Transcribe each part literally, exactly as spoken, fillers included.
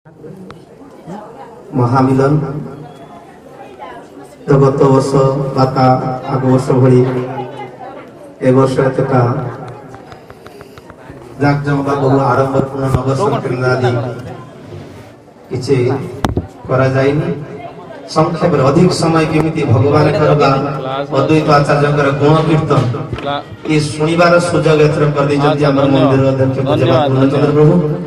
महामिलन तो गत वर्ष बाता आग वर्ष भली ए वर्ष एतटा जाक जमका बहु आडंबरपूर्ण नगर आदि किसी करा जाइनी संक्षेप अधिक समय केमिति भगवान करबा अद्वैत आचार्य गुण कीर्तन ये सुनिबार सुजोग एथर कर दै जति हमर मंदिर अध्यक्ष पूर्णचंद्र प्रभु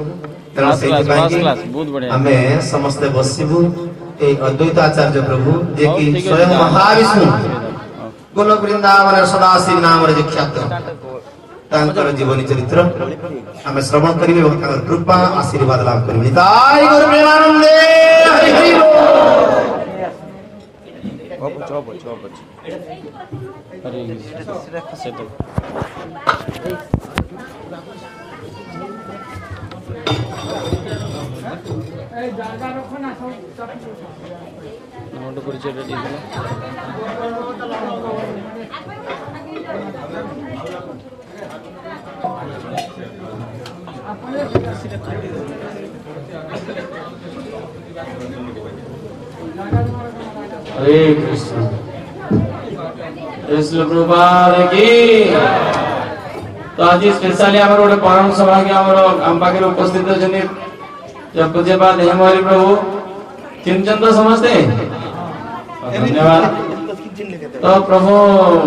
आमे समस्ते बसिबु ए अद्वैत आचार्य प्रभु जे कि स्वयं महाविष्णु गुण वृंदावन सदाशिव नाम रे ख्यात तांकर जीवन चरित्र आमे श्रवण करिवे और तांकर कृपा आशीर्वाद लाभ करिवे ताई गुरु प्रेमानंदे हरि हरि बोल चोप चोप हरि सेटल ए जागा रखो ना सब नोट परिचय रेडी है हरे कृष्ण कृष्ण प्रभुपाद की तो आज स्पेशली हमर ओडे परम सौभाग्य हमर हम पाके उपस्थित जने जब पूज्यपाद हेमहरि प्रभु चिंतन तो समझते धन्यवाद तो प्रभु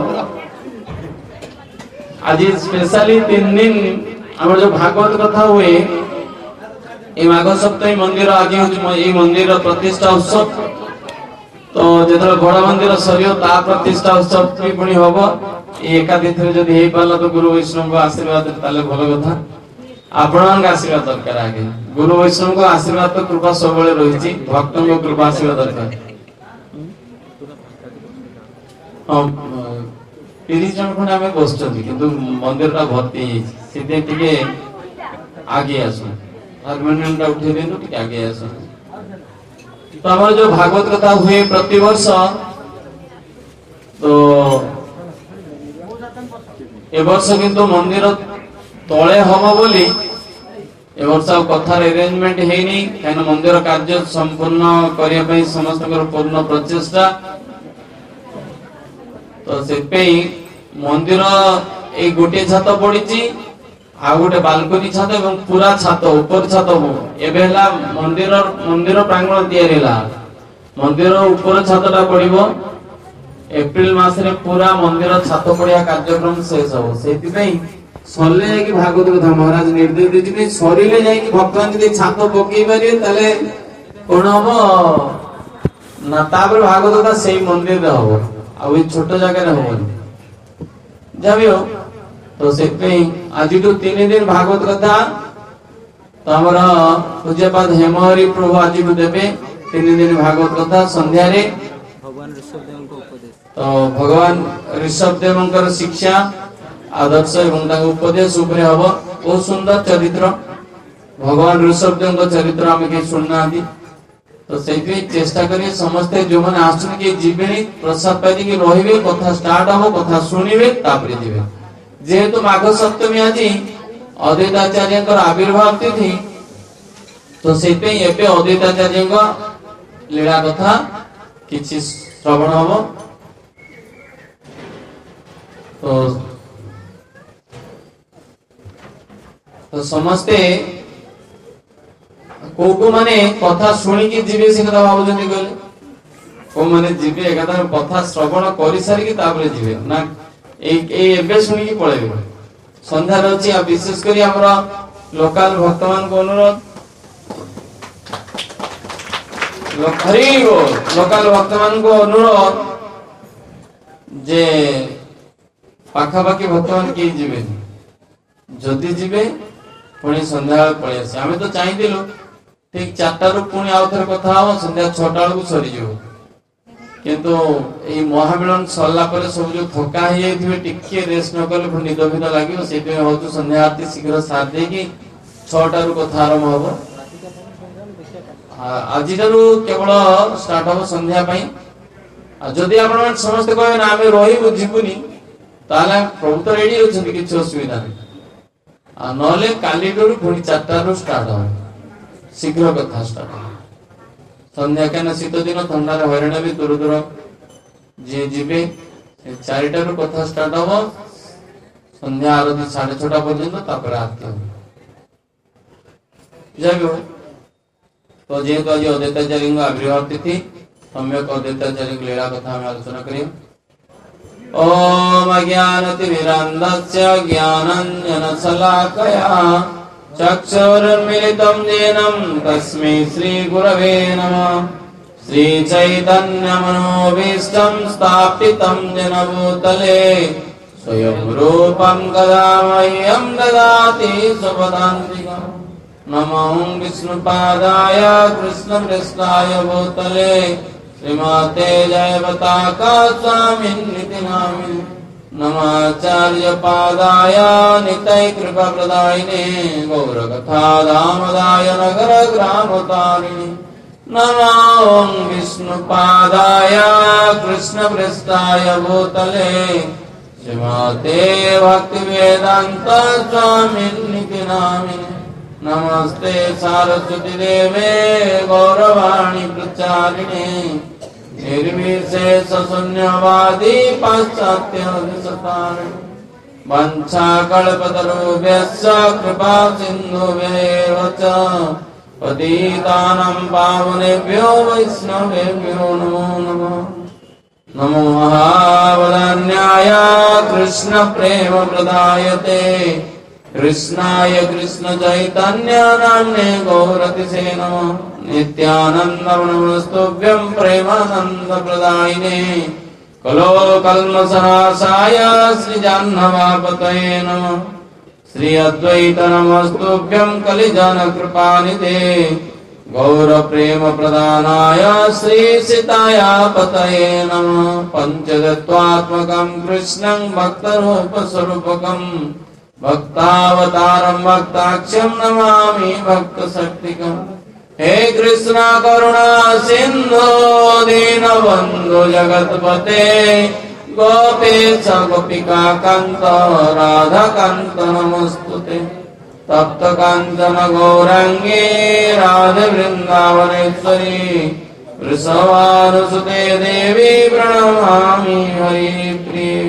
आज स्पेशली तीन दिन हमर जो भागवत कथा हुए ए माघ सप्तमी मंदिर आगे ए मंदिर प्रतिष्ठा उत्सव तो जेतल बड़ मंदिर सरियो ता प्रतिष्ठा उत्सव भी पुणी होबो एकादिन जदि हे पाला तो गुरु वैष्णव को आशीर्वाद ताले भलो कथा आपन का आशीर्वाद दरकार आगे गुरु वैष्णव को आशीर्वाद तो कृपा सबले रहिछि भक्तों को कृपा आशीर्वाद दरकार हम तीस जन खंड हमें बसछथि किंतु मंदिर ता भर्ती सीधे टिके आगे आसो हारमोनियम ता उठे देनु टिके आगे आसो तो हमारे जो भागवत कथा हुए प्रति वर्ष तो ए वर्ष किंतु मंदिर तले हम बोली ए वर्ष कथार अरेंजमेंट हेनी कान मंदिर कार्य संपूर्ण करिया पई समस्त पूर्ण प्रचेष्टा तो से पे मंदिर ए गोटे छात पड़ीची आ गोटे बालकनी छात एवं पूरा छात ऊपर छात एबेला मंदिर मंदिर प्रांगण तयारीला मंदिर ऊपर छातटा पड़िबो एप्रिल मास रे पूरा मंदिर छात पड़िया कार्यक्रम शेष हो सेति पई सरले जाई कि भागवत कथा महाराज निर्देश देछि सरिले जाई कि भक्तन जदि छात पकई पारे तले कोन हो ना तापर भागवत कथा सेही मंदिर रे हो आ ओई छोट जगह रे हो जाबियो तो से आज तो तीन दिन भागवत कथा तो हमारा पूज्यपाद हेमहरि प्रभु आज देवे तीन दिन भागवत कथा संध्या रे भगवान ऋषभदेव को उपदेश तो भगवान ऋषभदेव कर शिक्षा आदर्श एवं तांको उपदेश ऊपर हबो बहुत सुंदर चरित्र भगवान ऋषभदेव को चरित्र हम के सुनना आदि तो सेति चेष्टा करिए समस्त जो माने आसन के जीवनी प्रसाद पाई के रहिबे कथा स्टार्ट हबो कथा सुनिबे तापरे दिबे जेहेतु माघ सप्तमी आज अद्वैत आचार्य आविर्भाव तिथि तो से एबे अद्वैत आचार्य लीला कथा किछि श्रवण हबो तो तो समस्ते को को माने कथा सुनी कि जीवे से कथा भाबुजनी गले को माने जीवे एकदा कथा श्रवण करि सारी कि तापरे जीवे ना एबे सुनी की पळेबे संध्या रहछि आ विशेष करी हमरा लोकल भक्तमान को अनुरोध हरि बोल लोकल भक्तमान को अनुरोध जे पाखा पाखी भक्तमान के जीवे जदि जीवे पुणी संध्या पळे आसे हमें तो चाहि दिलो ठीक चारटा रु पुणी आउथर कथा हो संध्या छटा को सरी जो किंतु ए महामिलन सरला पर सब जो थका हे जाइथिबे टिके रेस्ट न करले पुणी निद भिद लागियो सेते होतु संध्या आरती शीघ्र साथ दे कि छटा रु कथा आरंभ होबो आज रु केवल स्टार्ट हो संध्या पई जदि आपण समस्त कहे ना हमें रही जीवनी ताले प्रभु तो रेडी होछन कि असुविधा नहीं आ नले काली डोर पुणी चारटा रु स्टार्ट हो शीघ्र कथा स्टार्ट संध्या क्या शीत दिन थंडार हईराण भी दूर दूर जी जीवे चारिटार कथा स्टार्ट हम संध्या आरती साढ़े छटा पर्यंत आरती हम जय हो। तो जेहेतु आज अद्वैताचार्य आविर्भाव तिथि सम्यक अद्वैताचार्य लीला कथा हम आलोचना करिए। ओम अज्ञानतिमिरान्धस्य ज्ञानाञ्जनशलाकया चक्षुरुन्मीलितं येन तस्मै श्रीगुरवे नमः। श्रीचैतन्यमनोभीष्टं स्थापितं येन भूतले स्वयं रूपं कदा मह्यं ददाति स्वपदान्तिकम्। नमो विष्णुपादाय कृष्णपृष्ठाय भूतले श्रीमते जयवताका स्वामिन्निति नामिने। नमाचार्य पादाय नित्य कृपा प्रदायिने गौरकथा दामदाय नगर ग्रामतारिणे। नमो विष्णुपादाय कृष्णपृष्ठाय भूतले श्रीमते भक्तिवेदान्त स्वामिन्निति नामिने। नमस्ते सारस्वती देवे गौरवाणी प्रचारिणे निर्विशेष शून्यवादी पाश्चात्य दिशतारिणे। वंशाकल्पतरुभ्यश्च कृपा सिन्धुभ्येव च पतितानां पावनेभ्यो वैष्णवेभ्यो नमो नमः। नमो महावदान्याय कृष्ण प्रेम प्रदायते कृष्णाय कृष्ण चैतन्य नाम्ने गौरतिसे नमः। नित्यानन्दमनस्तुभ्यं प्रेमानंद प्रदायिने कलो कल्मषनाशाय श्रीजाह्नवापतये नमः। श्री अद्वैत नमस्तुभ्यं कलिजन कृपानिधे गौर प्रेम प्रदानाय श्री सीतायापतये नमः। पंचतत्त्वात्मकं कृष्णं भक्तरूप स्वरूपकं भक्तावतारं भक्ताख्यं नमामि भक्तशक्तिकम्। हे कृष्ण करुणा सिन्धु दीनबन्धु जगत्पते गोपेश गोपिका कान्त राधाकान्त नमोस्तुते। तप्त काञ्चन गौराङ्गी राधे वृन्दावनेश्वरी वृषभानुसुते देवी प्रणमामि हरिप्रिये।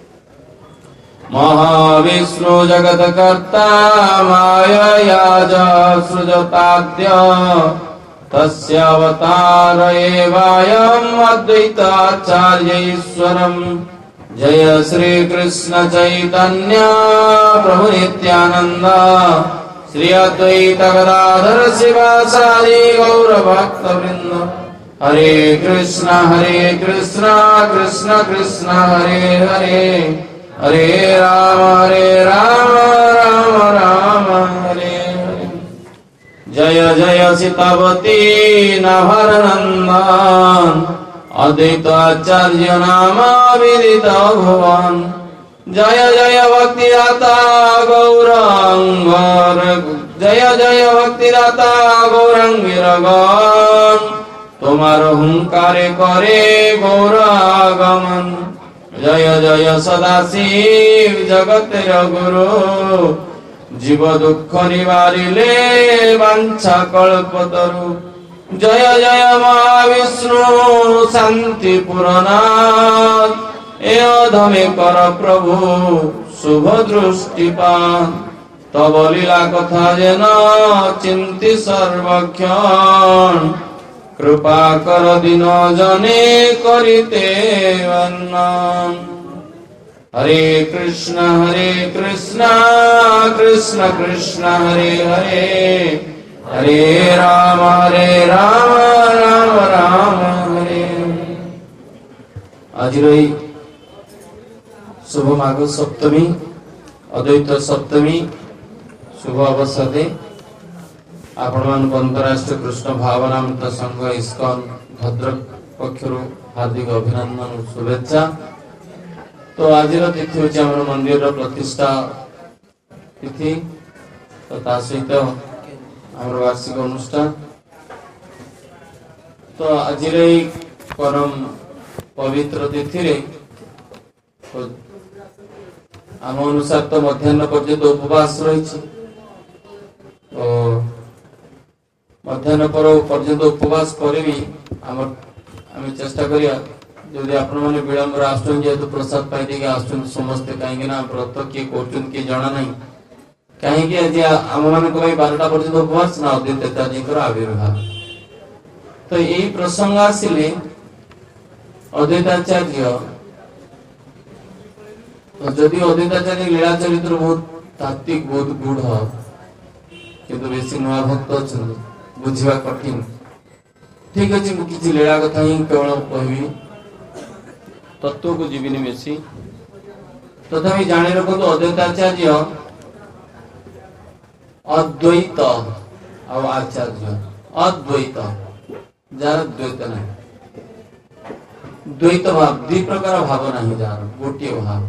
महाविष्णु जगत्कर्ता मायया च सृजताद्य तस्य अवतार एवायम् अद्वैताचार्य ईश्वरम्। जय श्री कृष्ण चैतन्य प्रभु नित्यानंद श्री अद्वैत गदाधर शिवासादि गौर भक्त वृंद। हरे कृष्ण हरे कृष्ण कृष्ण कृष्ण हरे हरे हरे राम हरे राम राम राम हरे हरे। जय जय सीतावती नभरनंदन अद्वैताचार्य नाम विदित भुवन। जय जय भक्तिदाता गौरांग जय जय भक्तिदाता गौरांगीरगण तुम्हार हुंकारे करे गौरागमन। जय जय सदाशिव जगतेर गुरु जीव दुख निवारिले वांछा कल्पतरु। जय जय महाविष्णु शांति पुरनाथ ए अधमे कर प्रभु शुभ दृष्टिपात। तब लीला कथा जेन चिंति सर्वक्षण कृपा कर दिन जने करिते वर्णन। हरे कृष्ण हरे कृष्ण कृष्ण कृष्ण हरे हरे हरे राम हरे राम राम राम हरे। आज शुभ माघ सप्तमी अद्वैत सप्तमी शुभ अवसरे आपण मानक अंतरराष्ट्रीय कृष्ण भावनामृत संघ इस्कॉन भद्रक पक्षरु हार्दिक अभिनंदन शुभेच्छा। तो आज तिथि हूँ आम मंदिर प्रतिष्ठा तिथि तो ता सहित आम वार्षिक अनुष्ठान। तो आज परम पवित्र तिथि रे तो आम अनुसार तो मध्याह्न पर्यंत उपवास रही। तो मध्याह्न पर पर्यंत उपवास करी आम आम चेष्टा करिया जदि आपण मैंने विलंब आसुन जेहेतु प्रसाद पाई आसुन समस्ते कहीं व्रत किए कर जना ना कहीं आज आम मान बारटा पर्यंत उपवास ना अद्वैत नेताजी आविर्भाव तो यही प्रसंग आसिले अद्वैताचार्य तो जदि अद्वैताचार्य लीला चरित्र बहुत तात्विक बहुत गूढ़ किंतु बेसी नुआ भक्त अच्छा बुझा कठिन ठीक अच्छे मुझे लीला कथा ही केवल कहबी तत्व को जीविनी बेसी तथा जानी रखु अद्वैताचार्य अद्वैत आचार्य अद्वैत जार द्वैत ना द्वैत भाव दी प्रकार भाव नहीं जार गोटे भाव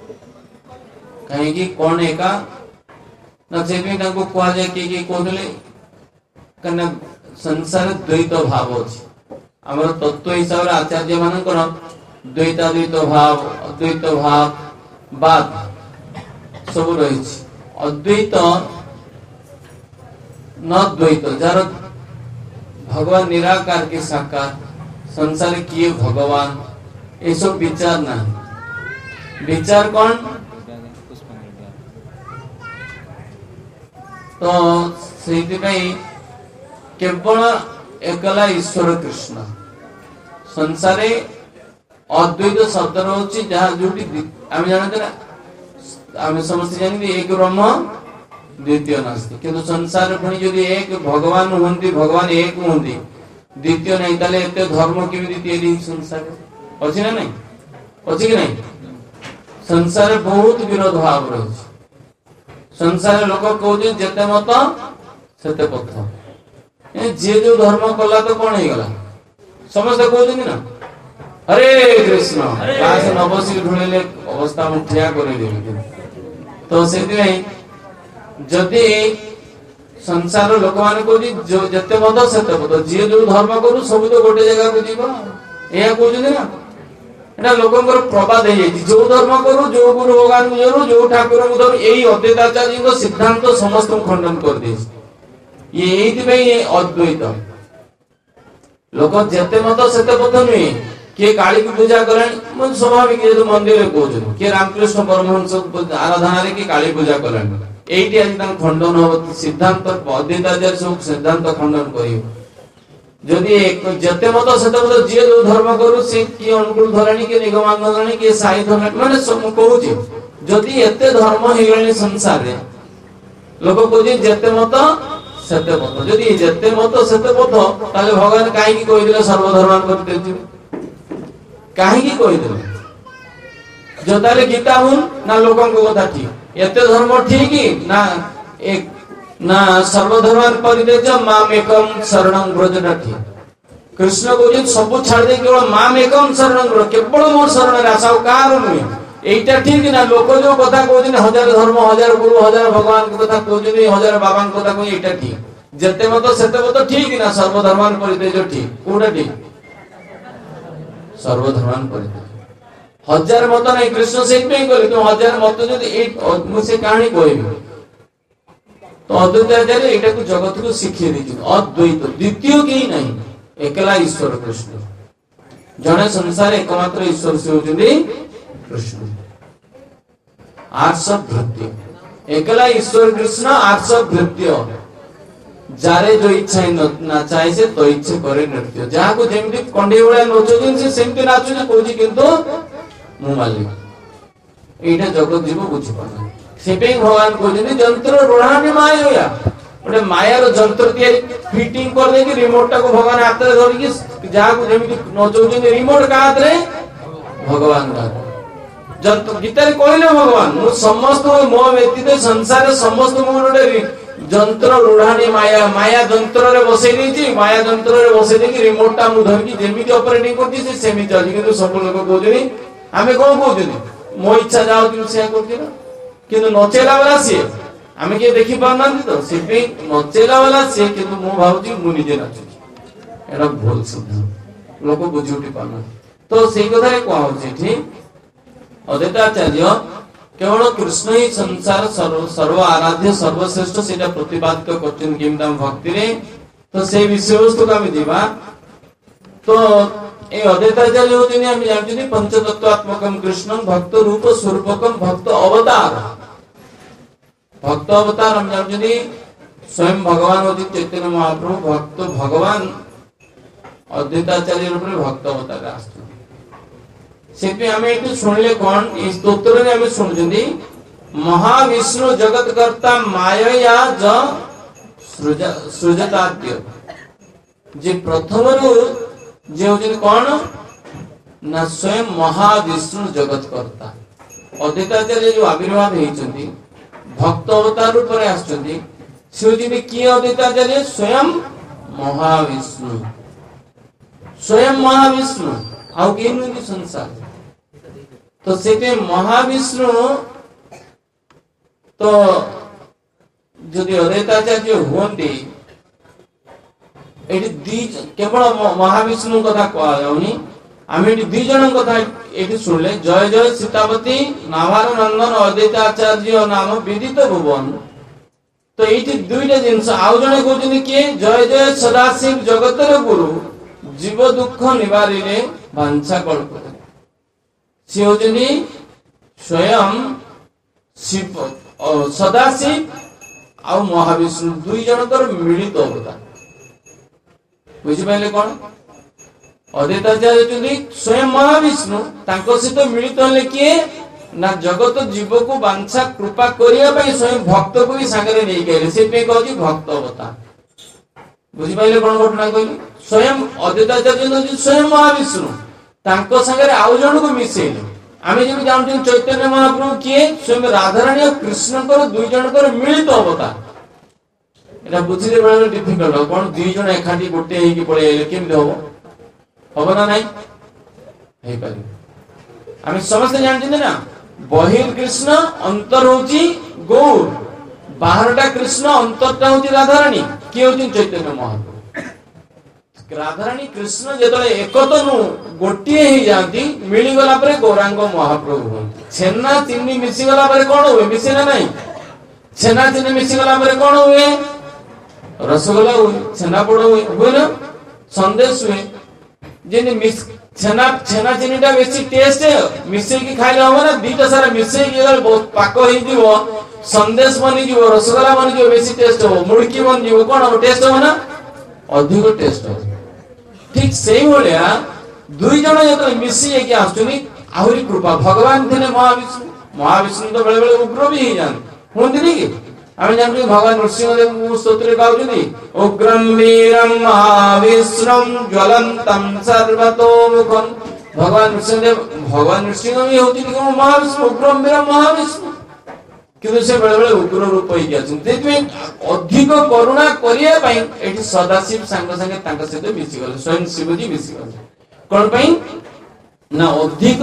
कहीं कौन एका ना से कह जाए कि कहले संसार द्वैत भाव अच्छे आमर तत्व हिसाब से आचार्य मान द्वैताद्वैत भाव अद्वैत भाव बाद सब रही अद्वैत न द्वैत जार भगवान निराकार के साकार संसार किए भगवान ये सब विचार ना विचार कौन तो से केवल एकला ईश्वर कृष्ण संसारे अद्वैत शब्द रोचे जहाँ जो आम जानते ना आम समस्त जानते एक ब्रह्म द्वितीय नास्ति किंतु संसार पुणी जो एक भगवान हूँ भगवान एक हूँ द्वितीय नहीं ताले एते धर्म केमी संसार अच्छी ना नहीं अच्छी कि नहीं संसार बहुत विरोध भाव रही संसार लोक कहते जेते मत सेते पथ जी जो धर्म कला तो कौन हो गला समस्त कहते ना हरे कृष्ण से न बसिक ढूंढे अवस्था मुझे ठिया कर तो से जदि संसार लोक मान कहते जेते मत सेते पथ जी जो धर्म करू सब तो गोटे जगह को जीव या कहते ना एटा लोकंकर प्रबाद है जो धर्म करू जो गुरु भगवान को धरू जो ठाकुर को धरू यही अद्वैताचार्य सिद्धांत समस्त खंडन कर दे ये अद्वैत लोक जेते मत सेते पथ नुहे किए काली की पूजा कले स्वाभाविक जो मंदिर कौन किए रामकृष्ण परमहंस आराधना किए काली पूजा कले यही आज खंडन हम सिद्धांत अद्वैताचार्य सब सिद्धांत खंडन कर जदि एक जते मत सेते मत जी जो धर्म करू से कि अनुकूल धरणी के निगमान धरणी के साई धरणी माने सब कहूची जदि एते धर्म हे गले संसार रे लोक कहूची जते मत सेते पथ जदि जते मत सेते पथ ताले भगवान काहे की कहि दिले सर्वधर्मान कर देछि काहे की कहि दिले जो ताले गीता हुन ना लोकन को कथा ठीक एते धर्म ठीक ना एक ना सर्वधर्मान परित्यज माम एकम शरणं व्रज ठीक कृष्ण को सब छाड़ दे केवल माम एकम शरणं व्रज केवल मोर शरण रे आसाओ कार नुहे एटा ठीक ना लोक जो कथा कहउछन हजार धर्म हजार गुरु हजार भगवान के कथा कहउछन हजार बाबा के कथा कहउछन एटा ठीक जते मत सेते मत ठीक ना सर्वधर्मान परित्यज ठीक कोडा ठीक सर्वधर्मान परित्यज हजार मत नहीं कृष्ण से पे कहले तो हजार मत जदि एक मुझे कहानी कहबी तो अद्वैताचार्य एटा को जगत को शिखी दी अद्वैत द्वितीय कहीं नहीं एकला ईश्वर कृष्ण जने संसार एकमात्र ईश्वर से होते कृष्ण आर्ष भृत्य एकला ईश्वर कृष्ण आर्ष भृत्य जारे जो इच्छा ना चाहे से तो इच्छा करे नृत्य जहाँ को जेमती कंडे भलिया नचुन से सेमती नाचुन कौन किंतु मु मालिक एटा जगत जीव बुझी पाना सेपे भगवान कहते जंत्र रूढ़ाने माया गोटे मायार जंत्र फिटिंग कर दे रिमोट टाको भगवान हाथ में धरिकी जहाँ को जमी नचौन रिमोट का हाथ में भगवान जंत्र गीता कहले भगवान मु समस्त मो व्यतीत संसार समस्त मो गोटे जंत्र रूढ़ाने माया माया जंत्र रे बसई देछि माया जंत्र रे बसई देकी रिमोट टा मु धरिकी जेमिति ऑपरेटिंग करछि से सेमिति अछि किंतु सब लोग कहउछनी आमे कोन कहउछनी मो इच्छा जाउ कि से करछि ना किंतु नचेला वाला सी आमे के देखि पाना तो सिपे नचेला वाला सी किंतु मो भाउजी मु निजे नाचु एरा भूल सिद्धांत लोक बुझुटी पाना तो सेई कथा रे कोन होछि ठीक अद्वैताचार्य केवल कृष्ण ही संसार सर्व सर्व आराध्य सर्वश्रेष्ठ सेटा प्रतिपादित करछन किमता भक्ति रे तो से विषय वस्तु का जीवा तो ए अद्वैताचार्य होते आम जानते पंचतत्वात्मकम कृष्णम भक्त रूप स्वरूपकम भक्त अवतार भक्त अवतार हम जानते स्वयं भगवान होती चैतन्य महाप्रभु भक्त भगवान अद्वैताचार्य रूप में भक्त अवतार आसते से आम ये शुणिले कौन इस स्तोत्र में आम शुणुंट महाविष्णु जगतकर्ता माया ज सृजताद्य जे प्रथम जे होते कौन ना स्वयं महाविष्णु जगतकर्ता अद्वैताचार्य जो आविर्भाव होती भक्त अवतार रूप में आसुच्चंदी से होती किए अद्वैताचार्य स्वयं महाविष्णु स्वयं महाविष्णु आउ किए नुह संसार तो से महाविष्णु तो जदि अद्वैताचार्य होती केवल महाविष्णु कथा कहनी आम ये दुई जन कथा ये शुणिले जय जय सीतापति नाभार नंदन अद्वैताचार्य नाम विदित भुवन तो ये दुईटा जिनस आउ जने कहते किए जय जय सदाशिव जगतर गुरु जीव दुख निवारे भांसा कल्प सी होती स्वयं शिव सदाशिव आ महाविष्णु दुई जनकर मिलित अवतार बुझिपारे कौन अद्वैताचार्य स्वयं महाविष्णु सहित मिलित हेले किए ना जगत जीव को बांछा कृपा करने स्वयं भक्त को भी सांगे नहीं गए से कहती भक्त अवतार बुझिपारे कौन घटना कहली स्वयं अद्वैताचार्य स्वयं महाविष्णु तांको संगे आउ जन को मिसेले आम जब जानते चैतन्य महाप्रभु किए स्वयं राधाराणी और कृष्ण दुई जनकर मिलित अवतार एटा बुझिले बेले डिफिकल्ट कौन दुई जन एकाठी गोटे होगी पड़े केमती हम हम ना नाई आम समस्त जानते ना बहिर्कृष्ण अंतर होची गौर बाहरटा कृष्ण अंतरटा होची राधाराणी किए होची चैतन्य महाप्रभु राधाराणी कृष्ण जो एकतनु गोटे ही जाती मिलगला गौरांग महाप्रभु होती छेना चीनी मिसीगला कौन हुए मिसे ना नहीं छेना चीनी मिसीगला कौन हुए रसगोला हुए छेनापोड़ हुए हुए ना संदेश हुए जे छेना छेना चीनी टा बेसी टेस्ट है मिसे की खाइले हम ना दीटा सारा मिसे की बहुत पाक हो जीवो संदेश बनी जीवो रसगोला बनी जीवो बेसी टेस्ट हो मुड़की बन जीवो कौन हो टेस्ट हो ना अधिक टेस्ट हो ठीक से भाया दुई जन जो मिसी आसुनी आहरी कृपा भगवान थे महाविष्णु महाविष्णु तो बेले बेले उग्र भी होती नहीं कि आम जानते भगवान नृसिंहदेव स्तोत्र गाँव उग्रम वीरम महाविष्णुम ज्वलंतम सर्वतोमुखम भगवान नृसिंहदेव भगवान नृसिंह भी होती महाविष्णु उग्रम वीरम महाविष्णु किंतु से बेले बेले उग्र रूप अधिक करुणा करने सदाशिव सांग सांगे सहित मिसीगले स्वयं शिवजी मिसीगले कौन पाई ना अधिक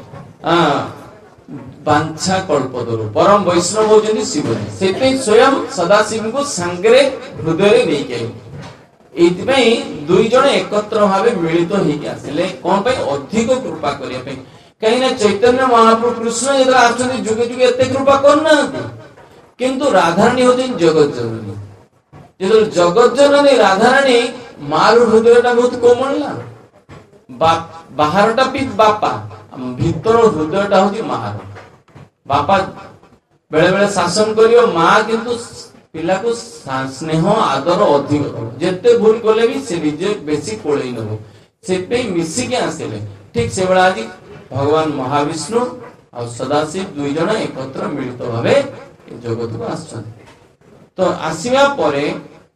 बांछा कल्पतरु परम वैष्णव होती शिवजी से स्वयं सदाशिव को सांगे हृदय नहीं गए दुई जन एकत्र भाव मिलित होकर आसिले कौन पाई अधिक कृपा करने कहीं चैतन्य महाप्रभु कृष्ण जो आसुच्च जुगे जुगे एत कृपा करना किंतु राधाराणी होती जगत जननी जो जगत जननी राधाराणी मार हृदयटा बहुत कोमल ना बाहरटा भी बापा भीतर हृदयटा हूँ मार बापा बेले बेले शासन कर माँ किंतु पिला को स्नेह आदर अधिक जिते भूल कले भी से निजे बेसी कोड़े नब से मिसिकी आसिले ठीक से बेला आज भगवान महाविष्णु और सदाशिव दुई जन एकत्र मिलित भाव जगत को आस तो आसवा परे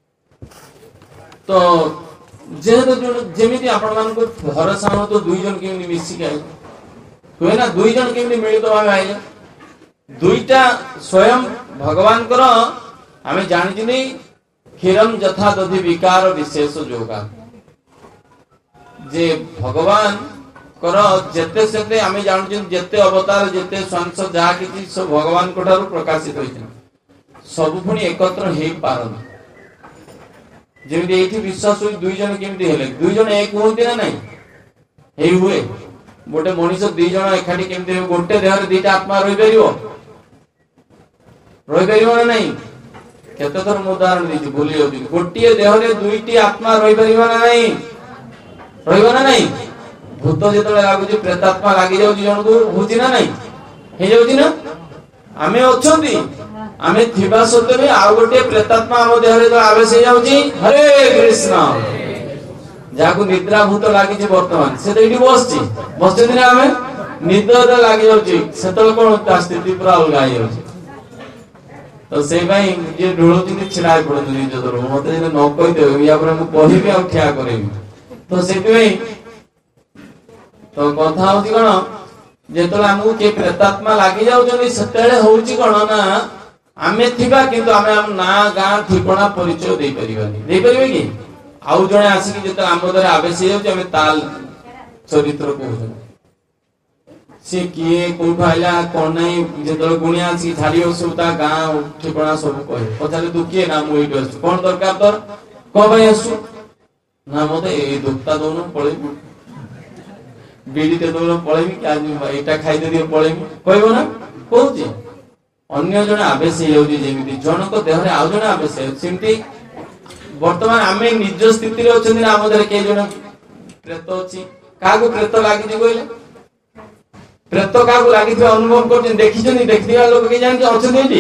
तो जेहेतु जमी आपण भरोसा हो तो दुई जन केमी मिसिक आए हुए ना दुई जन केमी मिलित भाव आए दुईटा स्वयं भगवान कर आम जानी क्षीरम यथा दधि विकार विशेष जोगा जे भगवान कर जेते सेते आमे जानछु जेते अवतार जेते सांस जहा कि सब भगवान को ठारू प्रकाशित होइछ सब पुनी एकत्र हे पारन जेमि एठी विश्वास होई दुई जन केमि हेले दुई जन एक होते ना नहीं हे हुए गोटे मनीष दुई जन एखाटी केमि गोटे देह रे दुईटा आत्मा रहि परिबो रहि परिबो ना नहीं केते थर मु उदाहरण दी भूली जाउची गोटिए देह रे दुईटी आत्मा रहि परिबा ना नहीं रहिबा ना नहीं भूत जेतले लागुची प्रेतात्मा लागि जाउची जन को होची ना नहीं हे जाउची ना आमे अछंती आमे थिबा सत्वे भी आ गोटे प्रेतात्मा हम देह रे तो आवेश हे जाउची हरे कृष्ण जाको निद्रा भूत लागि जे वर्तमान से तो इडी बसची बसते दिन आमे निद्रा लागि जाउची सेतल कोन ता स्थिति पूरा अलगा हे जाउची तो से भाई जे ढोलती छिड़ाई पड़ो निज दर मते जे न कहि दे या पर मु कहिबी आ ठिया करबी तो सेति भाई तो कथा होची कोन जेतला हमहु के प्रेतात्मा लागि जाउछनी सेतेले होची कोन ना आमे थिबा किंतु आमे हम ना गा ठिकणा परिचय दे परिबानी दे परिबे की आउ जणे आसी कि जेतला हम दरे आवेश हे जाउछ आमे ताल चरित्र कहू से किए कोठा आइला कोन नहीं जेतल गुणिया सी झाड़ियो सुता गां ठिकणा सब कहे पछाले तू किए ना मु एटो कोन दरकार तोर को भाई आसु ना मते ए दुक्ता दोनो पळे बीड़ी ते दोनो पळेबी कि आज एटा खाइ दे दियो पळेबी कहबो ना कहूची अन्य जण आवेश हे होजी जेमिति जनक देह रे आउ जण आवेश सिमति वर्तमान आमे निज स्थिति रे अछन ना हमदरे के जण प्रेत अछि कागो प्रेत लागि जे कहले प्रेत कागो लागि थे अनुभव करछन देखिछन देखिया लोक के जान के अछन एटी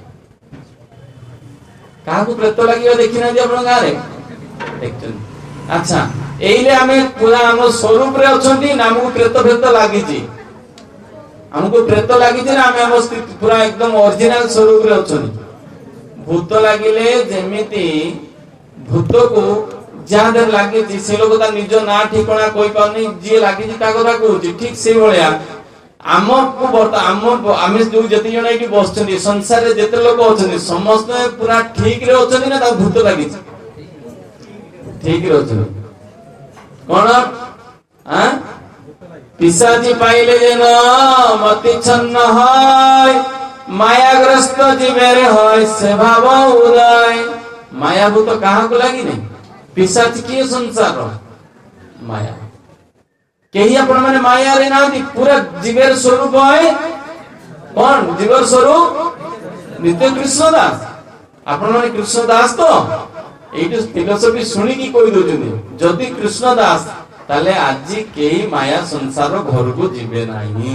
कागो प्रेत लागि देखिना जे अपन गारे देखछन अच्छा एइले आमे पूरा हम स्वरूप रे अछंती नामको प्रेत प्रेत लागि छी हमको प्रेत लागि छी ना आमे हम स्थिति पूरा एकदम ओरिजिनल स्वरूप रे अछनी भूत लागिले जेमिति भूत को जहां दर लागि छी से लोक ता निज ना ठिकणा कोइ पानी जे लागि छी ता कथा कहूची ठीक से भलिया आम को बर्ता आम आमे जो जति जण एटी बसछनी संसार रे जते लोक अछनी समस्त पूरा ठीक रे अछनी ना ता भूत लागि छी ठीक रे अछनी कोन हां पिशाची पाइले जेन मति छन्न হয় मायाग्रस्त जीवेर হয় से भाव उदय माया भूत कहा को लागि नहीं पिशाच की संसार माया केही आपण माने माया रे नाती पूरा जीवेर स्वरूप है कौन जीवेर स्वरूप नित्य कृष्ण दास आपण माने कृष्ण दास तो एइटो फिलोसफी सुनी की कोइ दोजनी जदि कृष्ण दास ताले आजी केही माया संसार घर को जीवे नाही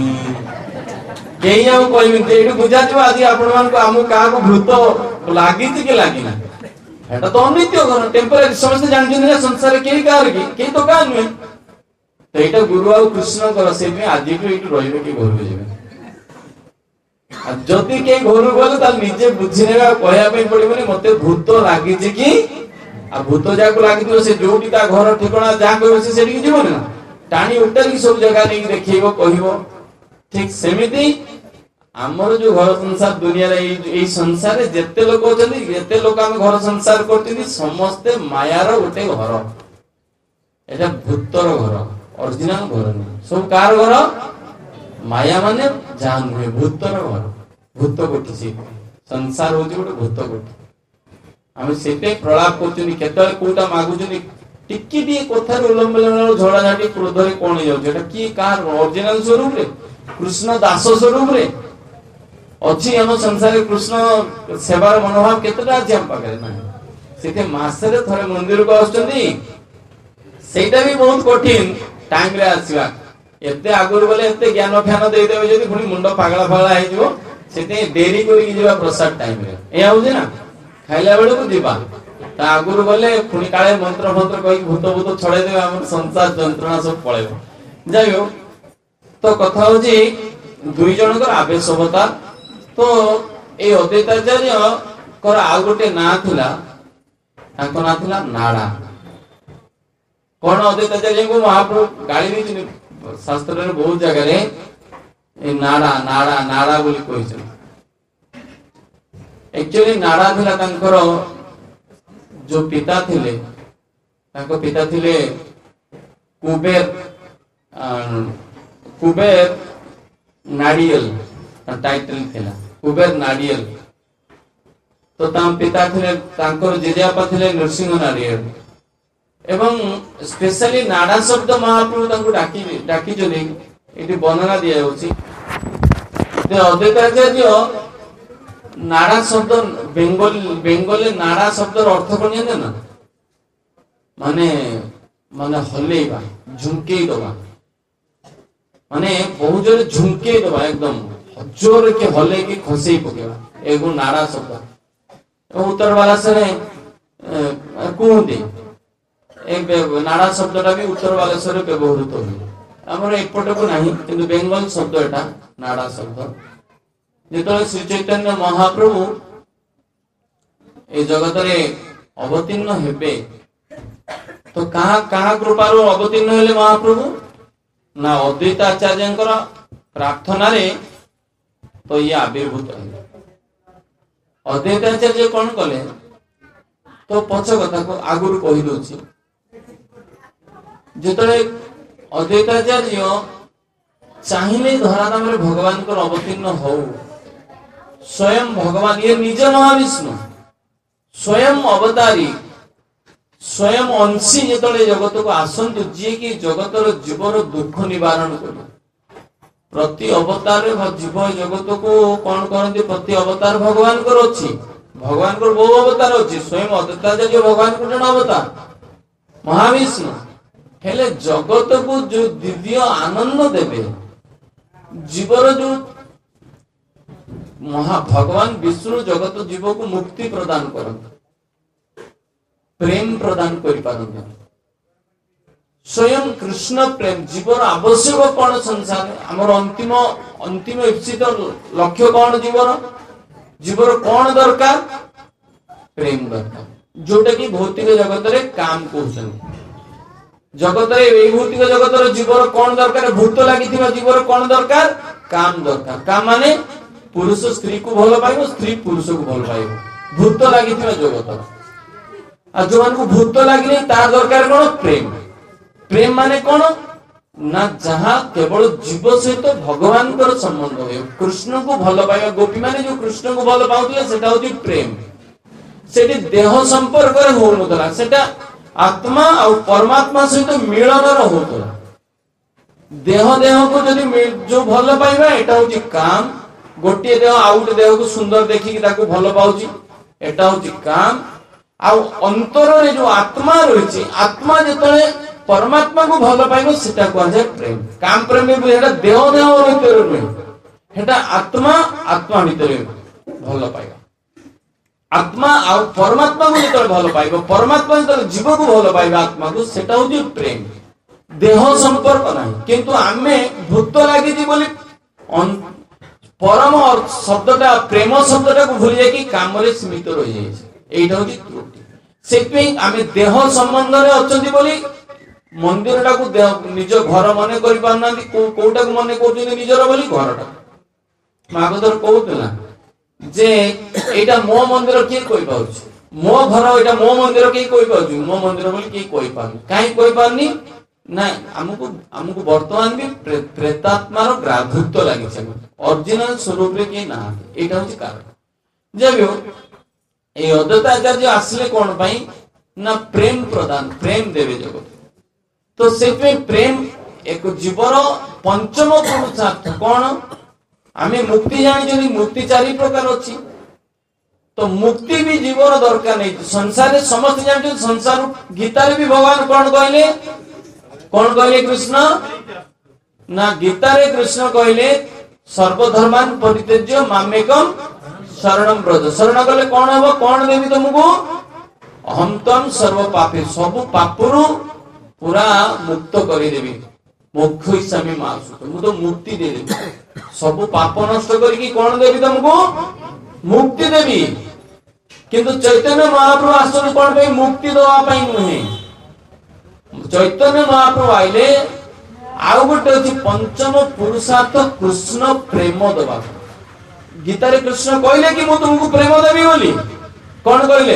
केही हम कहबी एइटो बुझा जो आजी आपण मान को हमु का को भूत लागि छि के लागि ना एटा तो अनित्य घर टेम्पररी समस्त जान जने संसार केही कार की केही तो का नु तो एटा गुरु आ कृष्ण कर से में आजी को एइटो रहिबे की घर को जीवे आ जदि के घर गले ताल निजे बुझी नेबा कहया पे पड़िबनी मते भूत लागि छि की आ भूत जाको लागि तो से जोटी ता घर ठिकणा जा कहबो से सेठी जीवो ना टाणी उतर की सब जगह नहीं देखिबो कहिबो ठीक सेमिति हमर जो घर संसार दुनिया रे ए संसार रे जत्ते लोक अछंती जत्ते लोक हम घर संसार करतिनी समस्त माया रो उठे घर एटा भूतर घर ओरिजिनल घर नहीं सब कार घर माया माने जान हुए भूतर घर भूत कोठी से संसार होची गोटे भूत कोठी हम सेते प्रलाप करछनी केतले कोटा मागुछनी टिक्की दी कथार उलंबलन झोड़ा झाटी क्रोध रे कोन जाउ एटा की कार ओरिजिनल स्वरूप रे कृष्ण दास स्वरूप रे अछि हम संसार कृष्ण सेवार मनोभाव केतटा अछि हम पाखरे ना सेते मासरे थरे मंदिर को आछंती सेटा भी बहुत कठिन टाइम रे आसीबा एते आगुर बोले एते ज्ञान फ्यान देई देबे जदी पुनी मुंड पागला पागला हे जिवो सेते देरी करी जिवा प्रसाद टाइम रे ए आउजे ना खाइला बेले को दिबा ता आगुर बोले पुनी काळे मंत्र मंत्र कहि भूत भूत छड़े देबे हमर संसार जंत्रणा सब पळेबो जाइयो तो कथा होजी दुई जनकर आवेश अवतार तो ए अद्वैताचार्य कर आ गोटे ना थिला ताको ना थिला नाड़ा कोन अद्वैताचार्य को महाप्रभु गाली दी शास्त्र रे बहुत जगह रे ए नाड़ा नाड़ा नाड़ा बोली कहिसन एक्चुअली नाड़ा थिला तांकर जो पिता थिले ताको पिता थिले कुबेर कुबेर नाड़ियल टाइटल थिला कुबेर नाड़ियल तो ताम पिता थिले तांकर जेजेबापा थिले नरसिंह नाड़ियल एवं स्पेशली नाड़ा शब्द महाप्रभु तांको डाकी डाकी जने एटी वर्णना दिया होची ते अद्वैताचार्य नाड़ा शब्द बेंगल बेंगल नाड़ा शब्द अर्थ कौन जाने ना माने माने हल्लेबा झुमके दबा माने बहुत जोर झुमके दबा एकदम जोर के हल्ले के खसे पकेबा एगो नाड़ा शब्द उत्तर वाला से कहते एक नाड़ा शब्दटा भी उत्तर वाला से व्यवहृत हुए आमर एपट को नहीं किंतु बेंगल शब्द एटा नाड़ा शब्द जो श्री चैतन्य महाप्रभु ए जगत रे अवतीर्ण हेबे तो कहा कहा कृपार अवतीर्ण हेले महाप्रभु ना अद्वैत आचार्य प्रार्थना रे तो ये आविर्भूत है अद्वैत आचार्य कौन कले तो पछ कथा को आगुर कहि दोछि जेतले अद्वैत आचार्य चाहिए धराधाम रे भगवान को अवतीर्ण हो स्वयं भगवान ये निज महाविष्णु स्वयं अवतारी स्वयं अंशी जेतले जगत को आसंतु जी की जगतर जीवर दुख निवारण कर प्रति अवतार जीव जगत को कौन कहते प्रति अवतार भगवान को अच्छी भगवान को बहु अवतार अच्छी स्वयं अद्वैताचार्य भगवान को जन अवतार महाविष्णु हेले जगत को जो दिव्य आनंद देवे जीवर जो महा भगवान विष्णु जगत जीव को मुक्ति प्रदान करते प्रेम प्रदान कर पारते स्वयं कृष्ण प्रेम जीवर आवश्यक कौन संसार आमर अंतिम अंतिम इप्सित लक्ष्य कौन जीवर जीवर कौन दरकार प्रेम दरकार जोटा कि भौतिक जगत रे काम कहते जगत रे भौतिक जगत रे जीवर कौन दरकार भूत लगी जीवर कौन दरकार काम दरकार काम माने पुरुष स्त्री को भल पाइब स्त्री पुरुष को भल पाइब भूत लगी जगत आ जो मान को भूत लगे तार दरकार कौन प्रेम प्रेम माने कौन ना जहाँ केवल जीव सहित भगवान कर संबंध हुए कृष्ण को भल पाइबा गोपी माने जो कृष्ण को भल पाउतले सेटा होती प्रेम सेठी देह संपर्क रे होउनतला सेटा आत्मा और परमात्मा सहित मिलन रो होतला देह देह को जदी जो भल पाइबा एटा होती काम गोटे देह आउट देह को सुंदर देखिकी ताको भल पाउची एटा होती काम आ अंतर रे जो आत्मा रहिछि आत्मा जेतले परमात्मा को भल पाइबो सेटा को जाय प्रेम काम प्रेम में एटा देह देह भीतर रे एटा आत्मा आत्मा भीतर भल पाइबा आत्मा आ परमात्मा को जेतले भल पाइबो परमात्मा जेतले जीव को भल पाइबा आत्मा को सेटा होती प्रेम देह संपर्क नहीं किंतु आमे भूत लागिछि बोली परम शब्दटा प्रेम शब्दटा को भूल जाए काम रे सीमित रही जाए एटा होची त्रुटि सेपे आमे देह संबंध रे अछंती बोली मंदिर टा को निज घर मने करि पारनांती को कोटा को मने कोचनी निजर बोली घरटा मागदर कहउतला जे एटा मो मंदिर के कोइ पाउछ मो घर एटा मो मंदिर के कोइ पाउछ मो मंदिर बोली के कोइ पानी काई कोइ पानी ना हमको हमको वर्तमान भी प्रे, प्रेतात्मार ग्राधुत्व लगी ओरिजिनल स्वरूप रे के ना एटा होची कारण जब ए अद्वैत आचार्य आसले कौन पाई ना प्रेम प्रदान प्रेम देवे जगत तो से प्रेम एक जीवर पंचम पुरुषार्थ कौन आमे मुक्ति जानी मुक्ति चारि प्रकार अच्छी तो मुक्ति भी जीवर दरकार नहीं संसार समस्त जान संसार गीता भी भगवान कौन कहले कौन कहले कृष्ण ना गीता रे कृष्ण कहले सर्वधर्मान परित्यज्य मामेकम शरणम ब्रज शरण कले कौन हबो कौन देवी तुमको अहम तम सर्व पापे सब पापरु पूरा मुक्त करि देबी मोक्ष हिसाबे मासु तुम तो मुक्ति दे देबी सब पाप नष्ट करके कौन देवी तुमको मुक्ति देवी किंतु चैतन्य महाप्रभु आसन कौन पे मुक्ति दवा पाई नुहे चैतन्य महाप्रभु आइले आउ गोटे अछि पंचम पुरुषार्थ कृष्ण प्रेम दवा गीता रे कृष्ण कहले कि मु तुमको प्रेम देबी बोली कौन कहले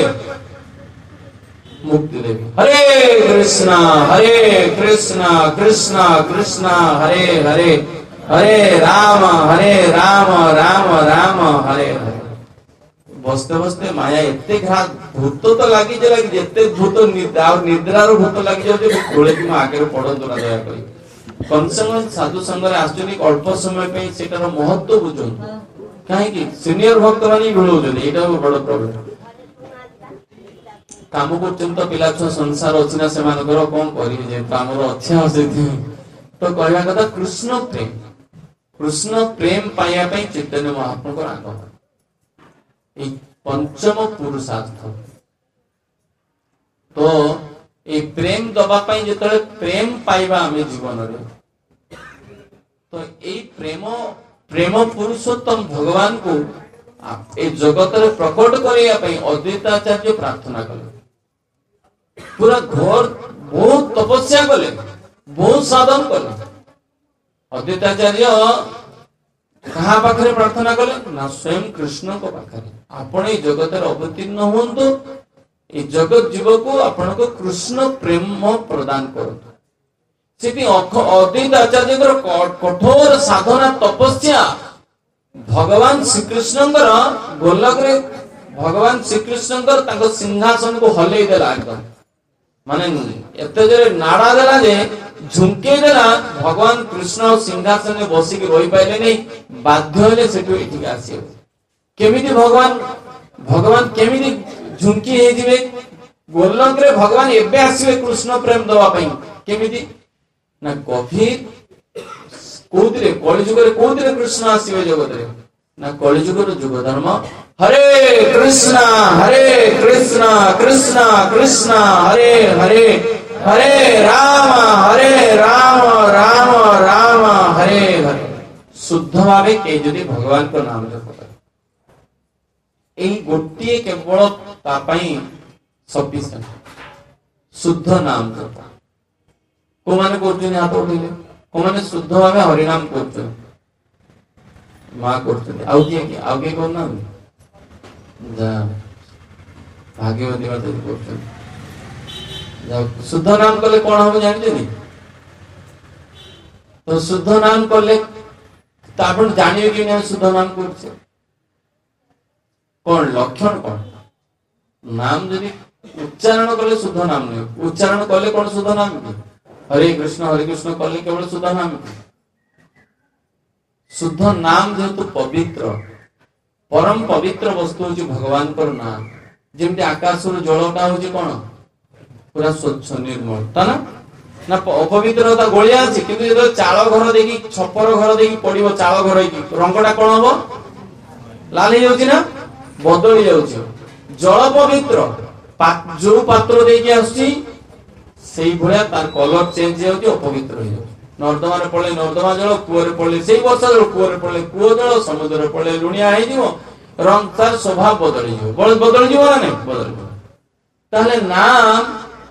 मुक्ति देवी हरे कृष्णा हरे कृष्णा कृष्णा कृष्णा हरे हरे हरे राम हरे राम राम राम हरे हरे बसते बसते माया एते घात भूत तो लगी जे लगी जेते भूत निद्रा और निद्रार भूत लगी जाउ जे गोळे कि आगे पड़न ना दया करी कम से कम साधु संग रे आश्चर्य अल्प समय पे सेटार महत्व बुझन कहीं सीनियर भक्त मानी भूल यहाँ बड़ प्रोब्लेम काम कर पिला छुआ संसार अच्छी ना से कौन कर अच्छे तो कहवा कथा कृष्ण प्रेम कृष्ण प्रेम पाइबा चैतन्य महाप्रभु आगमन पंचम पुरुषार्थ तो ये प्रेम दबापाई जो प्रेम पाइबा आम जीवन तो ये प्रेम प्रेम पुरुषोत्तम भगवान को ए जगत रे प्रकट करने अद्वैताचार्य प्रार्थना कले पूरा घर बहुत तपस्या कले बहुत साधन कले अद्वैताचार्य कहा पाखरे प्रार्थना कले ना स्वयं कृष्ण को पाखरे आपण ए जगत रे अवतीर्ण होंतु ए जगत जीव को आपण को कृष्ण प्रेम प्रदान करतु सेति अद्वैत आचार्य कठोर साधना तपस्या भगवान श्रीकृष्ण गोलक रे भगवान श्रीकृष्ण सिंहासन को हल एकदम माने एते जोरे नाड़ा देला जे झुंके देला भगवान कृष्ण सिंहासन में बसिक रही पाइले नहीं बाध्य होले सेठु एठिक आसी केमिति भगवान भगवान केमिति झुंकी हे जिवे गोलक रे भगवान एबे आसीबे कृष्ण प्रेम दवा पई केमिति ना गभीर कोउतरे कलिजुग रे कोउतरे कृष्ण आसीबे जगत रे ना कलिजुग रे जुग धर्म हरे कृष्ण हरे कृष्ण कृष्ण कृष्ण हरे हरे हरे राम हरे राम राम राम हरे हरे शुद्ध भावे के जदि भगवान को नाम जप करे एही गोटिए केवल ता पई सफिशिएंट शुद्ध नाम जप को माने करछन हाथ उठिले को माने शुद्ध भावे हरि नाम करछन मां करछन आउ के आउ के कोन नाम जा भाग्यवती माता करछन जा शुद्ध नाम कले कोन हम जानि नी तो शुद्ध नाम कले त आपण जानियो कि नै शुद्ध नाम करछे कोन लक्षण कोन नाम यदि उच्चारण कले शुद्ध नाम नै उच्चारण कले कोन शुद्ध नाम कि हरे कृष्ण हरे कृष्ण कले केवल शुद्ध नाम शुद्ध नाम जेतु पवित्र परम पवित्र वस्तु होची भगवान पर नाम जेमते आकाश रो जलटा होची कोन पूरा स्वच्छ निर्मल ता ना ना अपवित्रता गोलिया अछि किंतु जे चाळ घर देखि छपर घर देखि पडिबो चाळ घर की रंगटा कोन हबो लाल हे होची ना बदली जाउची जल पवित्र जो पात्र देखि आसी सेई भलिया तार कलर चेंज होती अपवित्र हो जाए नर्दमा रे पड़े नर्दमा जल कूଅ रे पड़े सेई वर्षा जल कूଅ रे पड़े कूଅ जल समुद्र रे पड़े लुणिया हे जीवो रंग तार स्वभाव बदल जीवो बदल जीवो ना नहीं बदल ताले नाम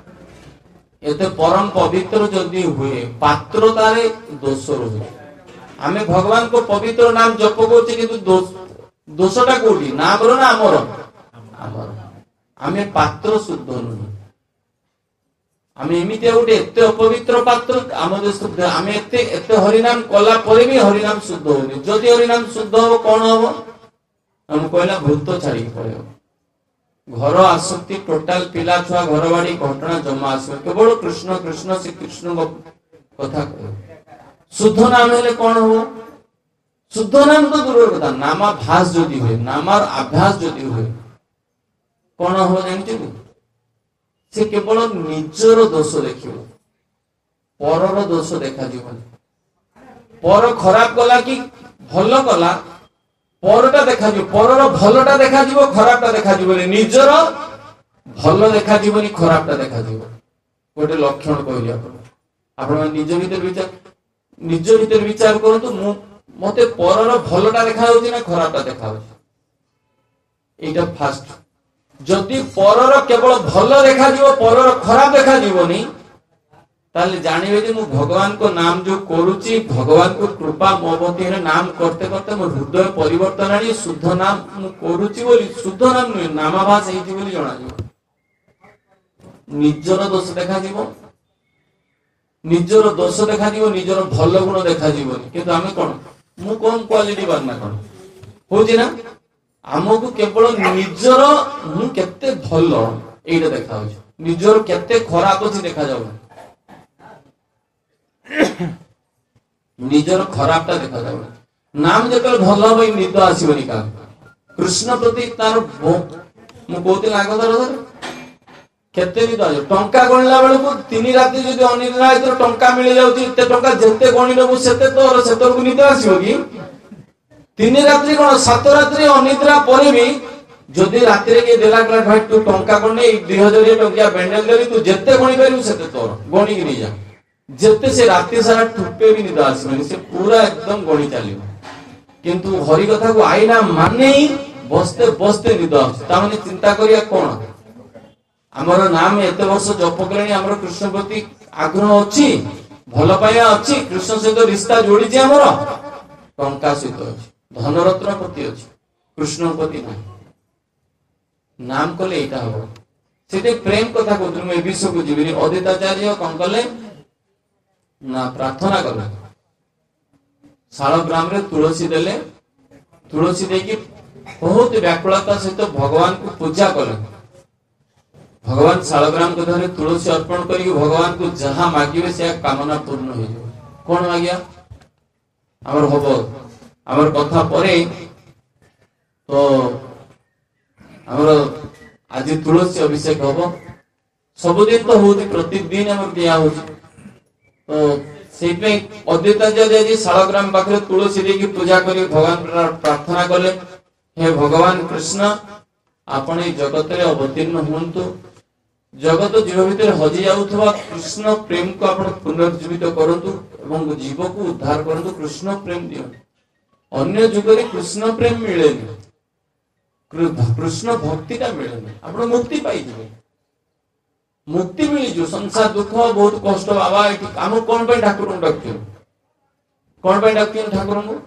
एते परम पवित्र जदी हुए पात्र तारे दोष रहुए आमे भगवान को पवित्र नाम जप करछे किंतु दोष दोषटा कोठी नाम रो ना हमर हमर आमे पात्र शुद्ध नहीं आमे एमिते गोटे एते अपवित्र पात्र आम आमे एते एते हरिनाम कला परे भी हरिनाम शुद्ध होनी जदि हरिनाम शुद्ध हो कौन हम हम कहला भूत छाड़ी पड़े घर आसक्ति टोटाल पिला छुआ घर बाड़ी घटना जमा आस केवल कृष्ण कृष्ण श्री कृष्ण कथा कह शुद्ध नाम हेले कौन हो शुद्ध नाम तो दूर कथा नामाभास जदि हुए नामार आभास जदि हुए कौन हो जानते से केवल निजर दोष देखियो परर दोष देखा जीवन पर खराब कला कि भल कला परटा देखा जीव परर भलटा देखा जीव खराबटा देखा जीवनी निजर भल देखा जीवनी खराबटा देखा जीव गोटे लक्षण कहली आपण आपण निज भीतर विचार निज भीतर विचार करंतु मु मते परर भलटा देखा होची ना खराबटा देखा होची एटा फास्ट जदि परर केवल भल देखा जीव परर खराब देखा जीवनी ताले जानिबे जे मु भगवान को नाम जो करूची भगवान को कृपा मोहबती रे नाम करते करते मो हृदय परिवर्तन आनी शुद्ध नाम मु करूची बोली शुद्ध नाम नुई नामाभास हेची बोली जणा जीव निजर दोष देखा जीव निजर दोष देखा जीव निजर भल गुण देखा जीवनी किंतु आमे कोन मु कोन क्वालिटी बारना कोन होची ना आमको केवल निजर मु केते भल एटा देखा होची निजर केते खराब अछि देखा जाउ निजर खराबटा देखा जाउ नाम जब भल हम निद आसबनी का कृष्ण प्रति तार मु कहते आग थर केते निद आस टंका गणिला बेलू तीन राति जब अनिद्रा टंका मिल जाऊँ टंका जिते गणि नबू से तोर से निद आसो कि तीन रात्रि कौन सात रात्रि अनिद्रा पर भी जदि राति के देला भाई तू टंका गणे दुई हजार टंकिया बेंडेल धरी तू जिते गणि पारू से तोर गणिक नहीं जा जिते से राति सारा ठुपे भी निद आसबनी से पूरा एकदम गणि चलो किंतु हरि कथा को आईना माने ही बसते बसते निद आने चिंता करिया कौन आमर नाम एत वर्ष जप कले आमर कृष्ण प्रति आग्रह अच्छी भल पाइबा अच्छी कृष्ण सहित रिश्ता जोड़ी आमर टंका सहित अच्छी धनरत्न प्रति अच्छी कृष्ण प्रति ना नाम कले यहाँ हम से प्रेम कथा कहते मुझे विषय को जीवन अद्वैताचार्य कौन कले ना प्रार्थना कले शालग्राम रे तुलसी देले तुलसी देकी बहुत व्याकुलता सहित भगवान को पूजा कले भगवान शालग्राम को धरे तुलसी अर्पण करके भगवान को जहां मांगे से कामना पूर्ण हो जाए कौन मांगिया आमर हम आमर कथा परे तो आमर आज तुलसी अभिषेक हम सबुदिन तो हो प्रतिदिन आम दिया हो तो से अद्वैताचार्य शालग्राम पाखे तुलसी देकी पूजा कर भगवान प्रार्थना कले हे भगवान कृष्ण आपण जगत रे अवतीर्ण हुंतु जगत जीव भितर हजि जाउथवा कृष्ण प्रेम को आपण पुनर्जीवित करंतु एवं जीव को उद्धार करंतु कृष्ण प्रेम दियो अन्य जुगरे कृष्ण प्रेम मिलेनी कृष्ण भक्ति का मिलेनी आपण मुक्ति पाई जिवे मुक्ति मिली जो संसार दुख बहुत कष्ट बाबा एठी काम कोन पे ठाकुर डाक्यो कोन पे डाक्यो ठाकुर को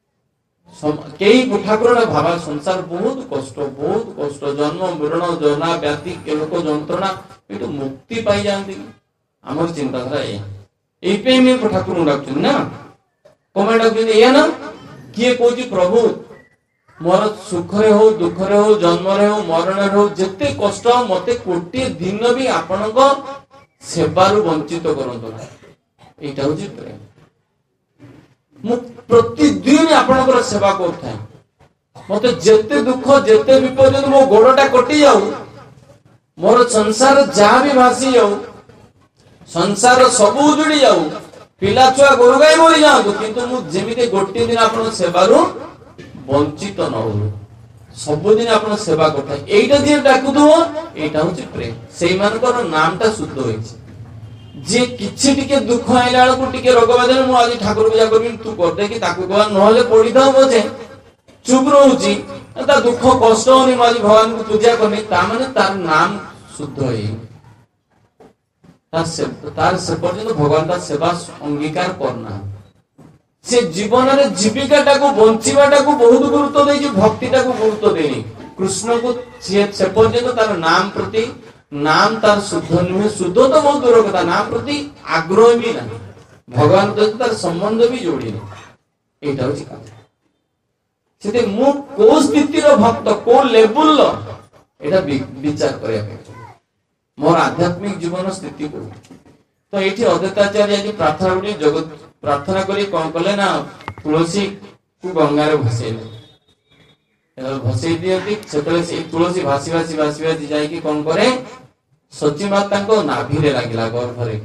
कई ठाकुर भावा संसार बहुत कष्ट बहुत कष्ट जन्म मरण जना व्याधि के लोक जंत्रणा ये मुक्ति पाई जाती आमर चिंताधारा ये ठाकुर डाक ना कम डाक ना किए कौच प्रभु मोर सुख रे हो दुख रे हो जन्म रे हो मरण रे हो जिते कष्ट मते कोटी दिन भी आपण सेवारु वंचित करंतो एटा होची प्रेम मु प्रतिदिन आपनकर सेवा करथाय मते जेते दुख जेते विपद मो गोड़टा कटि जाऊ मोर संसार जहाँ भी भासी जाऊ संसार सब उजुड़ी जाऊ पिला छुआ गोरु गाई मरी जाऊ किंतु मु जेमिते गोटे दिन आपन सेवारु वंचित न हो सबुदिन आपन सेवा करथाय एइटा जे डाकुदो एइटा होची प्रेम सेई मानकर नामटा शुद्ध होइछि जे किछि टिके दुख आइला बेलକୁ टिके रोग बादले मु आज ठाकुर पूजा करबिन तू कर दे कि ताकू कहवा नहले पड़ी थाओ बजे चुप रहउची ता दुख कष्ट होनी मु आज भगवान को पूजा करनी ता माने तार नाम शुद्ध होई तार से तार से पर्यंत भगवान का सेवा अंगीकार करना से जीवन रे जीविका टाको बंचिबा टाको बहुत गुरुत्व देई भक्ति टाको गुरुत्व देनी कृष्ण को से पर्यंत तार नाम प्रति नाम तार शुद्ध नुहे शुद्ध तो बहुत दूर कथा नाम प्रति आग्रह भी ना भगवान तो तार संबंध भी जोड़ी एटा होची कथा सेते मु को स्थिति रो भक्त को लेवल लो एटा विचार करिया पे मोर आध्यात्मिक जीवन स्थिति को तो एठी अद्वैताचार्य जी प्रार्थना करी जगत प्रार्थना करी कोन कले ना तुलसी को गंगा रे भसेले भसई दियती सेतले से तुलसी भासी भासी भासी भासी जाई कि कोन करे सची माता को नाभि रे लागिला गर्भ रे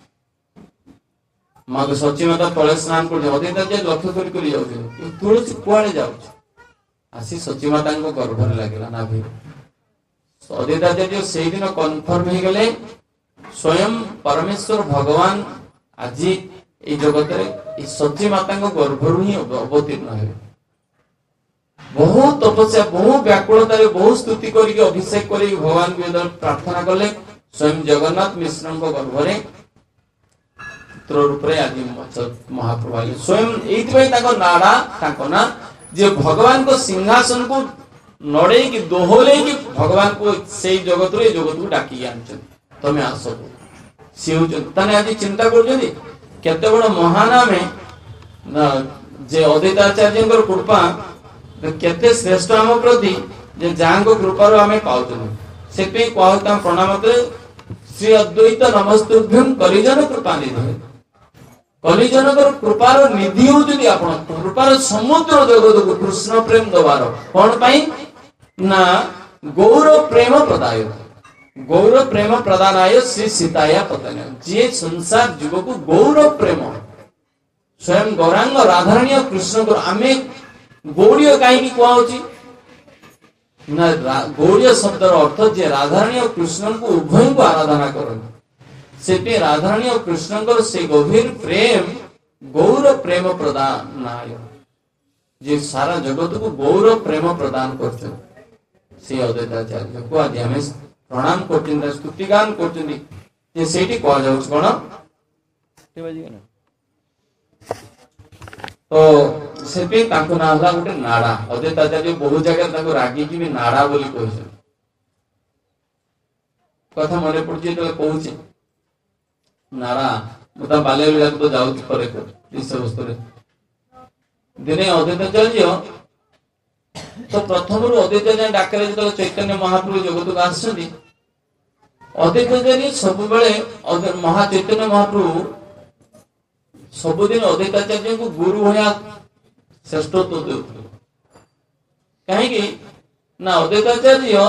माग सची माता तळे स्नान कर अदिता जे लक्ष्य करी करी जाउ ए तुलसी कुआळे जाउ आसी सची माता को गर्भ रे लागिला नाभि अदिता जे सेई दिन कन्फर्म हे गेले स्वयं परमेश्वर भगवान आज ए जगत रे ए सची माता को गर्भ रु ही अवतीर्ण हे बहुत तपस्या बहुत व्याकुलता बहुत स्तुति करके अभिषेक कर भगवान को प्रार्थना कले स्वयं जगन्नाथ मिश्र गर्भ में पुत्र रूप आज महाप्रभु स्वयं ये नाड़ा ना जे भगवान को सिंहासन को नड़े कि दोहले कि भगवान को से जगत रे जगत को डाकी आनछन तमे आसो सी होचन आज चिंता कर केते बड़ महानाम जे अद्वैताचार्य कृपा केते श्रेष्ठ आम प्रति जे जांग कृपा रो आमे पाउतनु से पे कहता प्रणाम श्री अद्वैत नमस्तुभ्यं करिजन कृपा निधि कलिजनकर कृपार निधि होउछथि आपण कृपार समुद्र जगत को कृष्ण प्रेम दबार कोन पई ना गौर प्रेम प्रदाय गौर प्रेम प्रदानाय श्री सीताया पतन जे संसार जीव को गौर प्रेम स्वयं गौरांग राधारणी कृष्ण को आमे गौड़ीय कहीं कहुची ना गौड़ीय शब्द अर्थ जे राधारणी और कृष्ण को उभय को आराधना करते से राधारणी और कृष्ण से गभीर प्रेम गौर प्रेम प्रदान जे सारा जगत को गौर प्रेम प्रदान कर अद्वैताचार्य को आज आम प्रणाम कर स्तुतिगान कर कौन तो से ना गोटे नाड़ा अद्वैताचार्य बहुत जगह रागिकी भी नाड़ा बोली कह कथा मन पड़े कहूँ नाड़ा मुझे बाल्य तो जाऊँ पर वस्तु दिने अद्वैताचार्य तो प्रथम अद्वैताचार्य डाकरे जो चैतन्य महाप्रभु जगत को आसुच्च अद्वैताचार्य सब बेले महाचैतन्य महाप्रभु सबुदिन अद्वैताचार्य को गुरु होया श्रेष्ठत्व देउथले कहीं ना अद्वैताचार्य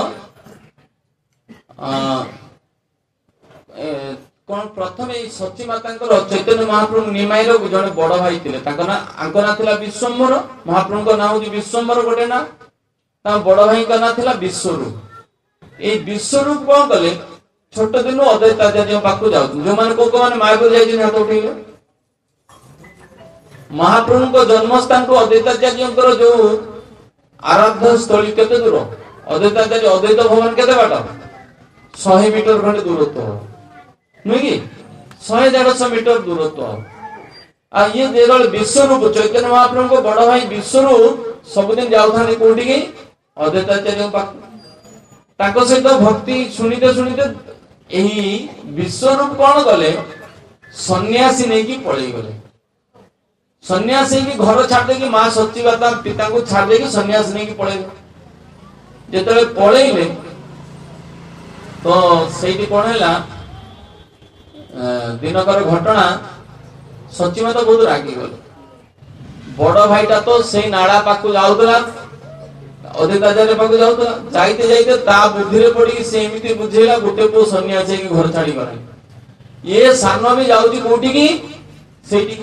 कौन प्रथम सची माता चैतन्य महाप्रभु निमाई जड़े बड़ भाई थे ना थिला विश्वम्भर महाप्रभु ना हूँ विश्वम्भर गोटे ना बड़ भाई ना थिला विश्वरूप ये विश्वरूप कौन कले छोट दिन अद्वैताचार्य पाक जाऊँ जो मैंने को मैंने मायापुर जाइए हाथ उठे महाप्रभु को जन्मस्थान को अद्वैताचार्य जो आराध्य स्थली केते दूर अद्वैताचार्य अद्वैत भवन केते बाट सौ मीटर खंड दूरत्व नुह कि सौ देढ़ मीटर दूरत्व आ ये जेरल विश्वरूप चैतन्य महाप्रभु को बड़ भाई विश्वरूप सबुदिन जाऊँ कौटी की अद्वैताचार्य पाक सहित भक्ति शुणीते शुणीते यही विश्वरूप कौन कले सन्यासी नहीं कि पलि गले सन्यासी की घर छाड़ दे माँ सची बात पिता को छाड़ दे सन्यास नहीं पड़े जो पलैले तो सही कौन है दिनकर घटना सची माता बहुत रागी गले बड़ भाईटा तो से नाड़ा पाक जाऊला अद्वैताचार्य पाक जाऊला जाइते जाइते ता बुद्धि पड़ी से एमती बुझेला गोटे पो सन्यासी की घर छाड़ी गला ये सान भी जाऊँगी कौटी की सेठी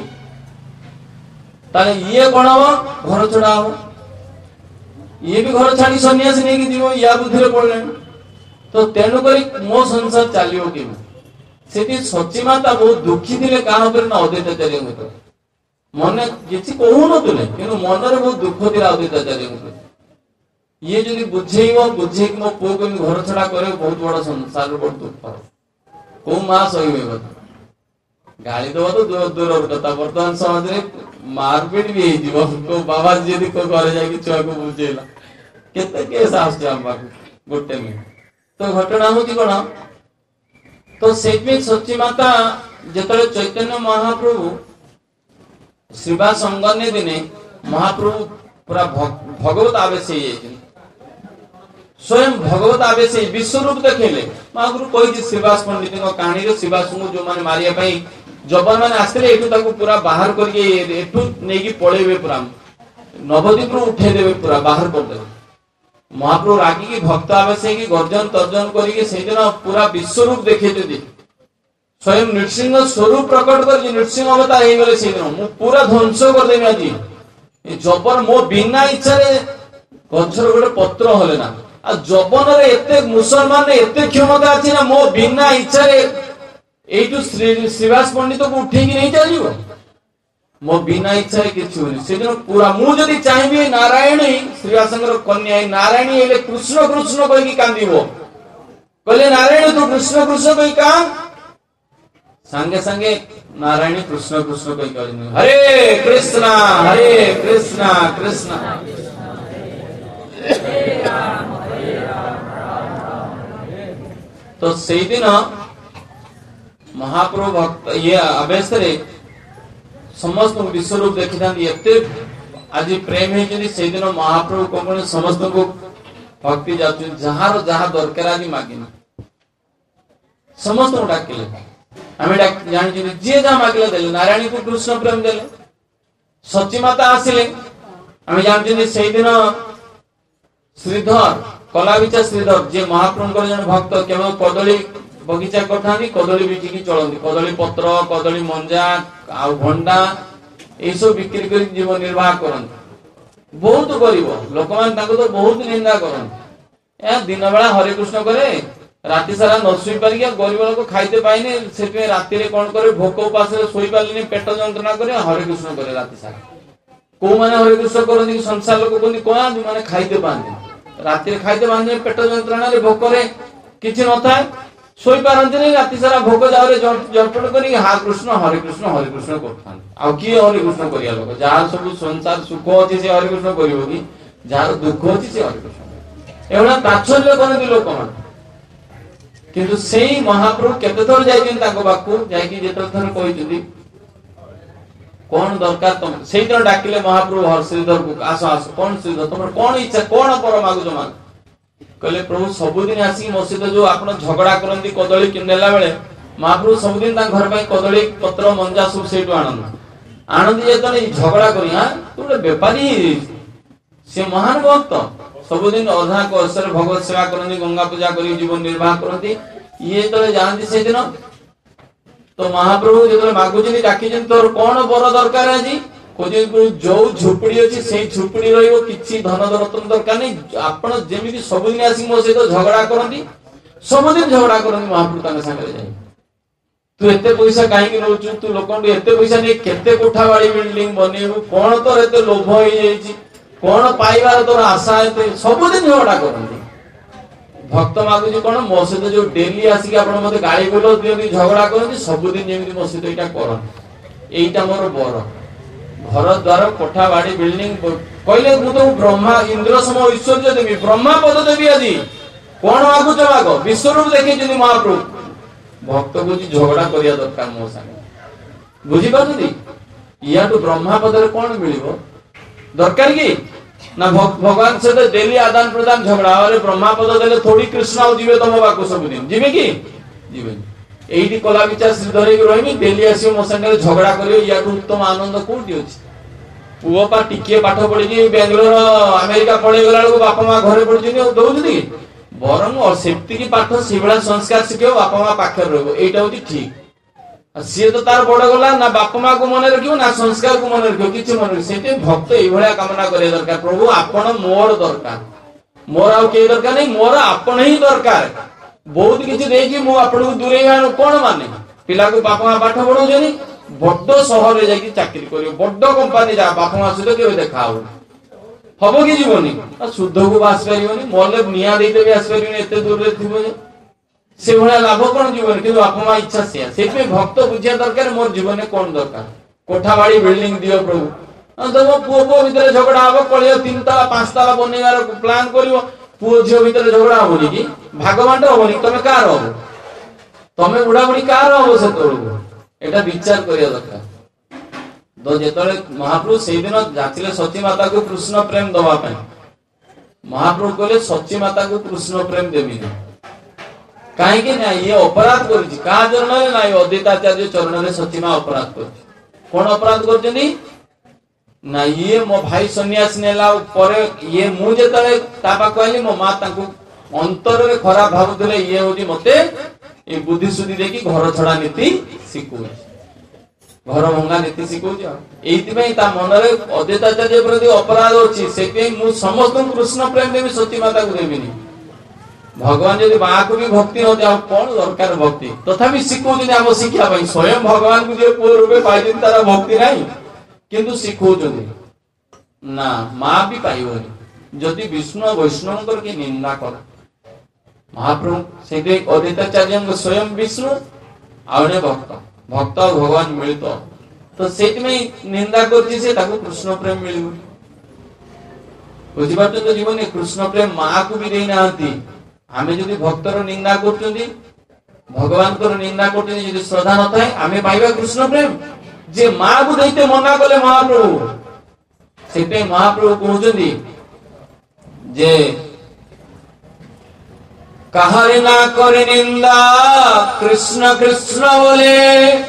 ये कौन हम घर छड़ा हम ये भी घर छाड़ी सन्यासी नहीं जीव या बुद्धि पड़े तो तेणुक मो संसार चलो कि सची माता बहुत दुखी थे क्या ना अद्वैताचार्य मन किसी कहून कि मन में बहुत दुख थी अद्वैताचार्य ये जो बुझे बुझे मो पु को घर छड़ा करे बहुत बड़ा संसार बड़ दुख कौ माँ सही गाड़ी दबा तो दूर कथा बर्तमान समाज में मारपीट भी हो बाबा जी को घर जाकि छुआ को बुझेला केते केस आम गोटे में तो घटना हूँ कौन तो से सची माता जो चैतन्य महाप्रभु शिवा संगने दिने महाप्रभु पूरा भगवत आवेश हो स्वयं भगवत आवेश विश्वरूप देखेले महाप्रभु कही श्रीवास पंडित कहानी श्रीवास को जो मैंने मारे जवान मैंने आसते पूरा बाहर करके पलैबे पूरा नवद्वीप उठेदेवे पूरा बाहर करदे महाप्रभु रागिकी भक्त आवेश गर्जन तर्जन कर पूरा विश्वरूप देखे स्वयं नृसिंह स्वरूप प्रकट कर नृसिंह अवतार हो गले से दिन पूरा ध्वंस करदेवी आज जबर मो बिना इच्छा गछर गोटे पत्र हले ना आ जबन एते मुसलमान एते क्षमता अच्छी ना मो बिना इच्छा यू श्रीवास पंडित को उठे नहीं चलो मो बिना इच्छा किसी पूरा मुझे चाहिए नारायण ही श्रीवास कन्या नारायणी हेले कृष्ण कृष्ण कही कांदीब कहले नारायण तू कृष्ण कृष्ण कही का सांगे सांगे नारायणी कृष्ण कृष्ण कही कह हरे कृष्णा हरे कृष्णा कृष्णा तो से दिन महाप्रभु भक्त ये आवेश समस्त विश्वरूप देखी था आज प्रेम है से दिन महाप्रभु कौन समस्त को भक्ति जाऊँ जार जहाँ दरकार आज मागिना समस्त को डाकिले आम जानी जी जहाँ मागिले देले नारायणी को कृष्ण प्रेम देले सची माता आसिले आम जानते से दिन श्रीधर कलाविचा श्रीधर जे महाप्रभु जन भक्त केवल कदली बगीचा करते कदली बिकिकी चलती कदली पत्र कदली मंजा आ भंडा ये बिक्री कर जीवन निर्वाह करते बहुत गरीब लोक मैंने तो बहुत निंदा करते दिन बेला हरे कृष्ण करे राति सारा न शुई पारिक गरीब लोक खाइते पाइने से राति कौन करे भोक उपास शोई पारे पेट जंत्रणा करे हरे कृष्ण करे राति सारा कौ मैंने हरे कृष्ण करते संसार लोक कहते कौन जो मैंने खाइते पाते राति खाइते पाते पेट जंत्रणा भोक किसी न था शोई पारती नहीं राति सारा भोग जाओ जटपट कर हा कृष्ण हरे कृष्ण हरे कृष्ण कर किए हरे कृष्ण कर लोक जहाँ सब संसार सुख अच्छी से हरे कृष्ण कर कि जार दुख अच्छी से हरे कृष्ण एवं तात्पर्य करती लोक मैंने किंतु से महाप्रभु केते थर जाकू जाती कौन दरकार तुम से डाकिले महाप्रभु हर श्रीधर को आस आस कौन श्रीधर तुम कौन इच्छा कौन पर मागुच मान कहले प्रभु सबुदिन आसिक मो सहित जो आप झगड़ा करती कदली किनेला बेले महाप्रभु सबुदिन घर पर कदली पत्र मंजा सब से आणंद आणंदी जो झगड़ा कर हाँ तू गोटे बेपारी सी महान भक्त सबुदिन अधा कषर भगवत सेवा करती गंगा पूजा कर जीवन निर्वाह करती ये जो जाती से दिन तो महाप्रभु जो मागुच डाकी तोर कौन बर दरकार आज जो झुपड़ी अच्छी से झुपड़ी रही धन रत्न दरकार नहीं आपड़ जमी सबुदिन आसिक मो सहित झगड़ा करती सबुदिन झगड़ा करती महाप्रभु सागर जाए तू एत पैसा कहीं नौचु तू लोक एत पैसा नहीं केते कोठा बाड़ी बिल्डिंग बनइबू कौन तोर एत लोभ हो जाइए कौन पाइबार तोर आशा एत सबुदिन झगड़ा करती भक्त मागुची कौन मो सहित जो डेली आसिक आप मत गाड़ी बोल दिखती झगड़ा करती सबुदिन जमी मो सहित यहाँ कर यहीटा मोर बर घर द्वार कोठा बाड़ी बिल्डिंग कहले मु तो ब्रह्मा इंद्र सम ऐश्वर्य देवी ब्रह्मा पद देवी आज कौन मागुच माग विश्वरूप देखे महाप्रभु भक्त को झगड़ा करिया दरकार मो संगे बुझी पार्टी या तो ब्रह्मा पद कौन मिल दरकार कि ना भगवान सहित डेली आदान प्रदान झगड़ा अरे ब्रह्मा पद देले थोड़ी कृष्ण जीवे तुम बाको सबुदिन जीवे कि जीवे एठी कला विचार श्रीधर रही डेली आसी मो संगे झगड़ा कर उत्तम आनंद कौटी अच्छी पुओ पा टिके पाठ पढ़ी बेंगलोर अमेरिका पलि गला बापा माँ घरे पढ़ी दौरान बरम से पाठ से भाया संस्कार शिखे बापा माँ पाखे रहा हूँ ठीक सी तो तार बड़ गला ना बापा माँ को मन रख ना संस्कार को मन रख कि मन रख भक्त ये कामना करिया दरकार प्रभु आपण मोर दरकार मोर आउ कई दरकार नहीं मोर आपण ही दरकार बहुत किसी देखी मु आपको दूरे कौन माने पिला को बापा माँ पाठ पढ़ाऊँ बड़ सहर जाकि चाकरी कर बड़ कंपानी जा बापा माँ सहित के देखा हम कि जीवनी शुद्ध को आस पार मल्ले निआ देते भी आस पारे एत दूर थी से भाया लाभ कौन जीवन कि बापा माँ इच्छा से भक्त बुझा दरकार मोर जीवन कौन दरकार कोठा बाड़ी बिल्डिंग दियो प्रभु तो मो पुओ पुओ भर झगड़ा हम कल तीन ताला पांच ताला बनइबार प्लान कर पुओ झील भर झगड़ा हेनी कि भाग बांट हेनी तुम कार हम तुम बुढ़ा बुढ़ी कार हम से यहाँ विचार करिया दरकार तो जो महाप्रभु से दिन जाते सची माता को कृष्ण प्रेम दवाई महाप्रभु कहले सची माता को कृष्ण प्रेम देवी कहीं ना ये अपराध कर चरण में ना अद्वैताचार्य चरण में सची माँ अपराध कर कौन अपराध कर ना ये मो भाई सन्यास नेला परे ये मुझे कहली मो माँ अंतर में खराब भावुले ये हूँ मते ये बुद्धि सुधी देखी घर छड़ा नीति शिखु घर भंगा नीति शिखु मन में अद्वैताचार्य प्रति अपराध अच्छी से समस्त कृष्ण प्रेम देवी सती माता को देवी भगवान जब माँ को भी भक्ति होती कौन दरकार भक्ति तथापि शिखुच्च आम शिक्षा स्वयं भगवान को जो पुओ रूपे पाई तार भक्ति ना किंतु शिखौच ना माँ भी पाइबनी जदि विष्णु वैष्णव की निंदा कर महाप्रभु से अद्वैताचार्य स्वयं विष्णु आने भक्त भक्त और भगवान मिलित तो से निंदा कर कृष्ण प्रेम मिल बुझीपार तो जीवन कृष्ण प्रेम माँ को भी देना आमे जदि भक्तर निंदा कर भगवान को निंदा कर श्रद्धा न थाए आमे पाइबा कृष्ण प्रेम जे माँ को देते मना कले महाप्रभु से महाप्रभु कहते जे কাহারে না করে নিন্দা কৃষ্ণ কৃষ্ণ বলে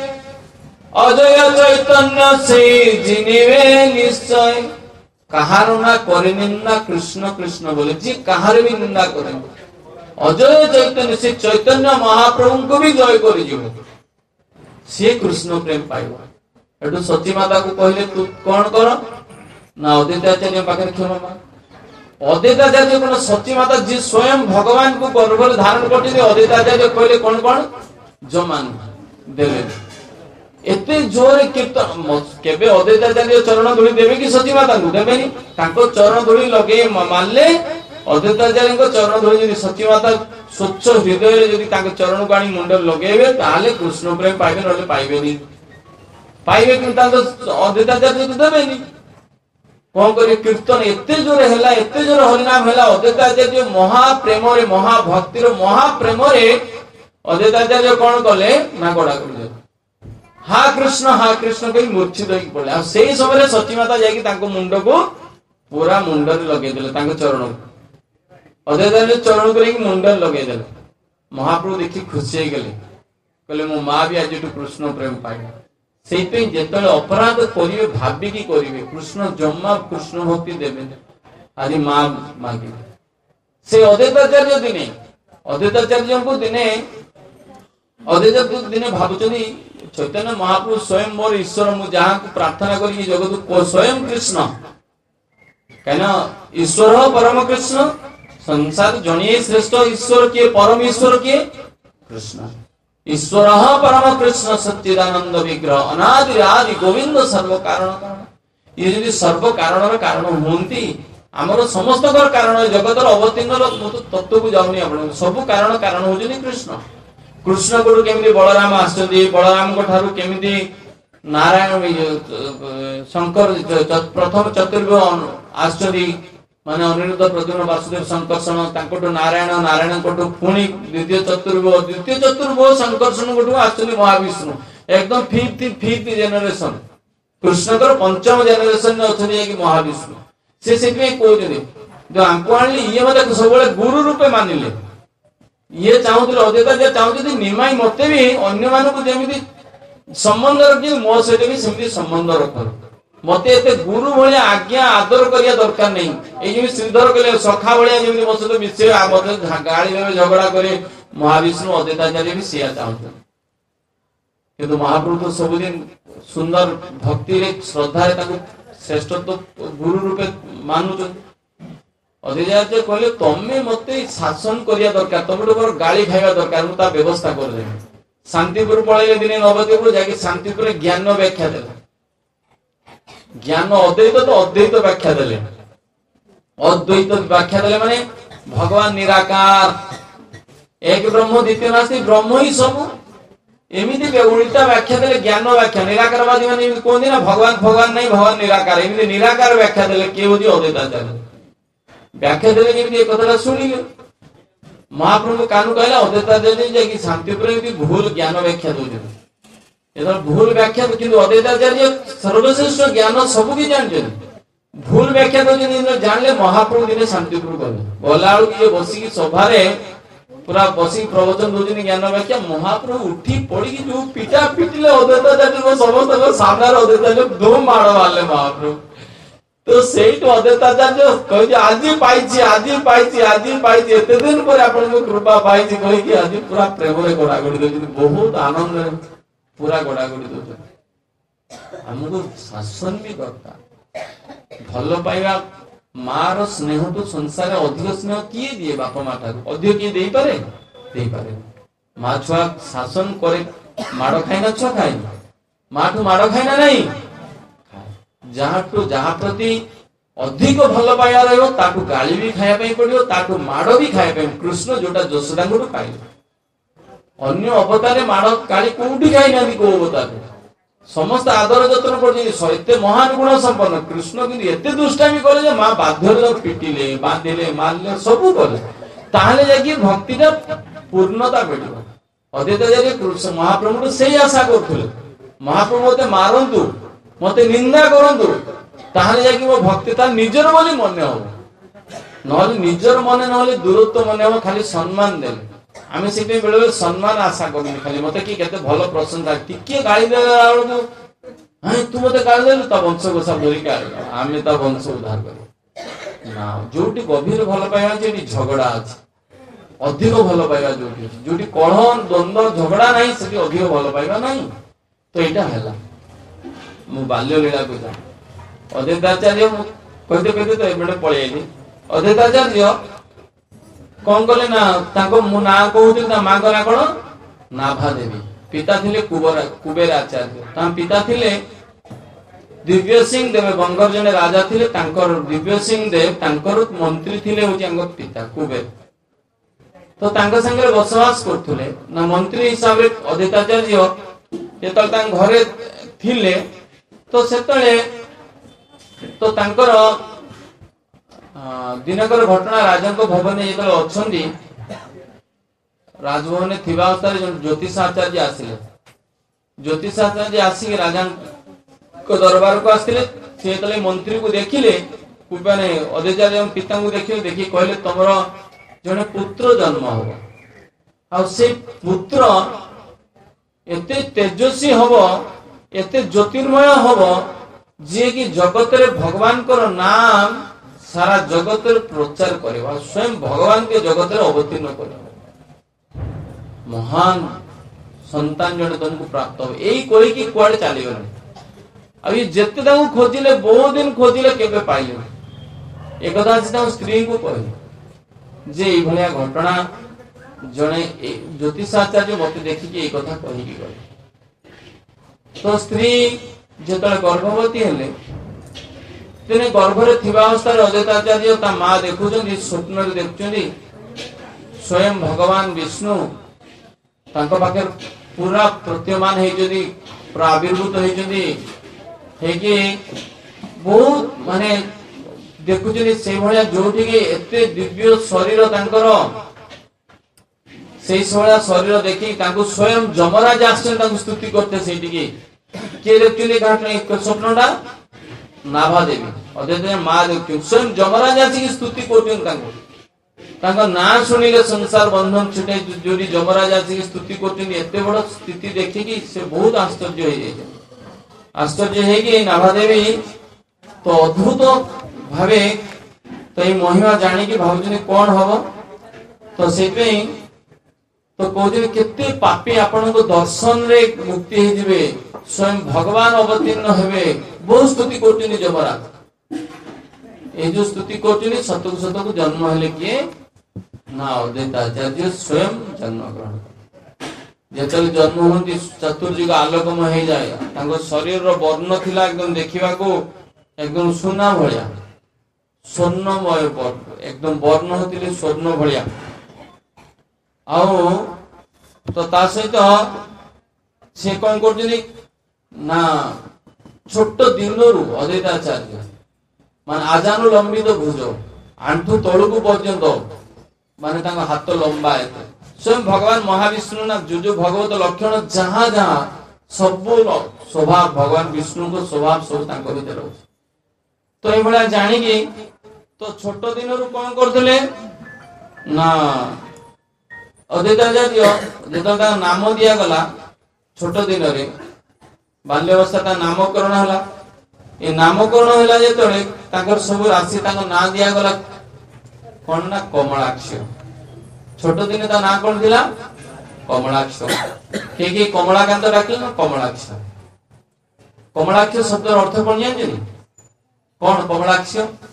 অজয় চৈতন্য সে জিনিবে নিশ্চয়। কাহার না করে নিন্দা কৃষ্ণ কৃষ্ণ বলে, যে কাহারে বি নিন্দা করে অজয় চৈতন্য সে চৈতন্য মহাপ্রভুଙ୍କୁ ବି ଜୟ କରିଯିବ, ସିଏ କୃଷ୍ଣ ପ୍ରେମ ପାଇବ। ଏଠୁ ସତୀ ମାତାକୁ କହିଲେ ତୁ କଣ କର ନା ଅଦ୍ୱୈତାଚାର୍ଯ୍ୟ ପାଖରେ କ୍ଷମା ମାଗ। ଅଦ୍ୱୈତାଚାର୍ଯ୍ୟ କଣ ସତୀ ମାତା ଯିଏ ସ୍ୱୟଂ ଭଗବାନଙ୍କୁ ଗର୍ଭରେ ଧାରଣ କରିଛନ୍ତି, ଅଦ୍ୱୈତାଚାର୍ଯ୍ୟ କହିଲେ କଣ କଣ ଜମା ଦେଲେ। ଏତେ ଜୋରରେ କୀର୍ତ୍ତନ, କେବେ ଅଦ୍ୱୈତାଚାର୍ଯ୍ୟ ଚରଣ ଧୂଳି ଦେବେ କି ସତୀ ମାତାଙ୍କୁ? ଦେବେନି। ତାଙ୍କ ଚରଣ ଧୂଳି ଲଗେଇ ମାରିଲେ, ଅଦ୍ୱୈତାଚାର୍ଯ୍ୟଙ୍କ ଚରଣ ଧୂଳି ଯଦି ସତୀ ମାତା ସ୍ୱଚ୍ଛ ହୃଦୟରେ ଯଦି ତାଙ୍କ ଚରଣକୁ ଆଣି ମୁଣ୍ଡରେ ଲଗେଇବେ ତାହେଲେ କୃଷ୍ଣ ପ୍ରେମ ପାଇବେ, ନହେଲେ ପାଇବେନି। ପାଇବେ କିନ୍ତୁ ତାଙ୍କ ଅଦ୍ୱୈତାଚାର୍ଯ୍ୟ ଦେବେନି। କଣ କରିବେ? କୀର୍ତ୍ତନ ଏତେ ଜୋରେ ହେଲା, ଏତେ ଜୋରେ ହରିନାମ ହେଲା, ଅଦ୍ୱୈତାଚାର୍ଯ୍ୟ ମହାପ୍ରେମରେ ମହାଭକ୍ତିର ମହାପ୍ରେମରେ ଅଦ୍ୱୈତାଚାର୍ଯ୍ୟ କଣ କଲେ ନା ଗଡା କରିଦେଲେ, हा कृष्ण हा कृष्ण कही मूर्छित होई पड़े। आ सेही समय सती माता जाके तांको मुंडो को पूरा मुंडरे लगे देले, तांको चरण अद्वैताचार्य चरण करे मुंडरे लगे देले। महाप्रभु देखि खुशी हो गले, कहले मो मां भी आज कृष्ण प्रेम पाई। सेही पे जेतले अपराध करिवे भाबी की करिवे, कृष्ण जम्मा कृष्ण भक्ति देबे। आज मां मागी से अद्वैताचार्य दिने अद्वैताचार्य को दिने अद्वैताचार्य दिने भाबुचनी चैतन्य महाप्रभु स्वयं मोर ईश्वर, मु जहां को प्रार्थना करी जगत को स्वयं कृष्ण, कहना ईश्वर परम कृष्ण, संसार जनिए श्रेष्ठ ईश्वर किए, परम ईश्वर किए कृष्ण। ईश्वर परम कृष्ण सच्चिदानंद विग्रह अनादि आदि गोविंद सर्व कारण कारण। ये यदि सर्व कारण कारण होती आमर समस्त कारण जगत अवतीर्ण तत्व को जाऊनी आप सब कारण कारण हो कृष्ण। कृष्ण को केमिति बलराम आसुदी, बलराम को ठारू केमिति नारायण शंकर प्रथम चतुर्भुज आसुदी, माने अनिरुद्ध प्रद्युम्न वासुदेव संकर्षण, तांकोटो नारायण, नारायण कोटो पुणी द्वितीय चतुर्भुज, द्वितीय चतुर्भुज संकर्षण कोटो आसुदी महाविष्णु, एकदम फिफ्थ फिफ्थ जनरेशन कृष्ण को पंचम जनरेशन में अछनी कि महाविष्णु। से सेति कहउछथि जो आंको आनली ये मते सब गुरु रूपे मानिले। ये चाहूले अद्वैताचार्य चाहते निमाई मते भी अन्य मानक जमी संबंध रखी, मो सहित भी सेमती संबंध रख, मते एते गुरु भाया आज्ञा आदर करिया दरकार नहीं। ये श्रीधर कहले सखा भाया जमी मो सहित मिसे मत गाड़ी देवे झगड़ा करे, महाविष्णु अद्वैताचार्य भी सिया चाहते। किंतु महाप्रभु तो सबुदिन सुंदर भक्ति श्रद्धा श्रेष्ठत्व गुरु रूपे मानुच। अद्वैताचार्य कहले तमे मते शासन करिया दरकार, तमे मोर गाली खाइबा दरकार, मु ता व्यवस्था कर दे। शांतिपुर पळाइले दिने नवद्वीपपुर जाके शांतिपुर ज्ञान व्याख्या देले, ज्ञान अद्वैत तो अद्वैत व्याख्या देले, अद्वैत व्याख्या देले माने भगवान निराकार, एक ब्रह्म द्वितीय नास्ति, ब्रह्म ही सब। एमिति उल्टा व्याख्या देले ज्ञान व्याख्या। निराकारवादी माने कहते ना भगवान भगवान नहीं, भगवान निराकार, एमिति निराकार व्याख्या देले के होजी अद्वैताचार्य व्याख्या देले। केमिति ए कथाटा सुनिले महाप्रभु कानु कहला अद्वैताचार्य जे कि शांतिपुर एमिति भूल ज्ञान व्याख्या दोजे, एतर भूल व्याख्या किंतु अद्वैताचार्य सर्वश्रेष्ठ ज्ञान सब भी जानछन, भूल व्याख्या दोजे जानले महाप्रभु दिने शांतिपुर गले गला ये बसी की सभा रे पूरा बसी प्रवचन दोजनी ज्ञान व्याख्या। महाप्रभु उठी पड़ी कि जो पिटा पिटले अद्वैताचार्य को समस्त सामने अद्वैताचार्य धूम मार मारले महाप्रभु। तो सेही तो अद्वैताचार्य कहि आज पाइछि आज पाइछि आज पाइछि एते दिन पर आपण को कृपा पाइछि कहि कि आज पूरा प्रेम रे गोडा गोडी दोजनी, बहुत आनंद रे पूरा गोडा गोडी दोजनी। हमको शासन भी दरकार, भल पाइबा मार स्नेह तो संसार अधिक स्नेह किए दिए, बापा माँ ठार अधिक किए दे पारे दे पारे। माँ छुआ शासन करे, माड़ खाइना छुआ खाए, माँ ठू माड़ खाइना नहीं, जहाँ ठू जहाँ प्रति अधिक भल पाइबा रहिबो ताठू गाली भी खाया पई पड़ियो, ताठू माड़ भी खाया पई। कृष्ण जोटा यशोदांगठू पाइले, अन्य अवतारे माड़ गाली कोउठी खाइ नांदी, को अवतार समस्त आदर जतन करते महान गुण संपन्न। कृष्ण किंतु एते दुष्टामी कले जे मां बाध्य पिटिले बांधिले मारले सब कले, ताहले जाकी भक्तिटा पूर्णता मिलिबो। अद्वैताचार्य कृष्ण महाप्रभु से आशा करथुले, महाप्रभु मते मारंतु मते निंदा करंतु ताहले जाकी मो भक्तिता निजर बोली मने हो। নহলে ନିଜର ମନେ ନହେଲେ ଦୂରତ୍ୱ ମନେ ହବ ଖାଲି ସମ୍ମାନ ଦେଲେ ଆମେ ସେଥିପାଇଁ ବେଳେ ବେଳେ ସମ୍ମାନ ଆଶା କରୁନି ଖାଲି ମତେ କି କେତେ ଭଲ ପ୍ରଶଂସା ଟିକେ ଗାଳି ଦେଲା ବେଳକୁ ହଁ ତୁ ମତେ ଗାଳି ଦେଲୁ ତା ବଂଶ ଗୋସା ଧରିକି ଆଣିଲ ଆମେ ତା ବଂଶ ଉଦ୍ଧାର କରିବୁ ନା ଯୋଉଠି ଗଭୀର ଭଲ ପାଇବା ଅଛି ସେଠି ଝଗଡା ଅଛି ଅଧିକ ଭଲ ପାଇବା ଯୋଉଠି ଅଛି ଯୋଉଠି କଳହ ଦ୍ୱନ୍ଦ୍ୱ ଝଗଡା ନାହିଁ ସେଠି ଅଧିକ ଭଲ ପାଇବା ନାହିଁ ତ ଏଇଟା ହେଲା ମୁଁ ବାଲ୍ୟ ଲୀଳାକୁ ଯାଏ ଅଦ୍ୱୈତାଚାର୍ଯ୍ୟ ମୁଁ କହିତେ କହିତେ ତ ଏପଟେ ପଳେଇ ଆଇଲି ଅଦ୍ୱୈତାଚାର୍ଯ୍ୟ କଣ କଲେ ନା ତାଙ୍କ ମୁଁ ନାଁ କହୁଥିଲି ତା ମାଙ୍କ ନାଁ କଣ ନାଭା ଦେବୀ ପିତା ଥିଲେ କୁବେର କୁବେର ଆଚାର୍ଯ୍ୟ ତାଙ୍କ ପିତା ଥିଲେ ଦିବ୍ୟ ସିଂ ଦେବ ବଙ୍ଗର ଜଣେ ରାଜା ଥିଲେ ତାଙ୍କର ଦିବ୍ୟ ସିଂ ଦେବ ତାଙ୍କର ମନ୍ତ୍ରୀ ଥିଲେ ହଉଛି ଆମ ପିତା କୁବେର ତ ତାଙ୍କ ସାଙ୍ଗରେ ବସବାସ କରୁଥିଲେ ନା ମନ୍ତ୍ରୀ ହିସାବରେ ଅଦ୍ୱୈତାଚାର୍ଯ୍ୟ ଯେତେବେଳେ ତାଙ୍କ ଘରେ ଥିଲେ ତ ସେତେବେଳେ ତ ତାଙ୍କର ଦିନକର ଘଟଣା ରାଜାଙ୍କ ଭବନରେ ଯେତେବେଳେ ଅଛନ୍ତି ରାଜଭବନରେ ଥିବା ଅବସ୍ଥାରେ ଜଣେ ଜ୍ୟୋତିଷ ଆଚାର୍ଯ୍ୟ ଆସିଲେ ଜ୍ୟୋତିଷ ଆଚାର୍ଯ୍ୟ ଆସିକି ରାଜାଙ୍କ ଦରବାରକୁ ଆସିଥିଲେ ସେ ଯେତେବେଳେ ମନ୍ତ୍ରୀକୁ ଦେଖିଲେ ମାନେ ଅଦ୍ୱୈତାଚାର୍ଯ୍ୟ ପିତାଙ୍କୁ ଦେଖିଲେ ଦେଖି କହିଲେ ତମର ଜଣେ ପୁତ୍ର ଜନ୍ମ ହବ ଆଉ ସେ ପୁତ୍ର ଏତେ ତେଜସ୍ୱୀ ହବ ଏତେ ଜ୍ୟୋତିର୍ମୟ ହବ ଯିଏକି ଜଗତରେ ଭଗବାନଙ୍କର ନାମ ସାରା ଜଗତରେ ପ୍ରଚାର କରିବ ସ୍ୱୟଂ ଭଗବାନଙ୍କ ଜଗତରେ ଅବତୀର୍ଣ୍ଣ କରିବ ମହାନ ସନ୍ତାନ ଜଣେ ତମକୁ ପ୍ରାପ୍ତ ହବ ଏଇ କହିକି କୁଆଡେ ଚାଲିଗଲେ ଆଉ ଇଏ ଯେତେ ତାଙ୍କୁ ଖୋଜିଲେ ବହୁତ ଦିନ ଖୋଜିଲେ କେବେ ପାଇଲେ ଏକଥା ସେ ତାଙ୍କ ସ୍ତ୍ରୀଙ୍କୁ କହିଲେ ଯେ ଏଇଭଳିଆ ଘଟଣା ଜଣେ ଜ୍ୟୋତିଷାଚାର୍ଯ୍ୟ ମତେ ଦେଖିକି ଏଇ କଥା କହିକି ଗଲେ ତ ସ୍ତ୍ରୀ ଯେତେବେଳେ ଗର୍ଭବତୀ ହେଲେ ଦିନେ ଗର୍ଭରେ ଥିବା ଅବସ୍ଥାରେ ଅଦ୍ୱୈତାଚାର୍ଯ୍ୟ ତା ମା ଦେଖୁଛନ୍ତି ସ୍ୱପ୍ନରେ ଦେଖୁଛନ୍ତି ସ୍ୱୟଂ ଭଗବାନ ବିଷ୍ଣୁ ତାଙ୍କ ପାଖରେ ପୁରା ପ୍ରତୀୟମାନ ହେଇଛନ୍ତି ପୁରା ଆବିର୍ଭୂତ ହେଇଛନ୍ତି ହେଇକି ବହୁତ ମାନେ ଦେଖୁଛନ୍ତି ସେଇଭଳିଆ ଯୋଉଠିକି ଏତେ ଦିବ୍ୟ ଶରୀର ତାଙ୍କର ସେଇ ଭଳିଆ ଶରୀର ଦେଖି ତାଙ୍କୁ ସ୍ୱୟଂ ଯମରାଜ ଆସିଛନ୍ତି ତାଙ୍କୁ ସ୍ତୁତି କରତେ ସେଇଠିକି କିଏ ଦେଖୁଛନ୍ତି ସ୍ୱପ୍ନଟା ନାଭା ଦେବୀ ଅଦ୍ୱୈତ ମା ଦେଖୁଛନ୍ତି ସ୍ୱୟଂ ଯମରାଜ ଆସିକି ସ୍ତୁତି କରୁଛନ୍ତି ତାଙ୍କୁ ତାଙ୍କ ନାଁ ଶୁଣିଲେ ସଂସାର ବନ୍ଧନ ଛୁଟେ ଯୋଉଠି ଯମରାଜ ଆସିକି ସ୍ତୁତି କରୁଛନ୍ତି ଏତେ ବଡ ସ୍ଥିତି ଦେଖିକି ସେ ବହୁତ ଆଶ୍ଚର୍ଯ୍ୟ ହେଇଯାଇଛନ୍ତି ଆଶ୍ଚର୍ଯ୍ୟ ହେଇକି ନାଭା ଦେବୀ ତ ଅଦ୍ଭୁତ ଭାବେ ତ ଏଇ ମହିମା ଜାଣିକି ଭାବୁଛନ୍ତି କଣ ହବ ତ ସେଇଥିପାଇଁ ତ କହୁଛନ୍ତି କେତେ ପାପୀ ଆପଣଙ୍କ ଦର୍ଶନରେ ମୁକ୍ତି ହେଇଯିବେ ସ୍ୱୟଂ ଭଗବାନ ଅବତୀର୍ଣ୍ଣ ହେବେ ବହୁତ ସ୍ତୁତି କରୁଛନ୍ତି ଯମରାଜ এই যে স্তুতি করছেন শতক শতক জন্ম হলে কিয়ে না অদ্বৈতাচার্য স্বয়ং জন্মগ্রহণ যেতବେଳେ জন্ম ହୁଅନ୍ତି ଚତୁର୍ଯୁଗ ଆଲୋକମୟ ହେଇଯାଏ ତାଙ୍କ ଶରୀରର ବର୍ଣ୍ଣ ଥିଲା ଏକଦମ ଦେଖିବାକୁ ଏକଦମ ସୁନା ଭଳିଆ ସ୍ୱର୍ଣ୍ଣମୟ ବର୍ଣ୍ଣ ଏକଦମ ବର୍ଣ୍ଣ ହଉଥିଲେ ସ୍ୱର୍ଣ୍ଣ ଭଳିଆ ଆଉ ତ ତା ସହିତ ସେ କଣ କରୁଛନ୍ତି ନା ଛୋଟ ଦିନରୁ ଅଦ୍ୱୈତାଚାର୍ଯ୍ୟ ମାନେ ଆଜାନୁ ଲମ୍ବିତ ଭୁଜ ଆଣ୍ଠୁ ତଳକୁ ପର୍ଯ୍ୟନ୍ତ ମାନେ ତାଙ୍କ ହାତ ଲମ୍ବା ଏତେ ସ୍ୱୟଂ ଭଗବାନ ମହାବିଷ୍ଣୁ ନା ଯୋଉ ଯୋଉ ଭଗବତ ଲକ୍ଷଣ ଯାହା ଯାହା ସବୁ ସ୍ୱଭାବ ଭଗବାନ ବିଷ୍ଣୁଙ୍କ ସ୍ୱଭାବ ସବୁ ତାଙ୍କ ଭିତରେ ଅଛି ତ ଏଇଭଳିଆ ଜାଣିକି ତ ଛୋଟ ଦିନରୁ କଣ କରୁଥିଲେ ନା ଅଦ୍ୱୈତାଚାର୍ଯ୍ୟ ଯେତେବେଳେ ତାଙ୍କ ନାମ ଦିଆଗଲା ଛୋଟ ଦିନରେ ବାଲ୍ୟ ଅବସ୍ଥା ତା ନାମକରଣ ହେଲା ଏ ନାମକରଣ ହେଲା ଯେତେବେଳେ ତାଙ୍କର ସବୁ ରାଶି ତାଙ୍କ ନାଁ ଦିଆଗଲା କଣ ନା କମଳାକ୍ଷ ଛୋଟ ଦିନେ ତା ନାଁ କଣ ଥିଲା କମଳାକ୍ଷ କିଏ କିଏ କମଳାକାନ୍ତ ଡାକିଲେ ନା କମଳାକ୍ଷ କମଳାକ୍ଷ ଶବ୍ଦର ଅର୍ଥ କଣ ଜାଣିଛନ୍ତି କଣ କମଳାକ୍ଷ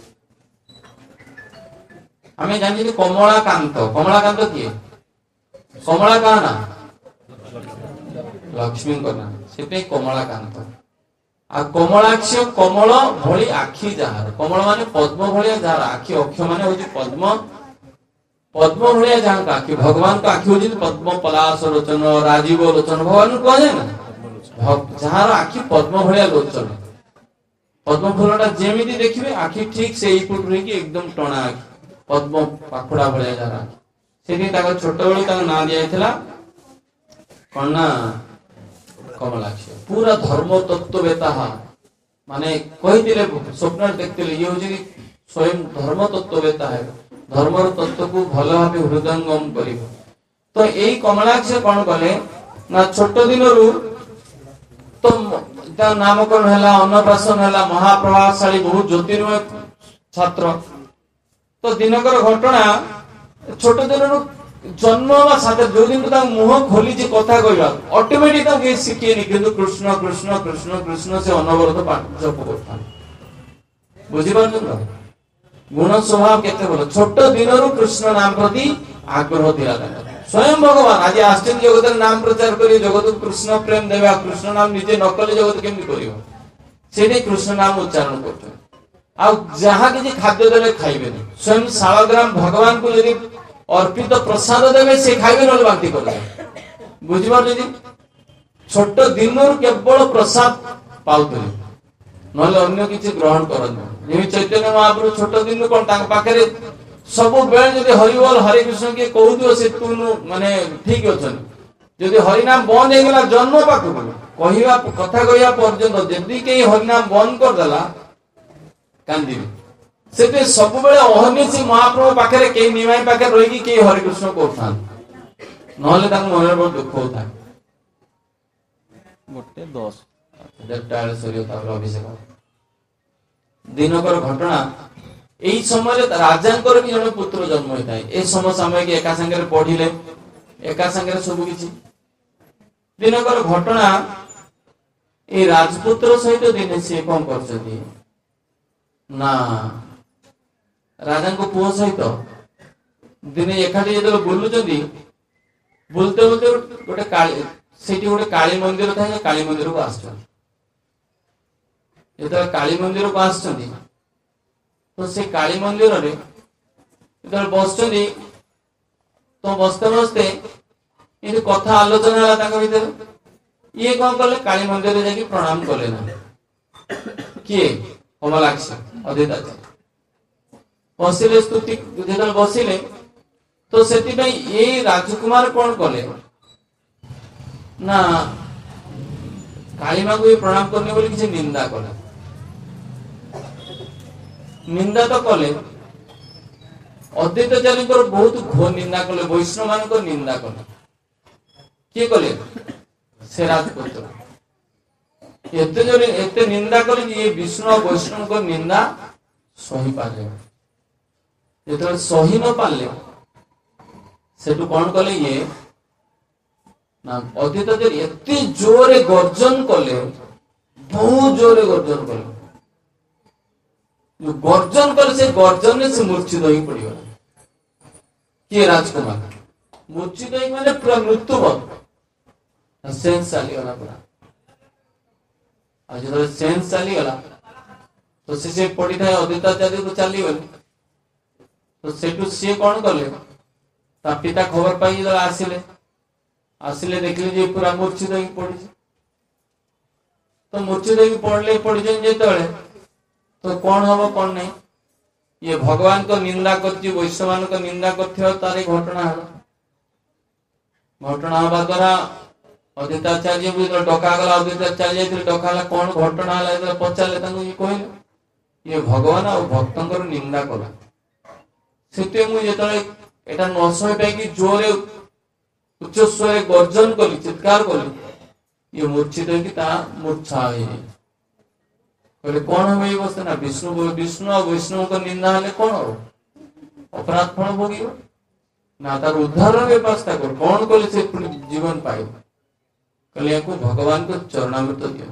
ଆମେ ଜାଣିଛୁ କମଳାକାନ୍ତ କମଳାକାନ୍ତ କିଏ କମଳା କାହା ନା ଲକ୍ଷ୍ମୀଙ୍କ ନାଁ ସେଥିପାଇଁ କମଳାକାନ୍ତ ଆଉ କମଳାକ୍ଷ କମଳ ଭଳି ଆଖି ଯାହାର କମଳ ମାନେ ପଦ୍ମ ଭଳିଆ ଯାହାର ଆଖି ଅକ୍ଷ ମାନେ ହଉଛି ପଦ୍ମ ପଦ୍ମ ଭଳିଆ ଯାହାଙ୍କ ଆଖି ଭଗବାନଙ୍କ ଆଖି ହଉଛି ପଦ୍ମ ପଲାଶ ଲୋଚନ ରାଜୀବ ଲୋଚନ ଭଗବାନଙ୍କୁ କୁହାଯାଏ ନା ଯାହାର ଆଖି ପଦ୍ମ ଭଳିଆ ଲୋଚନ ପଦ୍ମ ଫୁଲଟା ଯେମିତି ଦେଖିବେ ଆଖି ଠିକ ସେଇ ପଟୁ ହେଇକି ଏକଦମ ଟଣା ଆଖି ପଦ୍ମ ପାଖୁଡା ଭଳିଆ ଯାହାର ଆଖି ସେଥିପାଇଁ ତାଙ୍କ ଛୋଟବେଳୁ ତାଙ୍କ ନାଁ ଦିଆଯାଇଥିଲା କଣ ନା କମଳାକ୍ଷ ପୁରା ଧର୍ମ ତତ୍ତ୍ୱବେତା ମାନେ କହିଥିଲେ ସ୍ୱପ୍ନରେ ଦେଖିଥିଲେ ଇଏ ହଉଛି स्वयं धर्म तत्ववेता है, धर्मर तत्व को भल भाव हृदयंगम कर। तो यही कमलाक्ष कौन कले ना छोट दिन तो नामकरण है, अन्नप्राशन है, महाप्रभावशाली बहुत ज्योतिर्मय छात्र। तो दिनकर घटना छोट दिन जन्म साथ जो दिन मुह खोली कथा कहवा ऑटोमेटिक शिखेनि किंतु कृष्ण कृष्ण कृष्ण कृष्ण से अनवरत जप कर बुझीपार गुण स्वभाव केते भल छोट दिन कृष्ण नाम प्रति आग्रह दिला स्वयं भगवान आज आश्चर्य जगत नाम प्रचार कर जगत कृष्ण प्रेम देवा कृष्ण नाम निजे नकले जगत केमती कर कृष्ण नाम उच्चारण कर जहाँ किसी खाद्य देवे खाइबे स्वयं शालग्राम भगवान को यदि अर्पित तो प्रसाद देवे से खाइबे न बांति कर बुझीपार छोट दिन केवल प्रसाद पाउतले नले अन्य किसी ग्रहण करन चैतन्य महाप्रभु छोट दिन कौन पाखे सब बेल जदि हरिबोल हरे कृष्ण के कहू से माने ठीक अच्छन जदि हरिनाम बंद हो गला जन्म पाखु कहवा कथा कहवा पर्यंत जदि कहीं हरिनाम बंद करदेला कांदी से सब बेले अहर्निशी महाप्रभु पाखे कई निमाई पाखे रही कई हरे कृष्ण करता ना मन बहुत दुख होता है गोटे दस अभिषेक दिनकर घटना यही समय राजा भी जन पुत्र जन्म होता है ए समय समय एका संगे पढ़िले एका संगे सब किछि दिनकर घटना ए राजपुत्र सहित दिने से कौन कर ना राजा को पुओ सहित दिने एकाठी जो बुलुचंदी बुलते बुलते गोटे काली सेठी गोटे काली मंदिर था काली मंदिर को आस जो काली मंदिर को आस तो से काली मंदिर रे जो बस तो बसते बसते ये कथा आलोचना भीतर ये कौन कले काली मंदिर जाकि प्रणाम कले ना किए कमलाक्ष अधिदाचार्य बसिले स्तुति जो बसिले तो से ये राजकुमार कौन कले ना कालीमा को प्रणाम करने बोली किसी निंदा कले निंदा तो कले अद्वैताचार्य बहुत घोर निंदा कले वैष्णव मान निंदा कले किए कले से राजपुत्र एते जोरे एते निंदा कले ये विष्णु वैष्णव को निंदा सही पाले जो सही न पाले सेटू कौन कले ये ना अद्वैताचार्य एते जोरे गर्जन कले बहुत जोरे गर्जन कले जो गर्जन कर से गर्जन से मूर्छित हो पड़ेगा किए राजकुमार मूर्छित हो माने पूरा मृत्यु सेंस चली गला पूरा आज जो सेंस चली गला तो से से पड़ी था अद्वैताचार्य को चली गले तो सेटू सी कौन कले ता पिता खबर पाई जो आसिले आसिले देखले जे पूरा मूर्छित हो पड़ी तो मूर्छित हो पड़ले पड़ी जेतले तो कौन हम कौन नहीं ये भगवान को निंदा करती वैष्णव मान को निंदा करते तार घटना है घटना हवा द्वारा अद्वैताचार्य भी डका गला अद्वैताचार्य डका कौन घटना है पचारे ये कहले ये भगवान और भक्तों निंदा कला से मुझे एटा न सही पाई जोरे उच्च स्वर गर्जन कली चित्कार कली ये मूर्छित होगी मूर्छा कौन हम ये बस ना विष्णु विष्णु और वैष्णव को निंदा है कौन हो अपराध फल भोग ना तार उद्धार व्यवस्था कर कौन कले से जीवन पाए कले को भगवान को चरणामृत दियो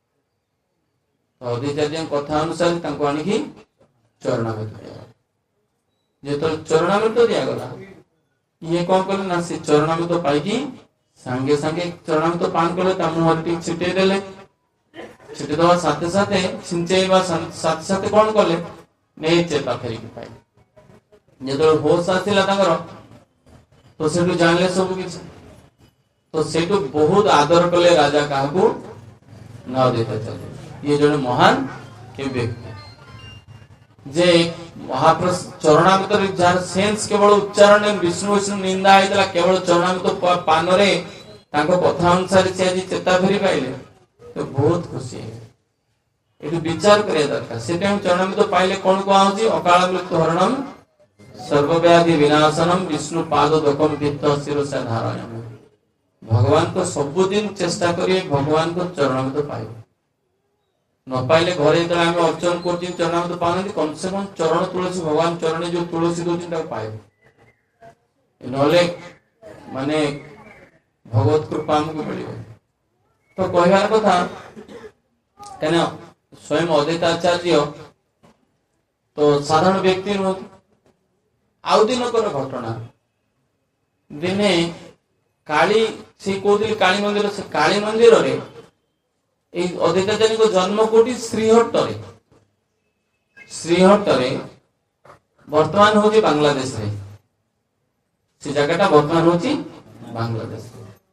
तो अद्वैताचार्य कथा अनुसार आनिकी चरणामृत दिया जो चरणामृत दिया गला ये कौन कले ना से चरणामृत पाई सांगे सांगे चरणामृत पान कले मुहर टी छिटे देले छिटे दवा साथे साथे सिंचेवा साथे साथे कौन कले नहीं चेता फेरी पाई जो होश आसिला तांगर तो सेटू जानले सब किछ तो सेटू बहुत आदर कले राजा काहू ना देता चले ये जने महान के व्यक्ति जे महाप्रस चरणामृत जार सेंस केवल उच्चारण विष्णु विष्णु निंदा आइतला केवल चरणामृत पान रे तांको कथा अनुसार से आज चेता फेरी पाइले तो बहुत खुशी है ये विचार करिया दरकार से चरणामृत पाइले कौन कहुची अकाल मृत्यु हरणम सर्वव्याधि विनाशनम विष्णु पाद दोकम भित्त शिरोसा धारणम। भगवान को सबुदिन चेष्टा करिए भगवान को चरणामृत पाइबे न पाइले घरे जो आम अर्चन कर चरणामृत पाने कम से कम चरण तुलसी भगवान चरण जो तुलसी दौर पाइबे नले माने भगवत कृपा हमको मिल तो कहबार कथा क्या स्वयं अद्वैत आचार्य तो साधारण व्यक्ति नुह आउ दिनकर घटना दिने काली से कहते काली मंदिर से काली मंदिर रे अद्वैत आचार्य जन्म कोटी श्रीहट्ट रे श्रीहट्ट रे वर्तमान होची बांग्लादेश रे से जगह वर्तमान होची बांग्लादेश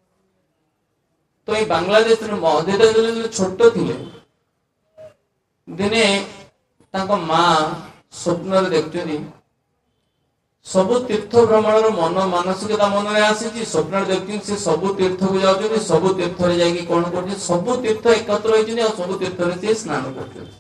तो ये बांग्लादेश अद्वैत आचार्य छोट थिले दिने तांको मां स्वप्न देखते सबु तीर्थ भ्रमण मन मानसिकता मन में आसी स्वप्न देखते से सबु तीर्थ को जाउछन सबु तीर्थ रे जाई कोन करछन सबु तीर्थ एकत्र होइछन और सबु तीर्थ रे से स्नान करछन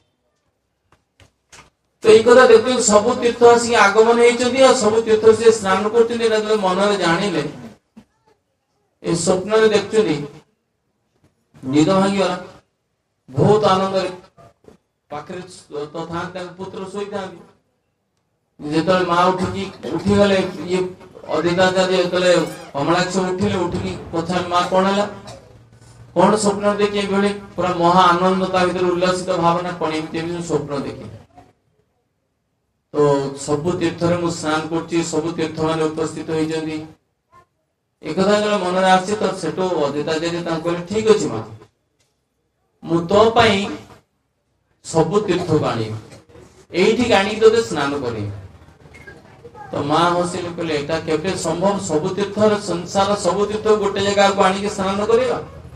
तो ई कथा देखते सबु तीर्थ आसी आगमन हेइछन और सबु तीर्थ से स्नान करछन एटा जब मन रे जानिले ए स्वप्न रे देखछन निद भांगी वाला बहुत आनंद पाखरे तो था पुत्र सोई था जेतले मां उठी उठी गले ये अद्वैताचार्य जेतले कमलाक्ष उठिले उठी पछा मां कोन हला कोन स्वप्न देखि बेले पूरा महा आनंदता भीतर उल्लासित भावना कोन एमि स्वप्न देखि तो सब तीर्थ रे मु स्नान करछि सब तीर्थ माने उपस्थित होई जंदी एक कथा जले मन रे आसी तो सेटो अद्वैताचार्य ता कहले ठीक अछि मां मु तो पई सब तीर्थ गाणी एठी गाणी तो स्नान करी तो मां हसिले कहले एटा केबे संभव सब तीर्थ संसार सब तीर्थ गोटे जगह को आनी के स्नान करिया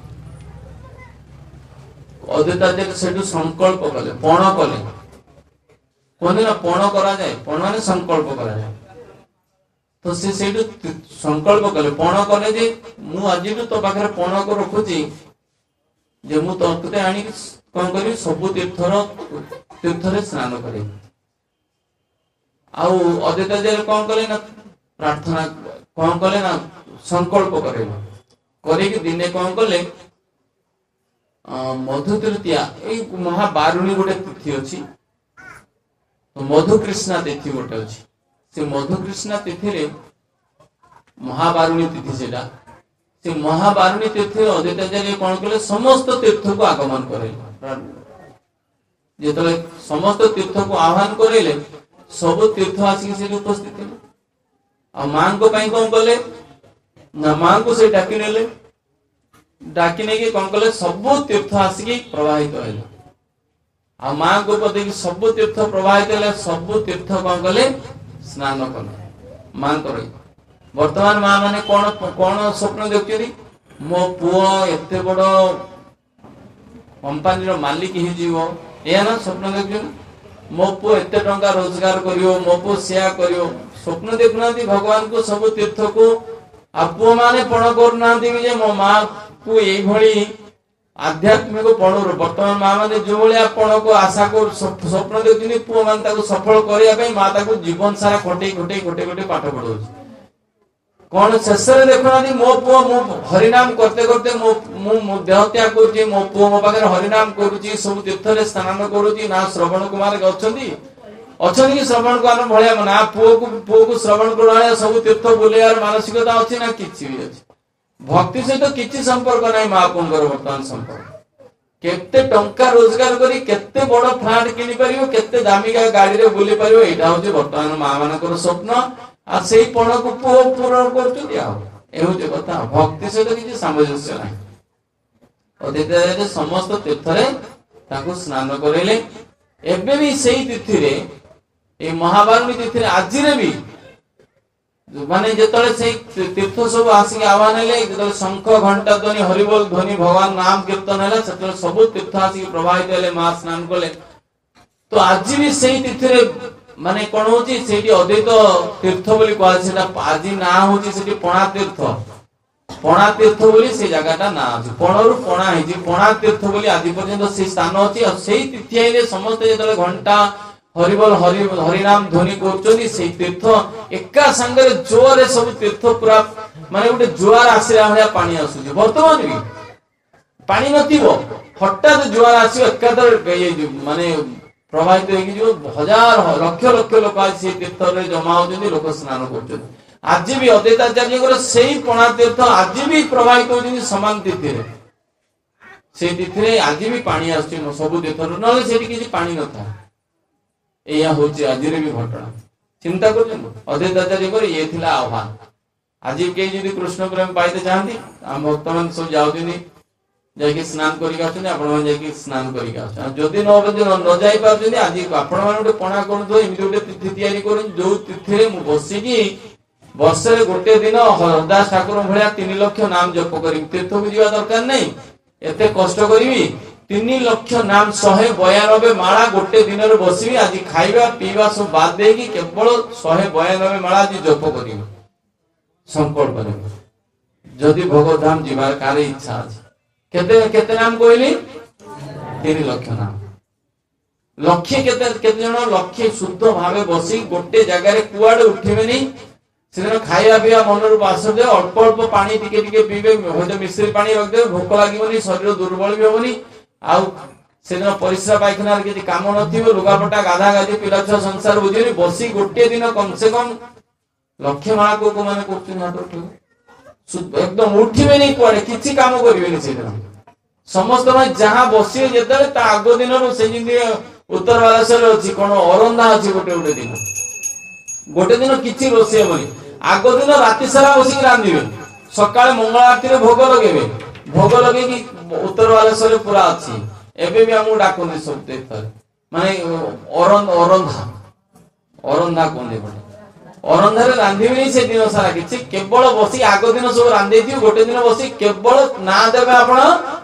अद्वैताचार्य सेटु संकल्प कले पण कले कोने ना पण करा जाए पण माने संकल्प करा जाए तो से सेटु संकल्प कले पण कले जे मु आज तो पाखरे पण को रखुची जे मु तत्ते आनी कौन करी सब तीर्थर तीर्थरे स्नान करे आउ अद्वैताचार्य कौन कले ना प्रार्थना कौन कले ना संकल्प करे करे कि दिने कौन कले मधु तृतीया ए महाबारुणी गोटे तिथि अछि तो मधु कृष्णा तिथि गोटे अछि से मधु कृष्णा तिथि रे महाबारुणी तिथि सेटा से महाबारुणी तीर्थ अद्वैताचार्य कौन कले समस्त तीर्थ को आगमन करे जेतले समस्त तीर्थ को आह्वान करेले सब तीर्थ आसी से उपस्थित थे आ मां को पई कौन कले ना मां को से डाकी नेले डाकी ने के कौन कले सब तीर्थ आसी प्रवाहित होले आ मां को पदे की सब तीर्थ प्रवाहित होले सब तीर्थ कौन कले स्नान कले मां करे वर्तमान मां माने कोन कोन स्वप्न देखछी मो पुओ एते बड़ कंपनी रो मालिक ही जीवो ए ना स्वप्न देखछी मो पुओ एते टंका रोजगार करियो मो पुओ सेया करियो स्वप्न देखनाती भगवान को सब तीर्थ को आ पुओ माने पण करनाती जे मो मां को एई भली आध्यात्मिक पण वर्तमान मां माने जो भलिया पण को आशा को स्वप्न देखछी पुओ माने ताको सफल करिया पई मां ताको जीवन सारा कोटे कोटे कोटे कोटे पाठ पढौछि कौन शेष देखना मो पुओ मो हरिनाम करते करते मो मो देह त्याग करुची मो पुओ मो पाखे हरिनाम करुची सब तीर्थ रे स्नान करुची ना श्रवण कुमार अछंती अछंती कि श्रवण कुमार भलिया ना पुओ को पुओ को श्रवण करवाया सब तीर्थ बुलेयार मानसिकता अछि ना किछि भी अछि भक्ति से तो किछि संपर्क नै महापुंगर वर्तमान संपर्क केते टंका रोजगार करी केते बड़ फ्लैट किनि परियो केते दामिका गाड़ी रे बुली परियो एटा होची वर्तमान मां मानकर स्वप्न आ सेही पण को पुओ पूर्ण करछु दिया ए होचे कथा भक्ति से तो किछि सामंजस्य नै अद्वैताचार्य समस्त तीर्थ रे ताको स्नान करेले एबे भी सेही तिथि रे ए महाबारुणी तिथि रे आज रे भी माने जेतले सेही तीर्थ सब आसी आह्वान ले जेतले शंख घंटा ध्वनि हरिबोल ध्वनि भगवान नाम कीर्तन हैला सेतले सब तीर्थ आसी प्रवाहित हेले मां स्नान कले तो आज भी सेही तिथि रे माने कोन होची सेठी अद्वैत तीर्थ बोली कहै सेटा आजि ना होची सेठी पणा तीर्थ पणा तीर्थ बोली से जगहटा ना अछि पणरु पणा हेजी पणा तीर्थ बोली आदि पर्यंत से स्थान अछि और सेही तिथि आइले समस्त जेतले घंटा हरिबल हरि हरिनाम ध्वनि करचोनी से तीर्थ एका संगे जोरे सब तीर्थ पूरा माने उठे जुआर आसिरा भया पानी आसुची वर्तमान भी पानी नथिबो हठात जुआर आसी एकादर माने प्रवाहित होगी जो हजार लक्ष लक्ष लोक से तीर्थ रे जमा होजनी लोक स्नान करचोनी आज भी अद्वैताचार्य से पणा तीर्थ आज भी प्रभावित होती समान तिथि से तिथि आज भी पानी आस सब तीर्थ ना किसी पानी न था यह हूँ आज भी घटना चिंता कर अद्वैताचार्य ये थिला आह्वान आज कई कृष्ण प्रेम पाइते चाहती आम भक्त मान सब जाऊँ जाकि स्नान करके स्नान करके न जाई पार्टी आज आपण मैंने पणा कर गोटे तिथि या जो तिथि बसिकी वर्ष गोटे दिन हरदास ठाकुर भाया तीन लक्ष नाम जप करी तीर्थ को जावा दरकार नहीं एते कष्ट करी तीन लक्ष नाम शहे बयानबे माला गोटे दिन बसबी आज खाइबा पीवा सब बाद देकी केवल शहे बयानबे माला आज जप करी संकल्प जदि भगवधाम जीवार कार इच्छा अछि केते केते नाम कहली तीन लक्ष नाम लक्ष्य केते केते जण लक्ष्य शुद्ध भावे बसी गोटे जगह रे कुआडे उठिबे नहीं से खाया पीवा मन बास दे अल्प अल्प पानी टिके टिके पीबे हयतो मिश्री पानी रखदे भोक लागबनी शरीर दुर्बल भी होबनी आउ से परिश्रा पायखाना किसी काम नथिबो लुगापटा गाधा गाधी पिला छुआ संसार बुझेनी बसी गोटे दिन कम से कम लक्ष्य माला को को माने करछन एकदम उठिबे नहीं कुआडे किछि काम करिबेनी से दिन समस्त में जहां बसी जेतले ता आगो दिन से जिंदे उत्तर बालेश्वर अछि कोन अरंधा अछि गोटे गोटे दिन गोटे दिन किछि रोसे होई आगो दिन राति सारा बसी रांधिबे सकाळे मंगल आरती रे भोग लगेबे भोग लगे कि उत्तर बालेश्वर पूरा अछि एबे भी हमु डाकोनी सब तीर्थ माने अरंध अरंधा अरंधा कोने बोले अरंधा रे रांधिबे नहीं से दिन सारा किछि केवल बसी आगो दिन सब रांधे दियो गोटे दिन बसी केवल ना देबे आपण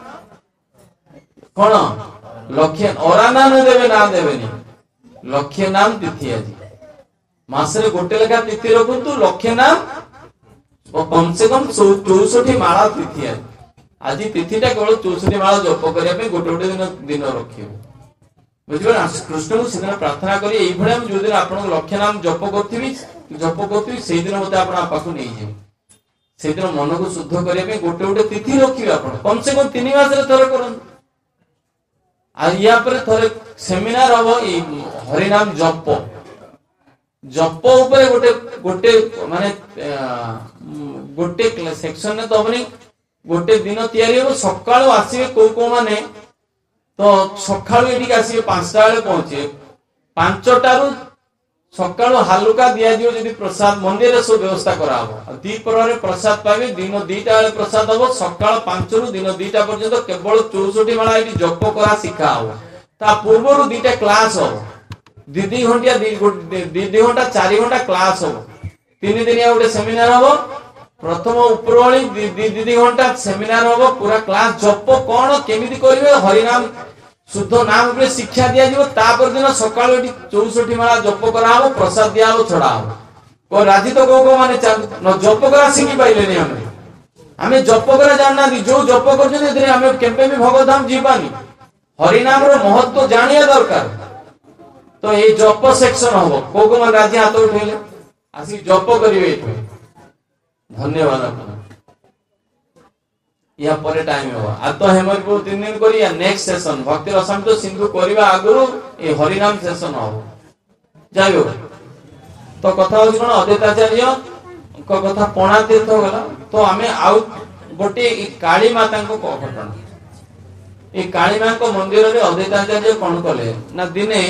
कोन लक्ष्य अराना न देबे ना देबेनी लक्ष्य नाम तिथि आज मासरे गोटे लेखा तिथि रखु लक्ष्य नाम कम से कम चौसठी माला तिथि है आज तिथिटा केवल चौसठी माला जप करने गोटे गोटे दिन दिन रखे बुझे कृष्ण को सेदिन प्रार्थना करी जो दिन आप लक्ष्य नाम जप करी जप करी से दिन मत आप नहीं जाए से दिन मन को शुद्ध करने गोटे गोटे तिथि रखिए आप कम से कम तीन मास थे कर थे सेमिनार हम हरिनाम जप जप ऊपर गोटे गोटे माने गोटे सेक्शन ने तो हबनी गोटे दिन तैयारी हो सकाळो आसीबे को को माने तो सकाळो एठी आसीबे पांचटा बेले पहुंचे पांचटा रु सकाळो हालुका दिया दियो जदी प्रसाद मंदिर रे सब व्यवस्था करा हो दीपर रे प्रसाद पाइबे दिन दुईटा बेले प्रसाद हो सकाळ पांच रु दिन दुईटा पर्यंत केवल चौसठी माला एठी जप करा सिखा हो ता पूर्व रु दुईटा क्लास हो दीदी घंटिया दीदी घंटा चार घंटा क्लास हम तीन दिन गोटे सेमिनार हम प्रथम उपरवाली दीदी घंटा सेमिनार हम पूरा क्लास जप कौन केमिति करिवे हरिनाम शुद्ध नाम रे शिक्षा दिया जीवो तापर दिन सकाळ एठी चौसठी माला जप करा हो प्रसाद दिया हो छड़ा हो को राजी तो को को माने न जप करा सिखि पाइले नि हम हमें जप करा जानना दी जो जप करछन एथिरे हमें केबे भी भगवधाम जीवानी हरिनाम रो महत्व जानिया दरकार तो ये जप सेक्शन हम को को मन राजी हाथ उठेले आसी जप करिवे धन्यवाद आपन या परे टाइम हो आ तो हेमर को तीन दिन करी या नेक्स्ट सेशन भक्ति रसामृत सिंधु करबा आगुरु ए हरिनाम सेशन हो जायो तो कथा हो कोन अद्वैताचार्य को कथा पणा तीर्थ गला तो हमें आउ गोटे काली माता को घटना ए काली मां को मंदिर रे अद्वैताचार्य कोन कले ना दिने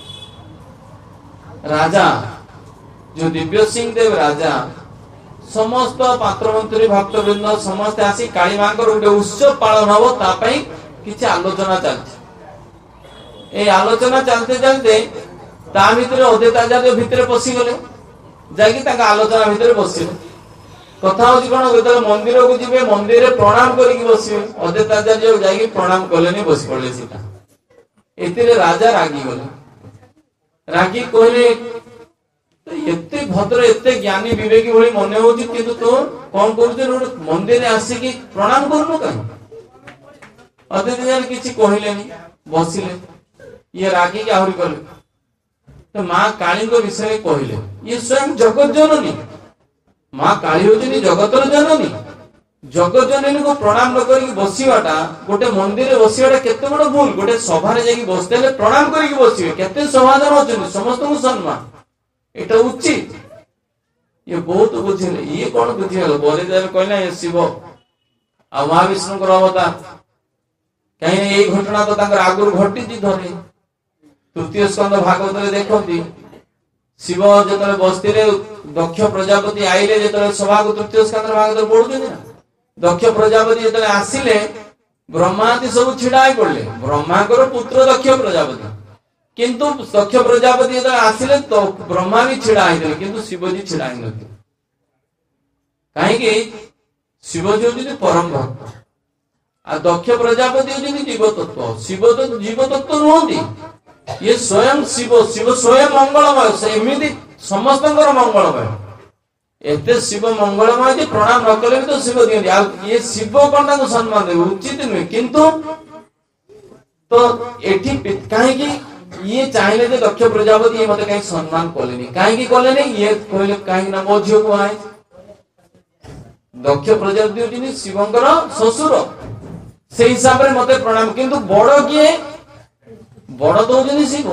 राजा जो दिव्य सिंह देव राजा समस्त पात्र मंत्री भक्त वृंद समस्त आसी काली मां को गोटे उत्सव पालन हो तापई किछि आलोचना चलछि ए आलोचना चलते चलते ता भितरे अद्वैताचार्य भितरे पसी गले जाकी ताका आलोचना भितरे बसिले कथा होछि कोन गतले मंदिर को जिबे मंदिर रे प्रणाम करिकि बसिबे अद्वैताचार्य जाकी प्रणाम कलेनी बसि पड़ले सीता एतिरे राजा रागी गले रागी कहले एते भद्र एते ज्ञानी विवेकी भली मन हो किंतु तो कौन कर मंदिर आसिकी प्रणाम करनु कहीं अतिथि जान किसी कहले बसिले ये रागी आहरी कले तो माँ काली विषय कहले ये स्वयं जगत जननी माँ काली होती जगतर जननी जगत जननी को प्रणाम न करके बसवाटा गोटे मंदिर बसवाटा केते बड़ भूल गोटे सभा जाकि बसते प्रणाम करके बसवे केते सभाजन अच्छा समस्त को सम्मान एटा उचित ये बहुत बुझे ये कौन बुझीगल बलिदान कहला ये शिव आ महाविष्णु अवतार कहीं ये घटना तो आगुर घटी धरे तृतीय स्कंद भागवत देखती शिव जो बस्ती दक्ष प्रजापति आईले जो सभा को तृतीय स्कंद भागवत पढ़ुଛନ୍ତି ना दक्ष प्रजापति जो आसिले ब्रह्मादि सब छिड़ा पड़े ब्रह्मांकर पुत्र दक्ष प्रजापति किंतु दक्ष प्रजापति जो आसिले तो ब्रह्मा भी छिड़ा होते किंतु शिवजी छिड़ा कहीं शिवजी होती परम भक्त आ दक्ष प्रजापति होती जीव तत्व शिव तो जीव तत्व नुहति ये स्वयं शिव शिव स्वयं मंगलमय एमती समस्त मंगलमय एते शिव मंगलमय जे प्रणाम न कले तो शिव दियंती ये शिव कौन सम्मान देवे उचित नुहे किंतु तो एठी कहीं ये चाहिए जे दक्ष प्रजापति ये मते कहीं सम्मान कलेनी कहीं कलेनी ये कहले कहीं ना मो झियो को आए दक्ष प्रजापति होती शिवंकर ससुर से हिसाब रे मते प्रणाम किंतु बड़ किए बड़ तो होती शिव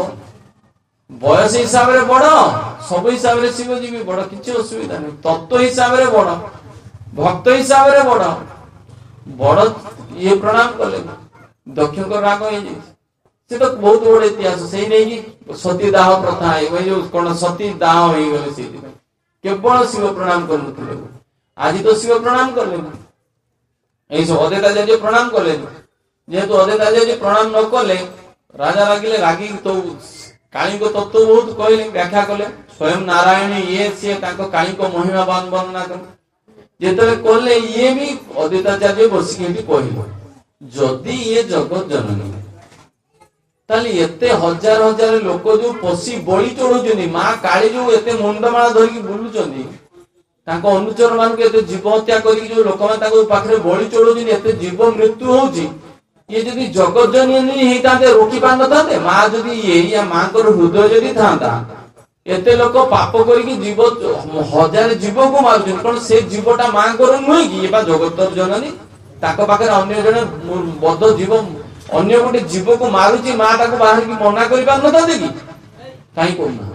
बयस हिसाब रे बड़ सब हिसाब रे शिव जी भी बड़ किसी असुविधा नहीं तत्व हिसाब रे बड़ भक्त हिसाब रे बड़ बड़ ये प्रणाम कले दक्ष को राग हो से तो बहुत बड़ इतिहास से नहीं सती दाह प्रथा है जो कौन सती दाह हो गले से केवल शिव प्रणाम कर आज तो शिव प्रणाम कले अद्वैताचार्य प्रणाम कले जेहेतु अद्वैताचार्य प्रणाम न कले राजा रागिले रागी तो काली को तत्व बहुत कहले व्याख्या कले स्वयं नारायण ये सी काली को महिमा बान वर्णना कर जेतले कहले ये भी अद्वैताचार्य बसिके कहले जदि ये जगत जननी ताली एते हजार हजार लोक जो पशी बलि चढ़ुଛନ୍ତି माँ काली जो एते मुंडमाला धरिकी बुलुଛନ୍ତି ताको अनुचर मान के एते जीव हत्या करी जो लोक मान ताको पाखरे बलि चढ़ुଛନ୍ତି एते जीव मृत्यु होउची ये जदि जगत जननी हेताते रोकी पान थाते माँ जदि ये या माँ को हृदय जदि थांता एते लोक पाप करिकी जीव हजार जीव को मारुଛନ୍ତି कोन से जीवटा माँ को नुहे कि ये बा जगत जननी ताको पाखरे अन्य जने बद्ध जीव अन्य गोटे जीव को मारुची माँ ताको बाहर की मना कर पार न कि कहीं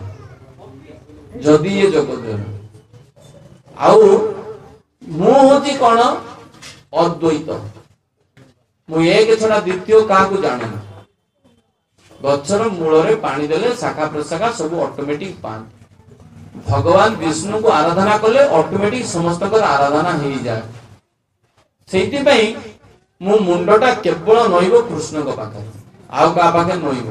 करना जदि ये जगत आउ मु होची कौन अद्वैत मु एक छड़ा द्वितीय क्या जाने गचर मूल रे पानी देले शाखा प्रशाखा सब ऑटोमेटिक पानी भगवान विष्णु को आराधना कले ऑटोमेटिक समस्त आराधना हो जाए से मो मुंडटा केवल नईब कृष्ण को पाखे आउ का पाखे नईब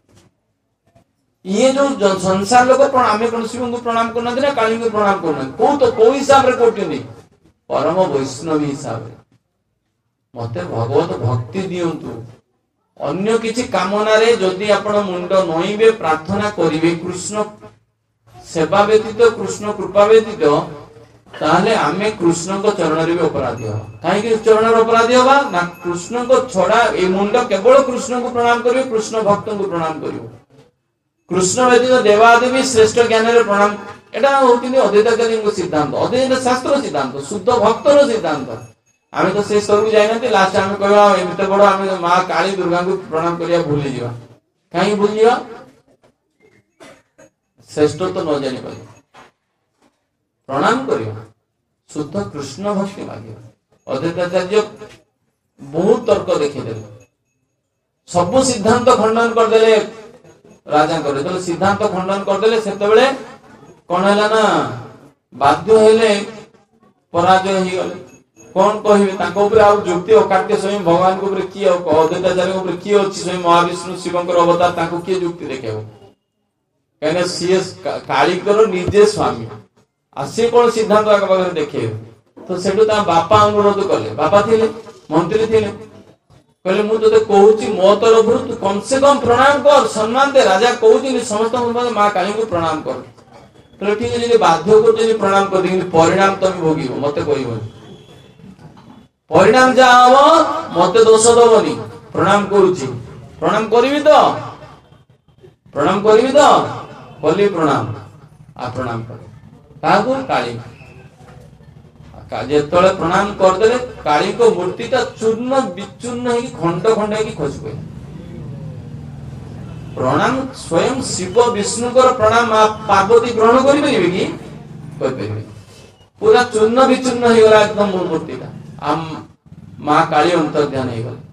ये जो संसार लोग आम कौन शिव को प्रणाम करना ना काली को प्रणाम करना कौ तो कौ हिसाब से करते परम वैष्णवी हिसाब से मते भगवत भक्ति दियंतु अन्य किसी कामना रे जदि आपण मुंड नईबे प्रार्थना करिवे कृष्ण सेवा व्यतीत कृष्ण कृपा व्यतीत ताहले आमे कृष्ण को चरण रे अपराधी हो कहीं चरण अपराधी होगा ना कृष्ण को छोड़ा ए मुंड केवल कृष्ण को प्रणाम करिवे कृष्ण भक्त को प्रणाम करिवे कृष्ण व्यतीत देवादेवी श्रेष्ठ ज्ञान रे प्रणाम एटा होती अद्वैताचार्य को सिद्धांत अद्वैत शास्त्र सिद्धांत शुद्ध भक्तर सिद्धांत आमे तो से स्तर को जाय नते लास्ट आमे कहबा एते बड़ आमे मां काली दुर्गा को प्रणाम करिया भूली जीवा काई भूली जीवा श्रेष्ठ तो न जानि पाई प्रणाम करियो शुद्ध कृष्ण भक्ति मागियो अद्वैताचार्य बहुत तर्क देखिदे सब सिद्धांत खंडन कर देले राजा करे तो सिद्धांत खंडन कर देले सेते बेले कोन हैला ना बाध्य हेले पराजय ही गले कौन कहिबे ताको ऊपर आ जुक्ति अकाट्य स्वयं भगवान को ऊपर की अद्वैताचार्य को ऊपर की अछि स्वयं महाविष्णु शिवंकर अवतार ताको की जुक्ति देखेबो कहने सीएस कालिकर निजे स्वामी आसे कोन सिद्धांत आके बारे देखे तो सेटु ता बापा अनुरोध कले बापा थिले मंत्री थिले कहले मु तते कहूची मो तरफरु तू कम से कम प्रणाम कर सम्मान दे राजा कहूची समस्त मां काली को प्रणाम कर तो ठीक है जब बाध्य कर प्रणाम कर दे परिणाम तुम भोग मत कह परिणाम जहाँ हम मत दोष दबनी प्रणाम करुची प्रणाम करी तो प्रणाम करी तो कली प्रणाम आ प्रणाम कर काली जो प्रणाम करदे काली को मूर्ति टा चूर्ण विचूर्ण है खंड खंड है खसी पड़े प्रणाम स्वयं शिव विष्णु प्रणाम पार्वती ग्रहण करें कि पूरा चूर्ण विचूर्ण हो गला एकदम मूर्ति टा आम माँ काली अंतर्ध्यान हो गला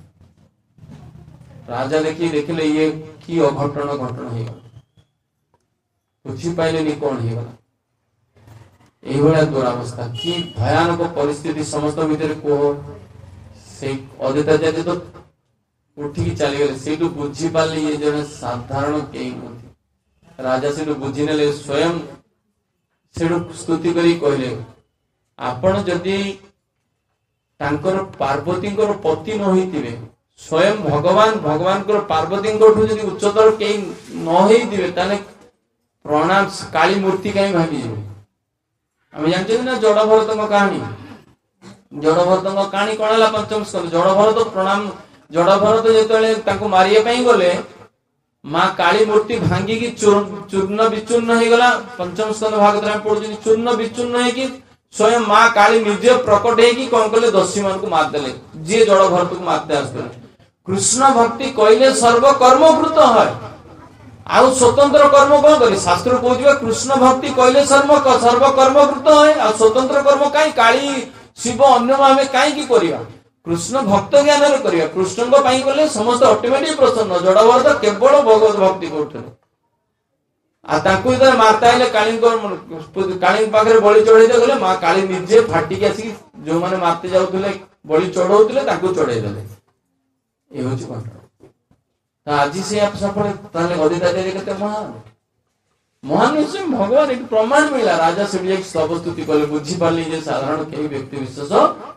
राजा देखी देखिले ये कि अघटन घटन हो बुझी पाइले कौन हो गला यह दुरावस्था कि भयानक परिस्थिति समस्त भितर कह से अद्वैताचार्य तो उठिकी चलीगले से बुझी पारे ये जन साधारण कई राजा से बुझी ने स्वयं से स्तुति करी कहले आपण जदि तांकर पार्वती पति न होइतिबे स्वयं भगवान भगवान पार्वती जदि उच्चतर कई न होइतिबे ताने प्रणाम काली मूर्ति कहीं भांगी जाए आम जानते ना जड़ भरत कहानी जड़ भरत कहानी कौन है पंचम स्कंद जड़ भरत प्रणाम जड़ भरत जो मारिया गले माँ काली मूर्ति भांगी चूर्ण विचूर्ण हो गला पंचम स्कंद भागवत पढ़ुं चूर्ण विचूर्ण है स्वयं माँ काली निजे प्रकट है कौन कले दस्यु मान को मारदे जी जड़ भरत को मारते आसते कृष्ण भक्ति कहले सर्वकर्मकृत है आउ स्वतंत्र कर्म कौन करे शास्त्र कह कृष्ण भक्ति कहले सर्व सर्वकर्मकृत है आ स्वतंत्र कर्म कहीं काली शिव अन्य आम कहीं करवा कृष्ण भक्त ज्ञान करवा कृष्ण कले समस्त ऑटोमेटिक प्रसन्न जड़ भरत केवल भगवत भक्ति करते मारता है काली काली पाखे बलि चढ़े गले माँ काली निजे फाटिक आसिक जो मैंने मारते जाऊे बलि चढ़ाऊे चढ़े देले ये हूँ घटना आज से आप सफल अद्वैताचार्य के महान महान निश्चय भगवान एक प्रमाण मिला राजा से स्तव स्तुति कले बुझी पारे साधारण कई व्यक्ति विशेष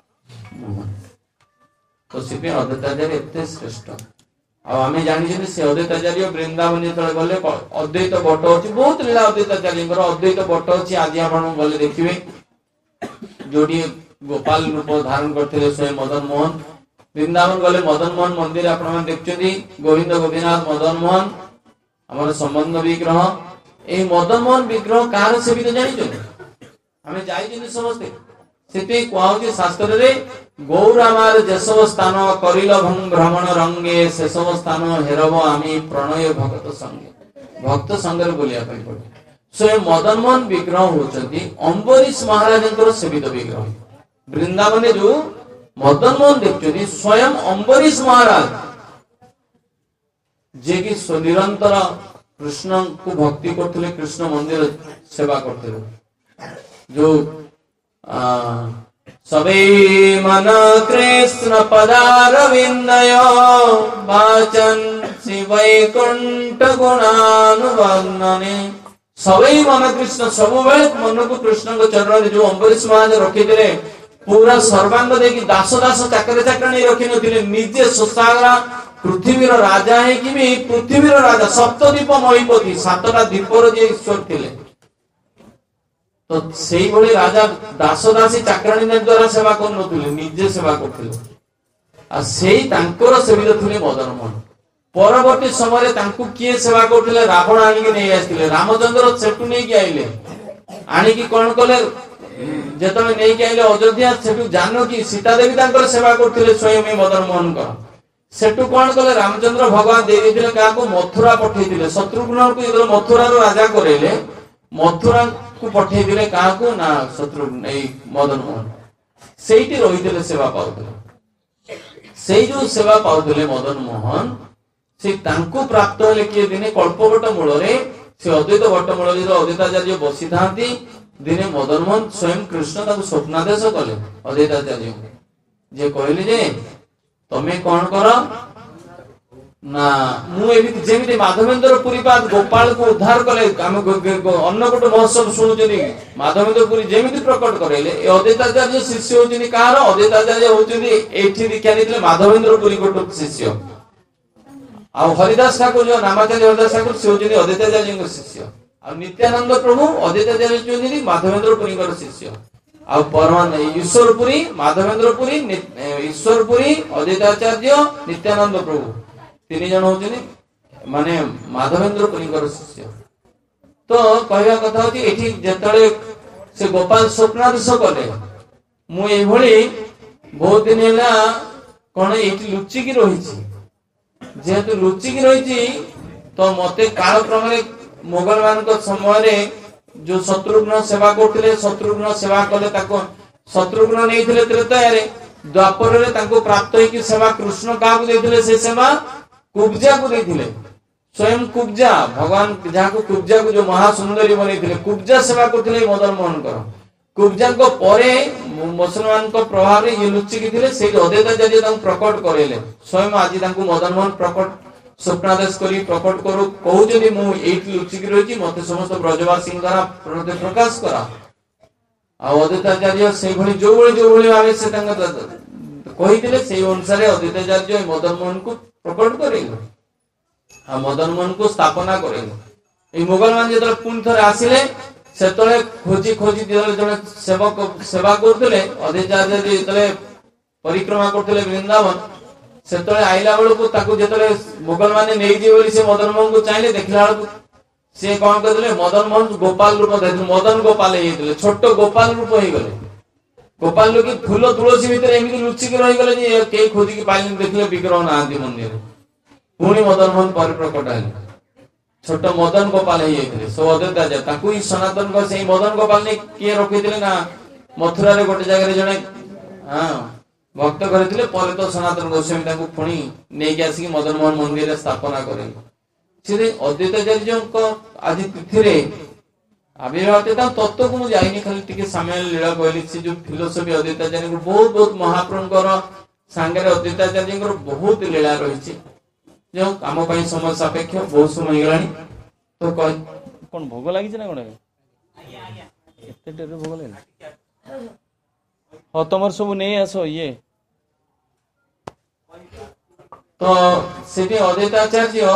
तो से अद्वैताचार्य एत श्रेष्ठ आम जानी से अद्वैताचार्य वृंदावन जो गले अद्वैत बट अच्छी बहुत लीला अद्वैताचार्य अद्वैत बट अच्छी आज आप गले देखिए जो गोपाल रूप धारण करते स्वयं मदन मोहन वृंदावन गले मदन मोहन मंदिर आप देखते गोविंद गोपीनाथ मदन मोहन आम संबंध विग्रह ये मदन मोहन विग्रह कहार से भी तो जानी आम जाइए समस्ते से कहुचे शास्त्र रे गौरामार जेसव स्थान करिल भ्रमण रंगे सेसव स्थान हेरब आमी प्रणय भक्त संगे भक्त संगे बोलिया पड़े स्वयं मदन मोहन विग्रह होती अम्बरीश महाराज सेवित विग्रह वृंदावन जो मदन मोहन देखते स्वयं अम्बरीश महाराज जे कि निरंतर कृष्ण को भक्ति करते कृष्ण मंदिर सेवा करते जो सबे मन कृष्ण पदारविंदय वाचन शिवैकुंठ गुणानुवर्णने सबे मन कृष्ण सब मन को कृष्ण को चरण जो अम्बरीश महाराज रखी पूरा सर्वांग देखी दास दास चाकर चाकराणी रखी नथिले निजे सुसागरा पृथ्वीर राजा है कि भी पृथ्वीर राजा सप्तदीप महीपति सातटा दीपर जे ईश्वर थिले तो सेही भली राजा दास दासी चाकराणी द्वारा सेवा कर नथिले निजे सेवा करथिले आ सेही तांकर सेवित थिले मदन मोहन परवर्ती समय तांकु किए सेवा करथिले रावण आनिके नै आस्थिले रामचंद्र सेटु नै कि आइले आनिके कोन कले जेतमे नहीं के आइले अयोध्या सेटु जानकी सीता देवी तांकर सेवा करथिले स्वयं मदन मोहन को सेटु कोन कले रामचंद्र भगवान दे दिले का को मथुरा पठेइदिले शत्रुघ्न को इधर मथुरा रो राजा करेले मथुरा को पठेइदिले का को ना शत्रुघ्न ए मदन मोहन सेठी रहिदिले सेवा पाउदिले सेई जो सेवा पाउदिले मदन मोहन से तांको प्राप्त होले के दिने कल्पवट मूल रे से अद्वैत वट मूल रे अद्वैताचार्य बसी थांती दिने मदन मोहन स्वयं कृष्ण ताको स्वप्नादेश कले अद्वैताचार्य जे कहले जे तमे कोन करो ना मु एमिति जेमिति माधवेंद्र पुरीपाद गोपाल को उद्धार कले हम अन्नकूट महोत्सव सुनुचनी माधवेंद्र पुरी जेमिति प्रकट करेले ए अद्वैताचार्य शिष्य होचनी कार अद्वैताचार्य होचनी एठी दीक्षा नितले माधवेंद्र पुरी कोट शिष्य आ हरिदास ठाकुर जो नामाचार्य हरिदास ठाकुर से होचनी अद्वैताचार्य शिष्य आ नित्यानंद प्रभु अद्वैताचार्य माधवेंद्र पुरी शिष्य आ परमानंद ईश्वरपुरी माधवेंद्रपुरी ईश्वरपुरी अद्वैताचार्य नित्यानंद प्रभु तीन जन होचनी माने माधवेंद्रपुरी शिष्य। तो कहवा कथा होची एठी जेतळे से गोपाल स्वप्नादेश कले मु ए भली बहुत दिन हैला कोन एठी लुचि की रहिछि जेहेतु लुचि की रहिछि तो मते काल क्रम रे मोगल मान को समय रे जो शत्रुघ्न सेवा करथिले शत्रुघ्न सेवा कले ताको शत्रुघ्न नेइथिले त्रेता रे द्वापर रे ताको प्राप्त होई कि सेवा कृष्ण का को देथिले से सेवा कुब्जा को देथिले स्वयं कुब्जा भगवान जहाँ को कुब्जा को जो महासुंदरी बनी कुब्जा सेवा करते मदन मोहन कर कुब्जा को परे मुसलमान को प्रभाव रे ये लुचि की थिले से अद्वैताचार्य तांको प्रकट करेले स्वयं आज तांको मदन मोहन प्रकट स्वप्नादेश करी प्रकट करू कहू जदी मु एठी लुचि की रहिछि मते समस्त ब्रजवासी द्वारा प्रति प्रकाश करा आ अद्वैताचार्य से भली जो भली जो भली भावे से तांको कहिथिले से अनुसार अद्वैताचार्य मदन मोहन को प्रकट करेले आ मदन मोहन को स्थापना करेले। मुगल मान जो पुणी थे आसिले से खोजी खोजी जड़े सेवक सेवा करते अद्वैताचार्य जो परिक्रमा करते वृंदावन से आईला बेलू जो मुगल मान नहीं से मदन मोहन को चाहिए देखला बेलू सी कौन कहते मदन मोहन गोपाल रूप देखते मदन गोपाल होते छोट गोपाल रूप हो गले गोपाल लोग फूल तुलसी भितर एमती लुचिक रहीगले कई खोजिकी पाइले देखले विग्रह ना मंदिर पुणी मदन मोहन पर प्रकट है छोट मदन गोपाल होते सब अद्वैताचार्य सनातन को से मदन गोपाल ने किए रखी ना मथुरा रे गोटे जगह जड़े हाँ भक्त करते पर तो सनातन गोस्वामी पुणी नहीं आसिक मदन मोहन मंदिर स्थापना करेंगे अद्वैताचार्य आज तिथि आविर्भाव तत्व को मुझे जाइनी खाली टिके सामान्य लीला कहली से जो फिलोसफी अद्वैताचार्य बहुत बहुत महाप्रभुଙ୍କର सांगरे अद्वैताचार्य बहुत लीला रही जो काम पाई समय सापेक्ष बहुत समय गलानी तो कौन भोग लगी ना कोन एते टेरे भोग लगे हो तमर सब नहीं आसो ये तो सेठी अद्वैताचार्य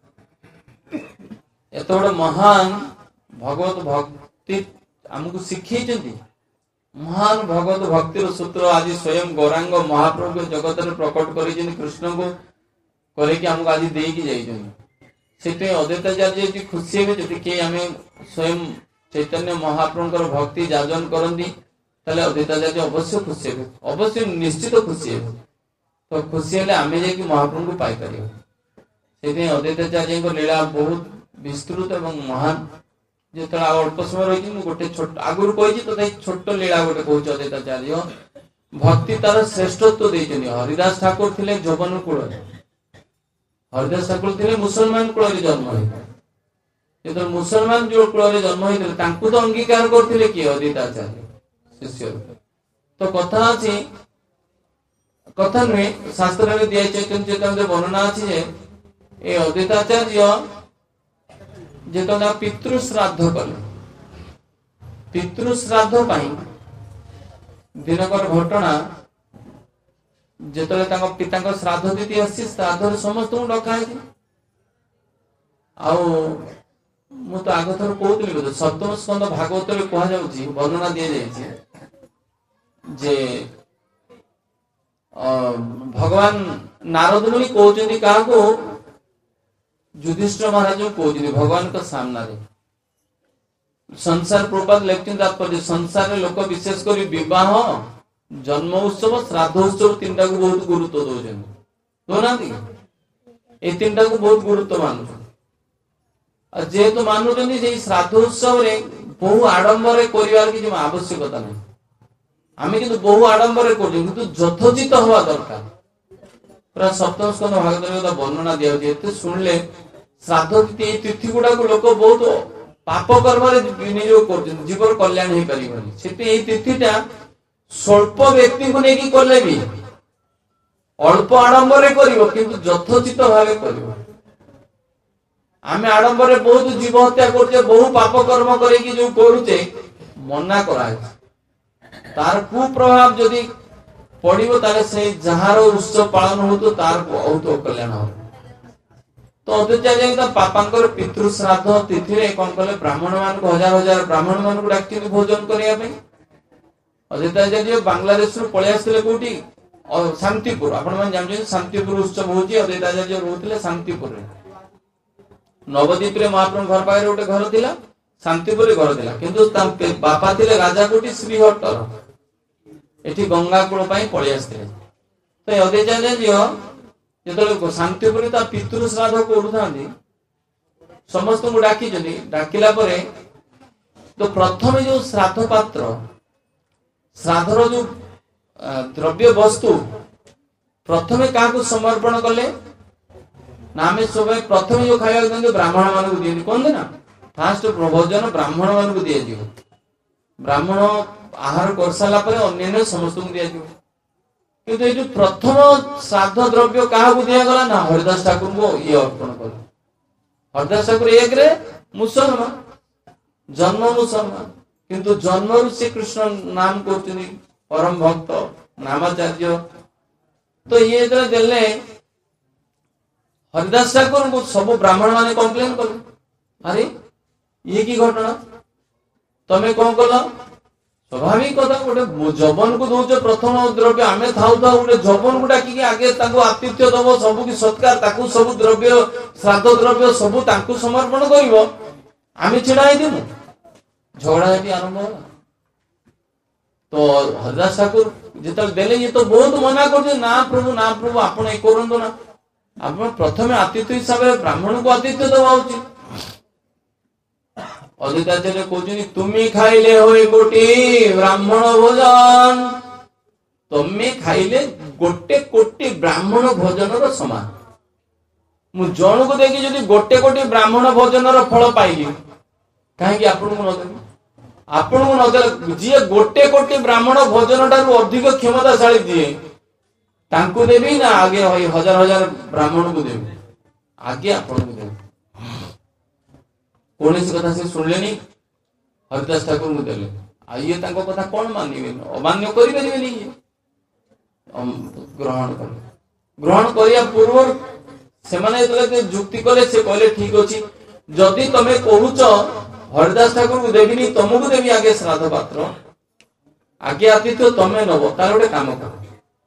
एत बड़ महान भगवत भक्ति हमको शिखे महान भगवत भक्तिर सूत्र आज स्वयं गौरांग महाप्रभु जगत में प्रकट कर कृष्ण को करके हमको आज देकी जाइछन अद्वैताचार्य जी खुशी हे जदि के आम स्वयं चैतन्य महाप्रभुଙ୍କର भक्ति जाजन करती ताले अद्वैताचार्य अवश्य खुशी हे अवश्य निश्चित खुशी हे तो खुशी हेले आमे जे कि महाप्रभु को पाई परियो सेते अद्वैताचार्य को लीला बहुत विस्तृत एवं महान जो अल्प समय रही गोटे छोट आगुरी कही तो छोट लीला गोटे कौच अद्वैताचार्य भक्ति तार श्रेष्ठत्व देते हरिदास ठाकुर थे जौवन कूल हरिदास ठाकुर थे मुसलमान कूल जन्म होते जो मुसलमान जो कूल जन्म होते तो अंगीकार करते किए अद्वैताचार्य शिष्य तो कथा अच्छी कथा नुहे शास्त्र में दिया चैतन्य चैतन्य वर्णना अच्छी जे अद्वैताचार्य जेतो पितृ श्राद्ध कले पितृ श्राद्ध दिनकर घटना जेतले पिता श्राद्ध तिथि आसी श्राद्ध समस्त डकाई मु तो आग थर कहती सप्तम स्कंद भागवत कहुच्छी वर्णना दि जाए जे भगवान नारद मुनि कहते क्या युधिष्ठिर महाराज कहते भगवान का सामना रे संसार प्रपात लेखते तात्पर्य संसार लोक विशेषकर विवाह जन्म उत्सव श्राद्ध उत्सव तीन टाक बहुत गुरुत्व दौरान दौना ये तीन टाक बहुत गुरुत्व मानु जेहेतु मानुंट श्राद्ध उत्सव रे बहु आडंबर किसी आवश्यकता नहीं आम कि बहु आडंबर कर यथोचित हवा दरकार पूरा सप्तम स्कंद भागवत वर्णना दिया शुणिले श्राद्ध तिथि तिथि गुड़ा लोक बहुत पाप कर्म विनियोग कर जीवन कल्याण हो पारे तिथिटा स्वल्प व्यक्ति को लेकिन कले भी अल्प आडंबर यथोचित भाव कर आम आडंबर बहुत जीव हत्या कर बहु पाप कर्म करुचे मना करा तार कुप्रभाव जदि पड़ो तार से जार उत्सव पालन हो तो तार बहुत कल्याण हो तो अद्वैताचार्य बापांकर पितृ श्राद्ध तिथि कौन कले ब्राह्मण मान को हजार हजार ब्राह्मण मान को डाकि भोजन करने पे अद्वैताचार्य बांग्लादेश रु पळै आस्थिले कोठी शांतिपुर आपण मान जानछन शांतिपुर उत्सव होची अद्वैताचार्य रहउतले शांतिपुर रे नवदीप रे महाप्रभु घर पाखरे गोटे घर थिला शांतिपुर रे घर थिला किंतु बापा थिले राजा कोठी श्रीहट्टर एठी गंगा कूल पई पळै आस्थिले तो अद्वैताचार्य जो शांतिपुर पितृ श्राद्ध करूँ समस्त को डाकी डाकिला परे तो प्रथम जो श्राद्ध पात्र श्राद्धर जो द्रव्य वस्तु प्रथम क्या समर्पण कले ना आम सब प्रथम जो खाया देते ब्राह्मण मान को दिए कहते ना फास्ट भोजन ब्राह्मण मान को दि ब्राह्मण आहार कर सारा अन्य समस्त को दि किंतु ये प्रथम श्राद्ध द्रव्य क्या दिगला ना हरिदास ठाकुर को ये अर्पण कर हरिदास ठाकुर एक रे मुसलमान जन्म मुसलमान किंतु जन्म से कृष्ण नाम कर परम भक्त नामाचार्य तो ये देले हरिदास ठाकुर को सब ब्राह्मण माने कंप्लेन कले अरे ये की घटना तमें कौन कल स्वाभाविक कथा गोटे जबन को दौच प्रथम द्रव्य आम थाऊ था गोटे जबन को डाक आगे आतिथ्य दब सब कि सत्कार सब द्रव्य श्राद्ध द्रव्य सब समर्पण कर आम छिड़ा झगड़ा आरंभ है तो हरिदास ठाकुर जो देले ये तो बहुत मना कर ना प्रभु ना प्रभु आप करूँ ना आप प्रथम आतिथ्य हिसाब से ब्राह्मण को आतिथ्य दवा उचित अद्वैताचार्य कहते तुम्हें खाइले होए गोटे ब्राह्मण भोजन तुम्हें खाइले गोटे कोटी ब्राह्मण भोजन समान मु जन को देखी जदि गोटे कोटी ब्राह्मण भोजन फल पाइली कहीं आपन को नदेबी आपन को नदेले जी गोटे कोटी ब्राह्मण भोजन ठारू अधिक क्षमताशाली दिए तांको देबी ना आगे हजार हजार ब्राह्मण को देबी आगे आपन को देबी कौन कथा से शुणिले हरिदास ठाकुर को देले आइए कथा कौन मानिबे अमान्य करें ग्रहण कर ग्रहण करिया पूर्व से जुक्ति कले से कहले ठीक अच्छी जदि तमें कहूच हरिदास ठाकुर को देवी तुमको देवी आगे श्राद्ध पात्र आगे आतिथ्य तमें नब तार गोटे काम कर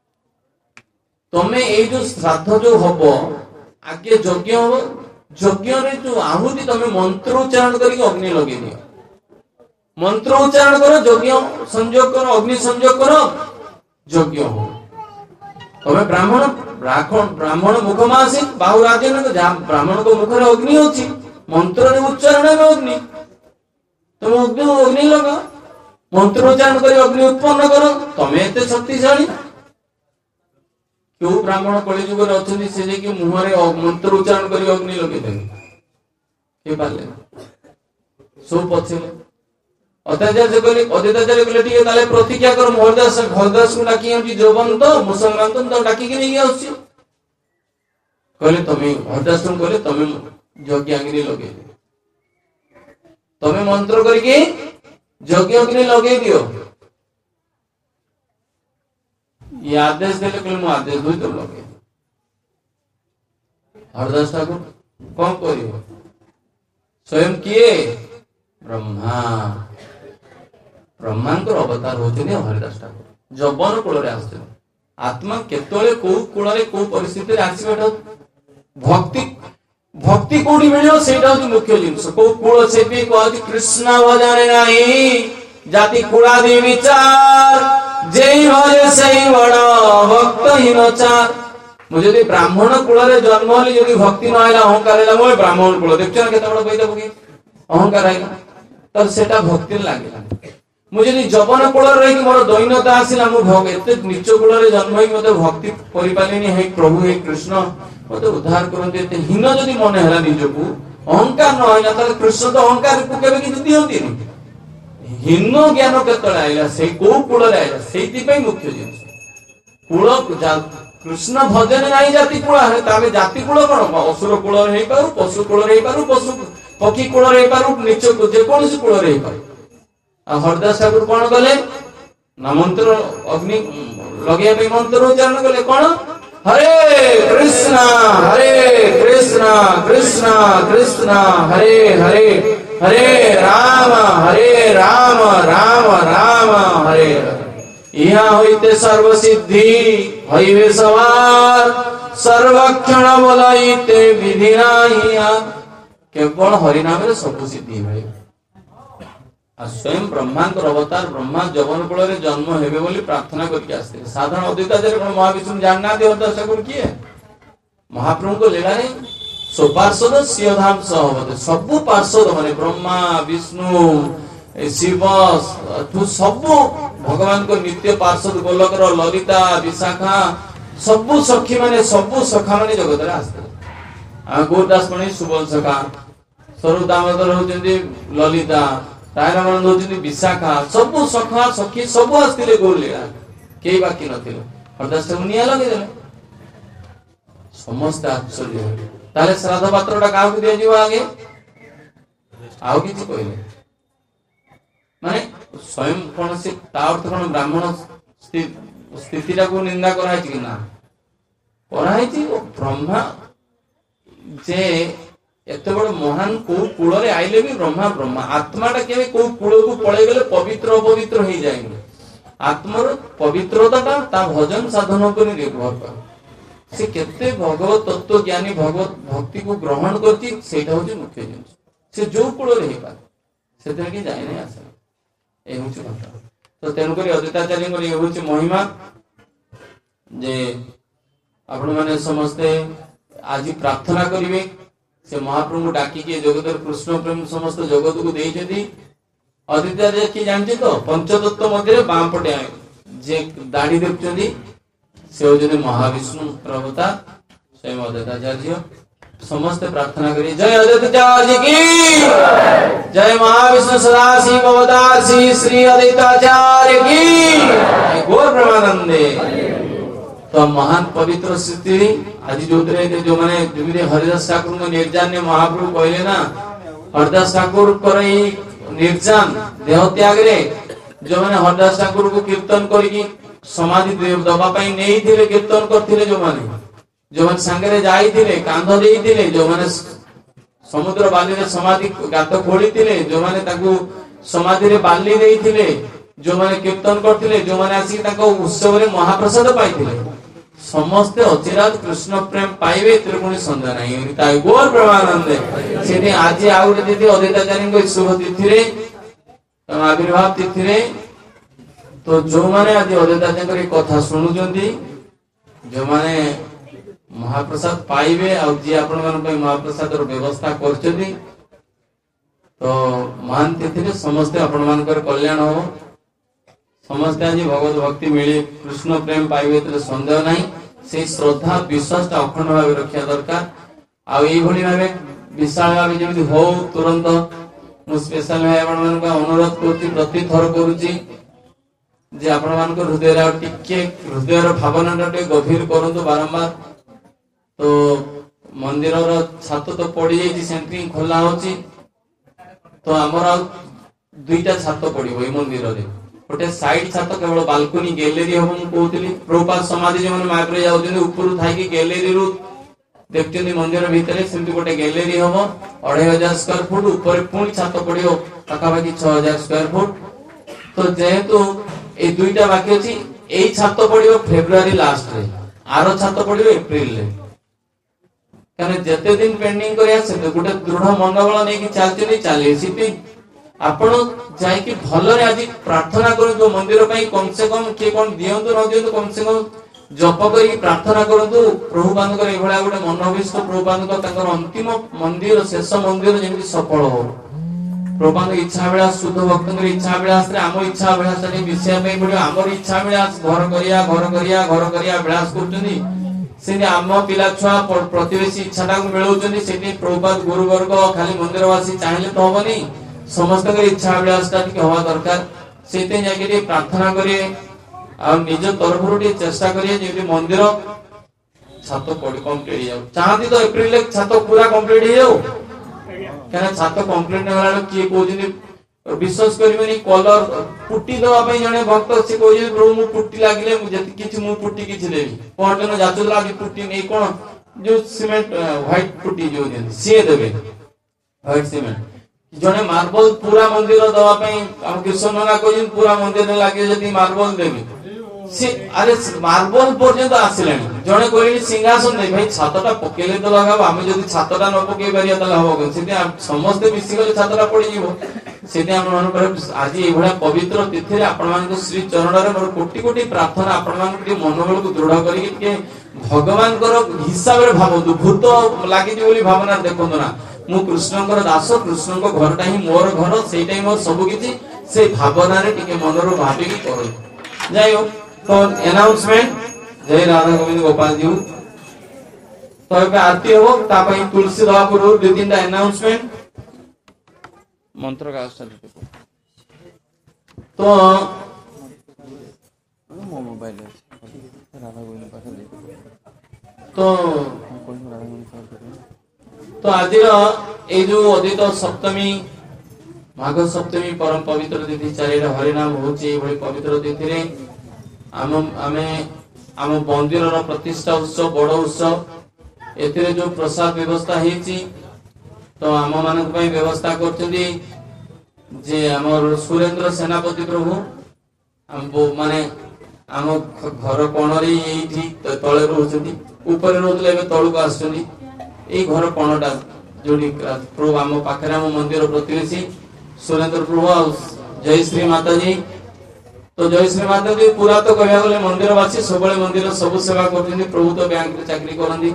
तमें ये जो श्राद्ध जो हम आगे यज्ञ हम यज्ञ जो आहुति तमें मंत्र उच्चारण करके अग्नि लगे दियो मंत्र उच्चारण करो यज्ञ संयोग करो अग्नि संयोग करो यज्ञ हो तमें ब्राह्मण ब्राह्मण ब्राह्मण मुखमासी बाहु राजन ब्राह्मण को मुख अग्नि होची मंत्र उच्चारण में अग्नि तुम अग्नि अग्नि लगा मंत्र उच्चारण कर अग्नि उत्पन्न करो तमें एते शक्तिशाली क्यों ब्राह्मण कलि जुग अच्छे से मुहरे मंत्र उच्चारण कर अग्नि लगे सब पछे अत्याचार्य कहले अद्वैताचार्य कहले ठीक है प्रतिज्ञा कर हरिदास हरिदास को डाकी हम जौवन तो मुसलमान तो डाकी नहीं आउछि कहले तमें हरिदास कहले तमें यज्ञ अग्नि लगे तमें मंत्र करके यज्ञ अग्नि लगे दियो ये आदेश देले कहले मु आदेश दुई तो लगे हरिदास ठाकुर कौन करियो स्वयं किए ब्रह्मा ब्रह्मांकर अवतार होते हरिदास ठाकुर जबन कूल आस आत्मा केतले को कूल को परिस्थिति आसवा भक्ति भक्ति कोठी मिलो सेटा हूँ मुख्य जिनस को कूल से भी कहती कृष्ण भजने नहीं जाति कुलादी विचार जय भजे सही बड़ भक्तहीन चार मुझे ब्राह्मण कूल जन्म होली यदि भक्ति न आइला अहंकार है मैं ब्राह्मण कूल देखो ना केते बड़ पैदा पके अहंकार आइला तर सेटा भक्ति लागिला मुझे जवन कूल रही मोर दैन्यता आसिला मु भोग एते नीच कूल जन्म होई मते भक्ति करि पालिनी हे प्रभु हे कृष्ण मते उद्धार करते एते हीन जदि मन हैला निजकु अहंकार न आइला त कृष्ण तो अहंकार को केबे कि दियंती नि हीन ज्ञान केतळे आइला से को कूल रे आइला सेति पई मुख्य जिंस कूल कृष्ण भजन नहीं जाति कूल है ताबे जाति कूल कोन असुर कूल रे पारु पशु कूल रे पारु पशु पक्षी कूल रे पारु नीच को जे कोन कूल रे पारु हरिदास ठाकुर कौन कले ना मंत्र अग्नि लगे मंत्र उच्चारण कले कौन हरे कृष्ण हरे कृष्ण कृष्ण कृष्ण हरे हरे हरे राम हरे राम राम राम हरे हरे। यहाँ होते सर्व सिद्धि हईवे सवार सर्वक्षण बोलते विधि नाही। केवल हरिनाम सब सिद्धि मिले। स्वयं ब्रह्मा अवतार ब्रह्मा जवन कूल जन्म हेबे बोली प्रार्थना करके आसते। साधारण अद्वैताचार्य कौन महाविष्णु जानना हरदास ठाकुर किए महाप्रभु को लीला नहीं सोपार्षद सिंहधाम सहबते सबु पार्षद माने ब्रह्मा विष्णु शिव सबु भगवान को नित्य पार्षद गोलकर ललिता विशाखा सबु सखी माने सबु सखा माने जगत रे आसते। गौरदास मणि सुबल सखा स्वरूप दामोदर होचंदी ललिता रायरामान होचंदी विशाखा सबु सखा सखी सबु आसते गौर लीला केही बाकी नथिले। हरदास ठाकुर निया लगे देले समस्त आश्चर्य। ताले श्राद्ध पात्रटा काहाकु दिया जीव आगे आउ किछि कहले माने स्वयं कोन से ता अर्थ कोन ब्राह्मण स्थितिटा को निंदा कराई कि ना कराई ब्रह्मा जे एत बड़ महान को कूल रे आइले भी ब्रह्मा ब्रह्मा आत्माटा केवे को कूल को पळे गेले पवित्र अपवित्र हो जाएंगे। आत्मार पवित्रता ता भजन साधन पर निर्भर करे। से केते भगवत तत्व ज्ञानी भगवत भक्ति को ग्रहण करती सेटा होची मुख्य जिनिस। से जो कूल रे हे पारे सेते कि जाय नै आसे ए होची घटना। तो तेनु करी अद्वैताचार्य को ये होची महिमा जे आपण माने समस्ते आज प्रार्थना करिवे से महाप्रभु डाकी के जगत कृष्ण प्रेम समस्त जगत को देइछथि। अद्वैताचार्य की जानते तो पंचतत्व मध्य बाम पटे जे दाढ़ी देखछथि से होजने महाविष्णु प्रभुता स्वयं अद्वैताचार्य। समस्त प्रार्थना करिए जय अद्वैताचार्य की जय महाविष्णु सदाशिव अवतार श्री श्री अद्वैताचार्य की गौर ब्रह्मानंदे। तो महान पवित्र स्थिति आज जो जो मैंने हरिदास ठाकुर को निर्जान महाप्रभु कहले ना हरिदास ठाकुर कर निर्जान देह त्याग रे जो मैंने हरिदास ठाकुर को कीर्तन करी समाधि दबा नहीं थे कीर्तन करते जो मैंने जो मैंने सांगे जाइए कांध देते जो मैंने समुद्र बाली रे समाधि गात खोली जो मैंने समाधि रे बाली देते जो मैंने कीर्तन करते जो मैंने आसिक उत्सव रे महाप्रसाद पाई समस्ते अचिरात कृष्ण प्रेम पाइबे त्रिपुणी सन्देह नहीं ताई गौर ब्रह्मानंद से आज आउ गोटे तिथि अद्वैताचार्य शुभ तिथि रे आविर्भाव तिथि रे तो जो माने आज अद्वैताचार्य कथा शुणुचंती जो माने महाप्रसाद पाइबे आ जी आपण मन पे महाप्रसाद रो व्यवस्था करचंती तो महान तिथि रे समस्ते आपण मन कर कल्याण हो समस्त आज भगवत भक्ति मिले कृष्ण प्रेम पाइबे तो सन्देह नहीं से श्रद्धा विश्वास अखंड भाव रखा दरकार आ भली भाव विशाल भाव जमी हो तुरंत मु स्पेशल भाई अनुरोध कर प्रति थर करुच्ची जे आपण मान हृदय टिके हृदय भावना गभीर करंतु बारंबार। तो मंदिर छात तो पड़ी जाइए सेंट्रिंग खोला होची तो आमर दुईटा छात पड़ो ये मंदिर रे गोटे साइड छात केवल बालकनी गैलेरी हम कहती प्रभुपाद समाधि जो माइप्रे जाऊँ ऊपर थी गैलेरी रु देखते मंदिर भितर से गोटे गैलेरी हम अढ़ाई हजार स्क्वायर फुट ऊपर पुणी छात पड़ो पाखापाखि छह हजार स्क्वायर फुट। तो जेहेतु ये दुईटा बाकी अच्छी यही छात पड़ो फेब्रुआरी लास्ट रे आर छात पड़ो एप्रिल रे कारण जिते दिन पेंडिंग कर गोटे दृढ़ मनोबल नहीं चलते चलिए आपण जाइए भल आज प्रार्थना करूँ मंदिर कम से कम किए कौन दिंतु न दिंतु कम से कम जप कर प्रार्थना करूँ प्रभुपाद गोटे मनोभिष्ट प्रभुपाद अंतिम मंदिर शेष मंदिर जमी सफल हो प्रभुपाद इच्छा बेला शुद्ध भक्त इच्छा बेलास आम इच्छा बेलास मिशा पड़ो आम इच्छा बेलास घर करिया घर करिया घर करिया बेलास कर आम पिला छुआ प्रतिवेशी इच्छा मिलाऊँ से प्रभुपाद गुरुवर्ग खाली मंदिरवासी चाहिए तो हेनी समस्त इच्छा अभिलाषा हवा दरकार से प्रार्थना करिए निज तरफ चेष्टा करिए मंदिर छात कंप्लीट हो चाहती तो एप्रिल छात पूरा कंप्लीट हो जाऊ क्या छात कंप्लीट होगा किए कहते विश्वास करें कलर पुट्टी दवाई जड़े भक्त से कहते प्रभु मु पुट्टी लगे मुझे पुट्टी किसी देवी पहर दिन जाचुला पुट्टी नहीं कौन जो सीमेंट व्हाइट पुटी जो दिन सी देबे व्हाइट सीमेंट जने मार्बल पूरा मंदिर दवा पई हम कृष्ण ना कोजिन पूरा मंदिर लागे जदी मार्बल देबे से अरे मार्बल पर्यंत आसिलेनी जने कोइली सिंहासन नै भाई छातटा पकेले तो लगाबो हम जदी छातटा न पके परिया तला होबो सेते समस्त मिसी गले छातटा पड़ी जीवो सेते हम मन पर आज ए भला पवित्र तिथि रे आपण मान श्री चरण रे मोर कोटि कोटि प्रार्थना आपण मान के मनोबल को दृढ़ करी के भगवान कर हिसाब रे भाबो भूत लागि जे बोली भावना देखो ना मु कृष्णकर दास कृष्णको घरटा ही मोर घर सेटाई मोर सब किछि से भावना रे टिके मनरो भाबी की करो जायो तो अनाउंसमेंट जय राधा गोविंद गोपाल जी तो ଏବେ आरती हो ता पई तुलसी दवा पूर्व दो तीन टा अनाउंसमेंट मंत्र का स्टार्ट तो मो मोबाइल राधा गोविंद पास तो तो आज ए जो अदित सप्तमी माघ सप्तमी परम पवित्र तिथि चारिटा हरिनाम होची भली पवित्र तिथि रे आम आमे आम मंदिर रो प्रतिष्ठा उत्सव बड़ उत्सव एथिरे जो प्रसाद व्यवस्था हेची तो आम मानक पई व्यवस्था करछथि जे हमर सुरेंद्र सेनापति प्रभु हम माने आम घर कोणरी एठी तळे रहउछथि ऊपर रहउतले बे तळु को आछथि ए घर कोणटा जोडी प्रभु आम पाखरे आम मंदिर प्रतिवेशी सुरेंद्र प्रभु जय श्री माता जी तो जय श्री माता जी पूरा तो कहया गले मंदिर वासी सबले मंदिर सब सेवा करथि प्रभु तो बैंक रे चाकरी करथि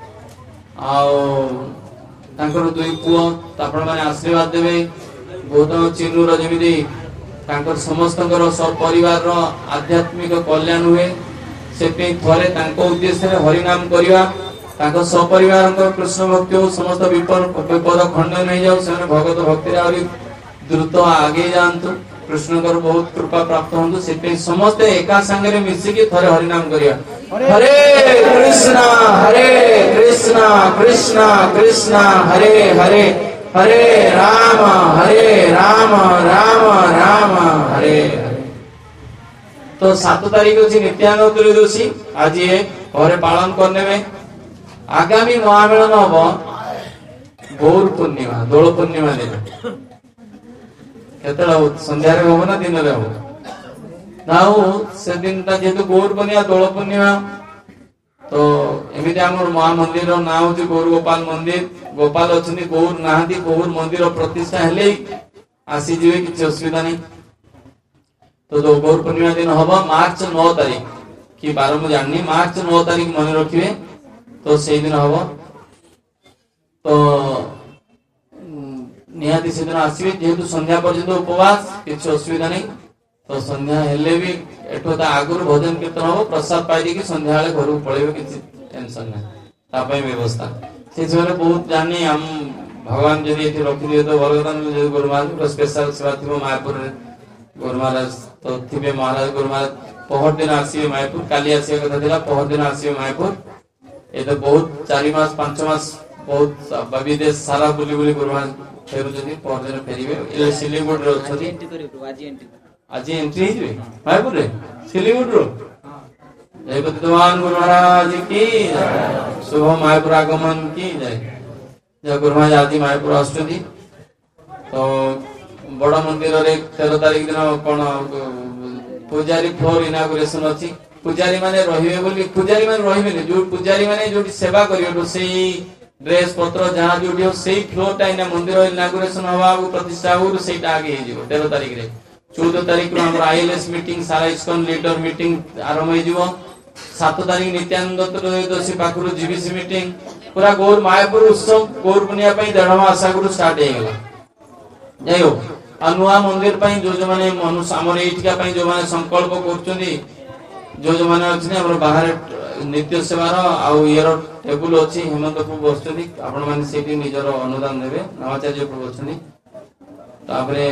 आ तांकर दुई पुओ तापर माने आशीर्वाद देबे गौतम चिन्नु रो जेमिति तांकर समस्तकर सब परिवार रो आध्यात्मिक कल्याण हुए से पे थरे तांको उद्देश्य रे हरि नाम करिवा तांको सब परिवार को कृष्ण भक्ति समस्त विपद विपद खंडन नहीं जाऊ से भगवत भक्ति रे आरी द्रुत आगे जानतु कृष्ण कर बहुत कृपा प्राप्त होंतु से पे समस्त एका संग रे मिसी के थरे हरि नाम करिया हरे कृष्णा हरे कृष्णा कृष्णा कृष्णा हरे हरे हरे राम हरे राम राम राम हरे हरे तो सात तारीख अछि नित्यानंद त्रयोदशी आज ये घरे पालन करने में आगामी महामेलन हबो गौर पूर्णिमा दोल पूर्णिमा दिन केतला संध्या रे हो ना दिन रे हो नाउ से दिन ता जेतु गौर पूर्णिमा दोल पूर्णिमा तो एमिति हमर महा मंदिर रो नाम जे गौर गोपाल मंदिर गोपाल अछनी गौर नाहंती गौर मंदिर प्रतिष्ठा हेले आसी जीवे कि असुविधा नहीं तो दो गौर पूर्णिमा दिन हबो मार्च नौ तारीख की बार मु जाननी मार्च नौ तारीख मन रखिबे तो से दिन हबो तो निहाती से दिन आसीबे जेतु संध्या पर्यंत उपवास किछ असुविधा नहीं तो संध्या हेले भी एठो ता आगुर भजन कीर्तन हो प्रसाद पाई दी कि संध्या वाले घर पळेबे किछ टेंशन नहीं ता पई व्यवस्था से जरे बहुत जानी हम भगवान जदी एठी रखि दिए तो बलगदान जे गुरु महाराज को स्पेशल सेवा थिबो मायपुर गुरु महाराज तो थिबे महाराज गुरु महाराज पहर दिन आसीबे मायपुर काली आसीबे कथा दिला पहर दिन आसीबे मायपुर ए तो बहुत चार मास पांच मास बहुत विदेश सारा बुली बुली गुरु महाराज फेरु जदी पहर दिन फेरिबे ए सिलीगुड़ी रे छथि एंट्री करिबो आज एंट्री आज एंट्री हिबे मायपुर रे सिलीगुड़ी रो जय भगवान गुरु महाराज की शुभ मायपुर आगमन की जय जय गुरु महाराज आदि मायपुर आछथि तो बड़ मंदिर रे तेरह तारीख दिन कोन पुजारी फ्लोर इनागुरेशन अछि पुजारी माने रहिबे बोली पुजारी माने रहिबे जो पुजारी माने जोटी सेवा करियो सेही ड्रेस पत्र जहां जोटी हो सेही फ्लोर टा इना मंदिर इनागुरेशन हवा प्रतिष्ठा हो सेटा आगे हे जिवो तेरह तारीख रे चौदह तारीख रो हमर आईएलएस मीटिंग सारा इस्कॉन लीडर मीटिंग आरंभ हे जिवो सात तारीख नित्यानंद त्रयोदशी पाखरु जीबीसी मीटिंग पूरा गौर मायपुर उत्सव गौर पुनिया पई देढ़ मास आगु स्टार्ट हे गेला जय हो अनुआ मंदिर पई जो जो माने मनुष्य हमर एठिका पई जो माने संकल्प करचुनी जो जो माने अछि हमर बाहर नित्य सेवार आउ इयर टेबुल अछि हेमंत प्रभु बसचुनी आपण माने सेठी निजर अनुदान देबे नवाचार्य प्रभु बसचुनी तापरे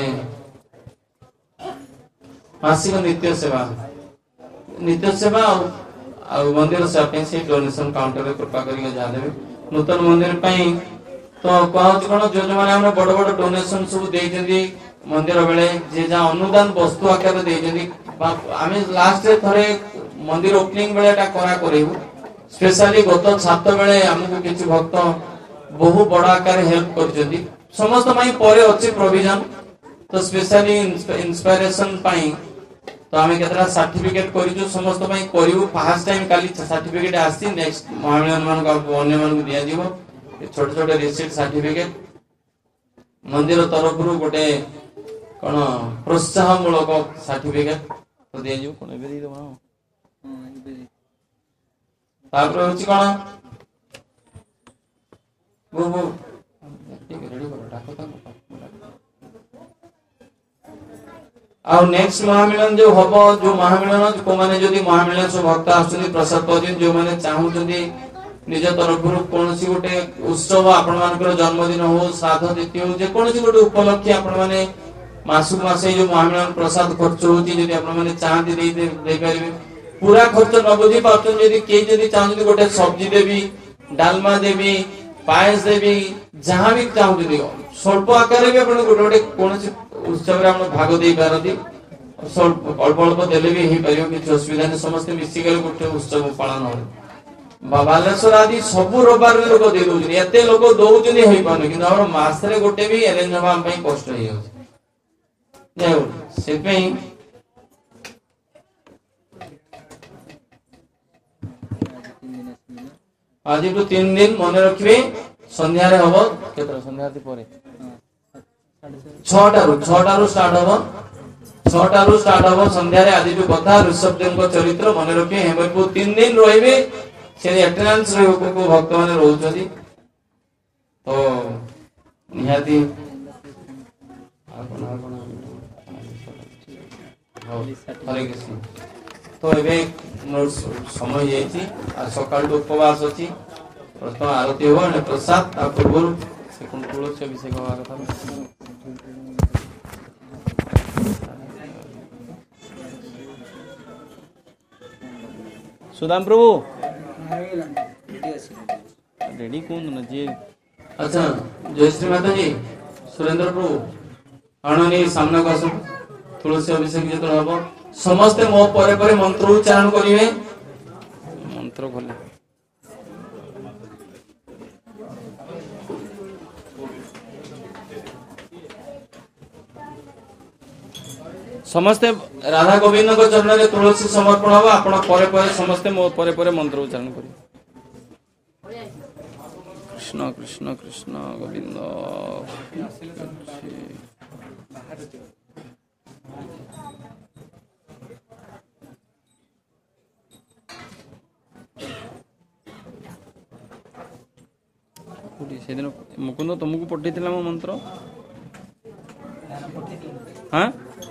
मासिक नित्य सेवा नित्य सेवा आ मंदिर से पे से डोनेशन काउंटर रे कृपा करिके जा देबे नूतन मंदिर पई तो कहत कोन जो जो माने हमर बड़ बड़ डोनेशन सब देइ जंदी मंदिर बेले जे जा अनुदान वस्तु आकार देइ जंदी आमे लास्ट रे थरे मंदिर ओपनिंग बेले टा करा करिवु स्पेशली गत सात बेले हमको किसी भक्त बहु बड़ आकार हेल्प कर समस्त पर अच्छे प्रोविजन तो स्पेशली इंस्पिरेशन तो आम केतरा सर्टिफिकेट करिजु समस्त पई करिवु फर्स्ट टाइम काली सर्टिफिकेट आसी नेक्स्ट महामिलन मान को अन्य मान को दिया जीवो छोटे छोटे रिसीट सर्टिफिकेट मंदिर तरफ रु गोटे कोन प्रोत्साहन मूलक सर्टिफिकेट तो दिया जीवो कोन एबे दे बना तापर होची कोन वो वो ठीक रेडी करो डाको ता और नेक्स्ट महामिलन जो हबो जो महामिलन को माने जदी महामिलन सब भक्त आछुनी प्रसाद पाउछन जो माने चाहुचंदी निज तरफ रु कोनसी गोटे उत्सव आपण मानकर जन्मदिन हो श्राद्ध तिथि हो जे कोनसी गोटे उपलक्ष्य आपण माने मासु मासे जो महामिलन प्रसाद खर्च होची जदी आपण माने चाहती दे दे परिबे पूरा खर्च न बुझी पाउछन जदी के जदी चाहुचंदी गोटे सब्जी देबी डालमा देबी पायस देबी जहां भी चाहुचंदी स्वल्प आकार भी आपण गोटे गोटे कोनसी उत्सव रे हम भाग दे पारती स्वल्प अल्प अल्प देले भी ही परियो कि असुविधा नहीं समस्त मिसी गले गोटे उत्सव पालन हो बालेश्वर आदि सब रविवार लोक दे दउछन एते लोक दउछन हेई पानो कि हमर मास रे गोटे भी अरेंज हवा हम पई कष्ट हेई हो जाऊ से पई आज तो तीन दिन मन रखिबे संध्या रे हबो केतरा संध्या ती परे छटा रु छटा रु स्टार्ट हबो छटा रु स्टार्ट हबो संध्या रे आदि जो कथा ऋषभदेव को चरित्र मन रखिबे हेमरपुर तीन दिन रहिबे से अटेंडेंस रे को भक्त माने रहउछथि तो निहाती आपन आपन हरे कृष्ण तो एबे मोर समय जेछि आ सकाळ तो उपवास अछि प्रथम आरती हो ने प्रसाद आ पूर्व से कोन तुलसी अभिषेक होवा कथा सुदाम प्रभु रेडी कौन ना जी अच्छा जय श्री माता जी सुरेंद्र प्रभु आणनी सामना को आसो तुलसी अभिषेक जतो हबो समस्त मो परे परे मंत्र उच्चारण करिवे मंत्र खोले समस्त राधा गोविंद को चरण में तुलसी समर्पण होगा आपण परे परे समस्त मो परे परे मंत्र उच्चारण करिवे कृष्ण कृष्ण कृष्ण गोविंद सेदिन मुकुंद तुमको पठेइथिला मो मंत्र हां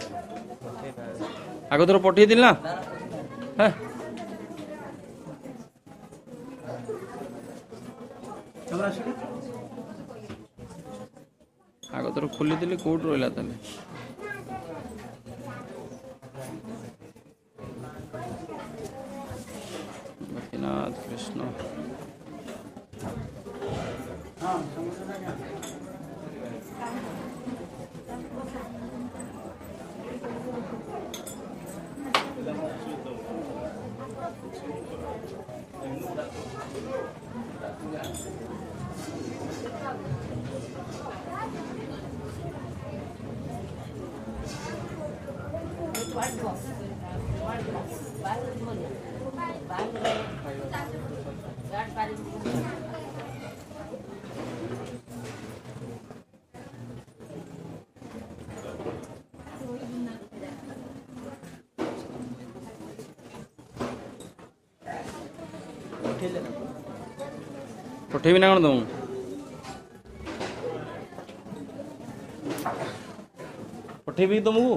आगो तोर पठेइथिल ना हां आगो तोर खोली दिली कोड रोइला तले भक्तिनाथ कृष्ण पठेबी ना कौन तुम पठेबी तुमको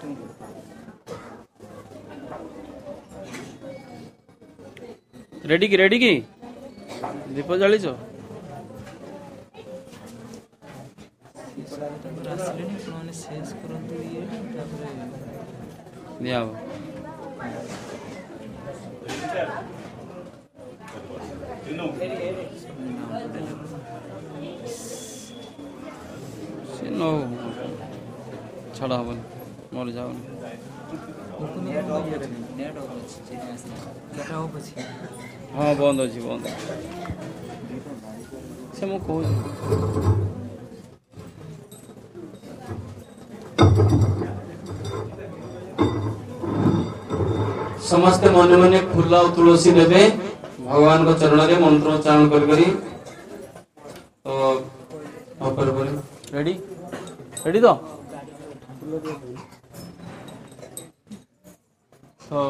रेडी की रेडी की दीप जाली छो दिया छड़ा हबन मर जाओ हाँ बंद अच्छी बंद से मु कहूँ समस्ते मन मन फूल और तुलसी देवे भगवान को चरण रे मंत्रोच्चारण कर करी तो ऊपर बोले रेडी रेडी तो तो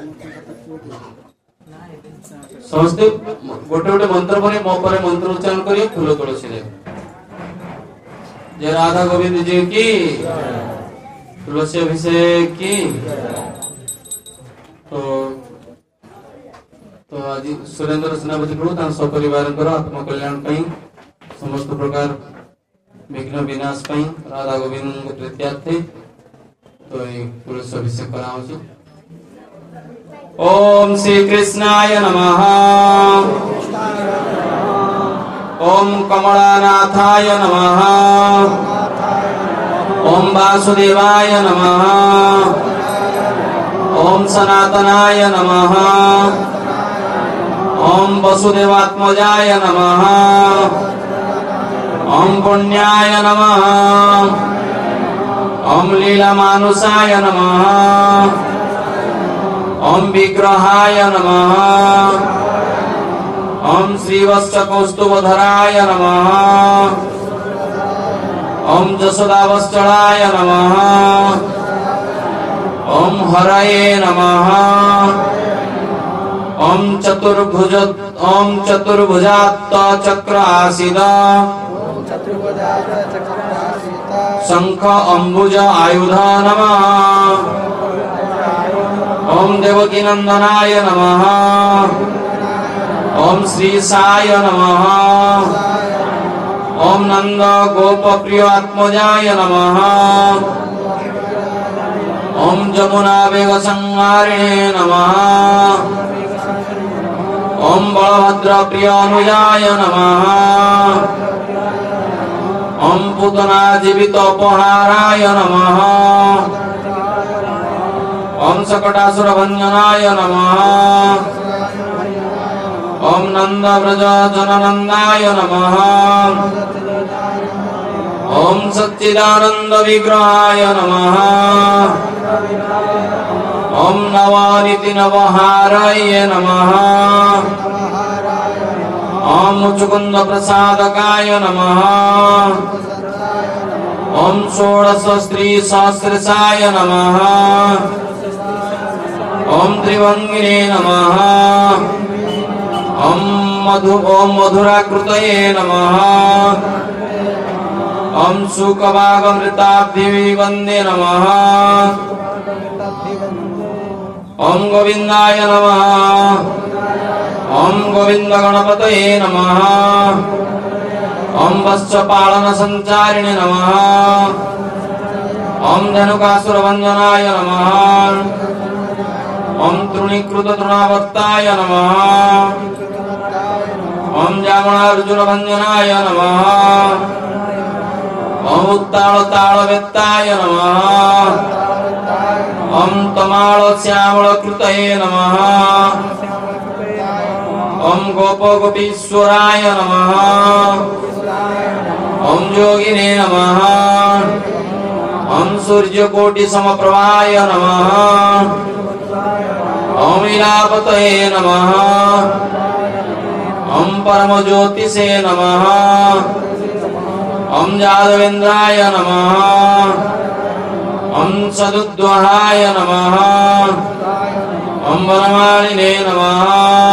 समस्ते गोटे गोटे मंत्र पर मो पर मंत्र उच्चारण करिए फूल तुलसी देव जय राधा गोविंद जी की तुलसी अभिषेक की तो तो आज सुरेंद्र सेनापति प्रभु तान सपरिवार आत्म कल्याण समस्त प्रकार विघ्न विनाश राधा गोविंद प्रीत्यार्थे तो तुलसी अभिषेक करा ओम श्री कृष्णाय नमः ओम कमलानाथाय नमः ओम वासुदेवाय नमः ओम सनातनाय नमः ओम वसुदेवात्मजाय नमः ओम पुण्याय नमः ओम लीलामानुषाय नमः ओम विग्रहाय नमः ओम श्रीवत्सकौस्तुभधराय नमः ओम जसोदावत्सलाय नमः ओम हरये नमः ओम चतुर्भुज ओम चतुर्भुजात्त चक्र आसीद शंख अंबुज आयुध नमः ओम देवकी नंदनाय नमः ओम श्री साय नमः ओम नंद गोप प्रियात्मजाय नमः ओम जमुना वेग संहारिणे नमः ओम बलभद्र प्रिय अनुजाय नमः ओम पूतना जीवित उपहाराय नमः ओम सकटासुर भंजनाय नमः ओम नंद व्रज जननंदाय नमः ओम सच्चिदानंद विग्रहाय नमः ओम नवानिति नवहाराय नमः ओम मुचुकुंद प्रसादकाय नमः ओम षोडश स्त्री सहस्रसाय नमः ओम त्रिभंगिने नमः ओम मधु ओम मधुराकृतये नमः ओम सुखभागमृताब्धि वंदे नमः ओम गोविंदाय नमः ओम गोविंद गणपतये नमः ओम वत्सपालन संचारिणे नमः ओम धनुकासुर भंजनाय नमः ओम तृणीकृत तृणावर्ताय नमः ओम जामणार्जुन भंजनाय नमः ओम उत्ताल ताल वेत्ताय नमः ओम तमाल श्यामल कृतये नमः ओम गोप गोपीश्वराय नमः ओम योगिने नमः ओम सूर्यकोटि समप्रभाय नमः ओम इलापतये नमः ओम परम ज्योतिषे नमः ओम जादवेन्द्राय नमः ओम सदुद्वहाय नमः ओम वनमालिने नमः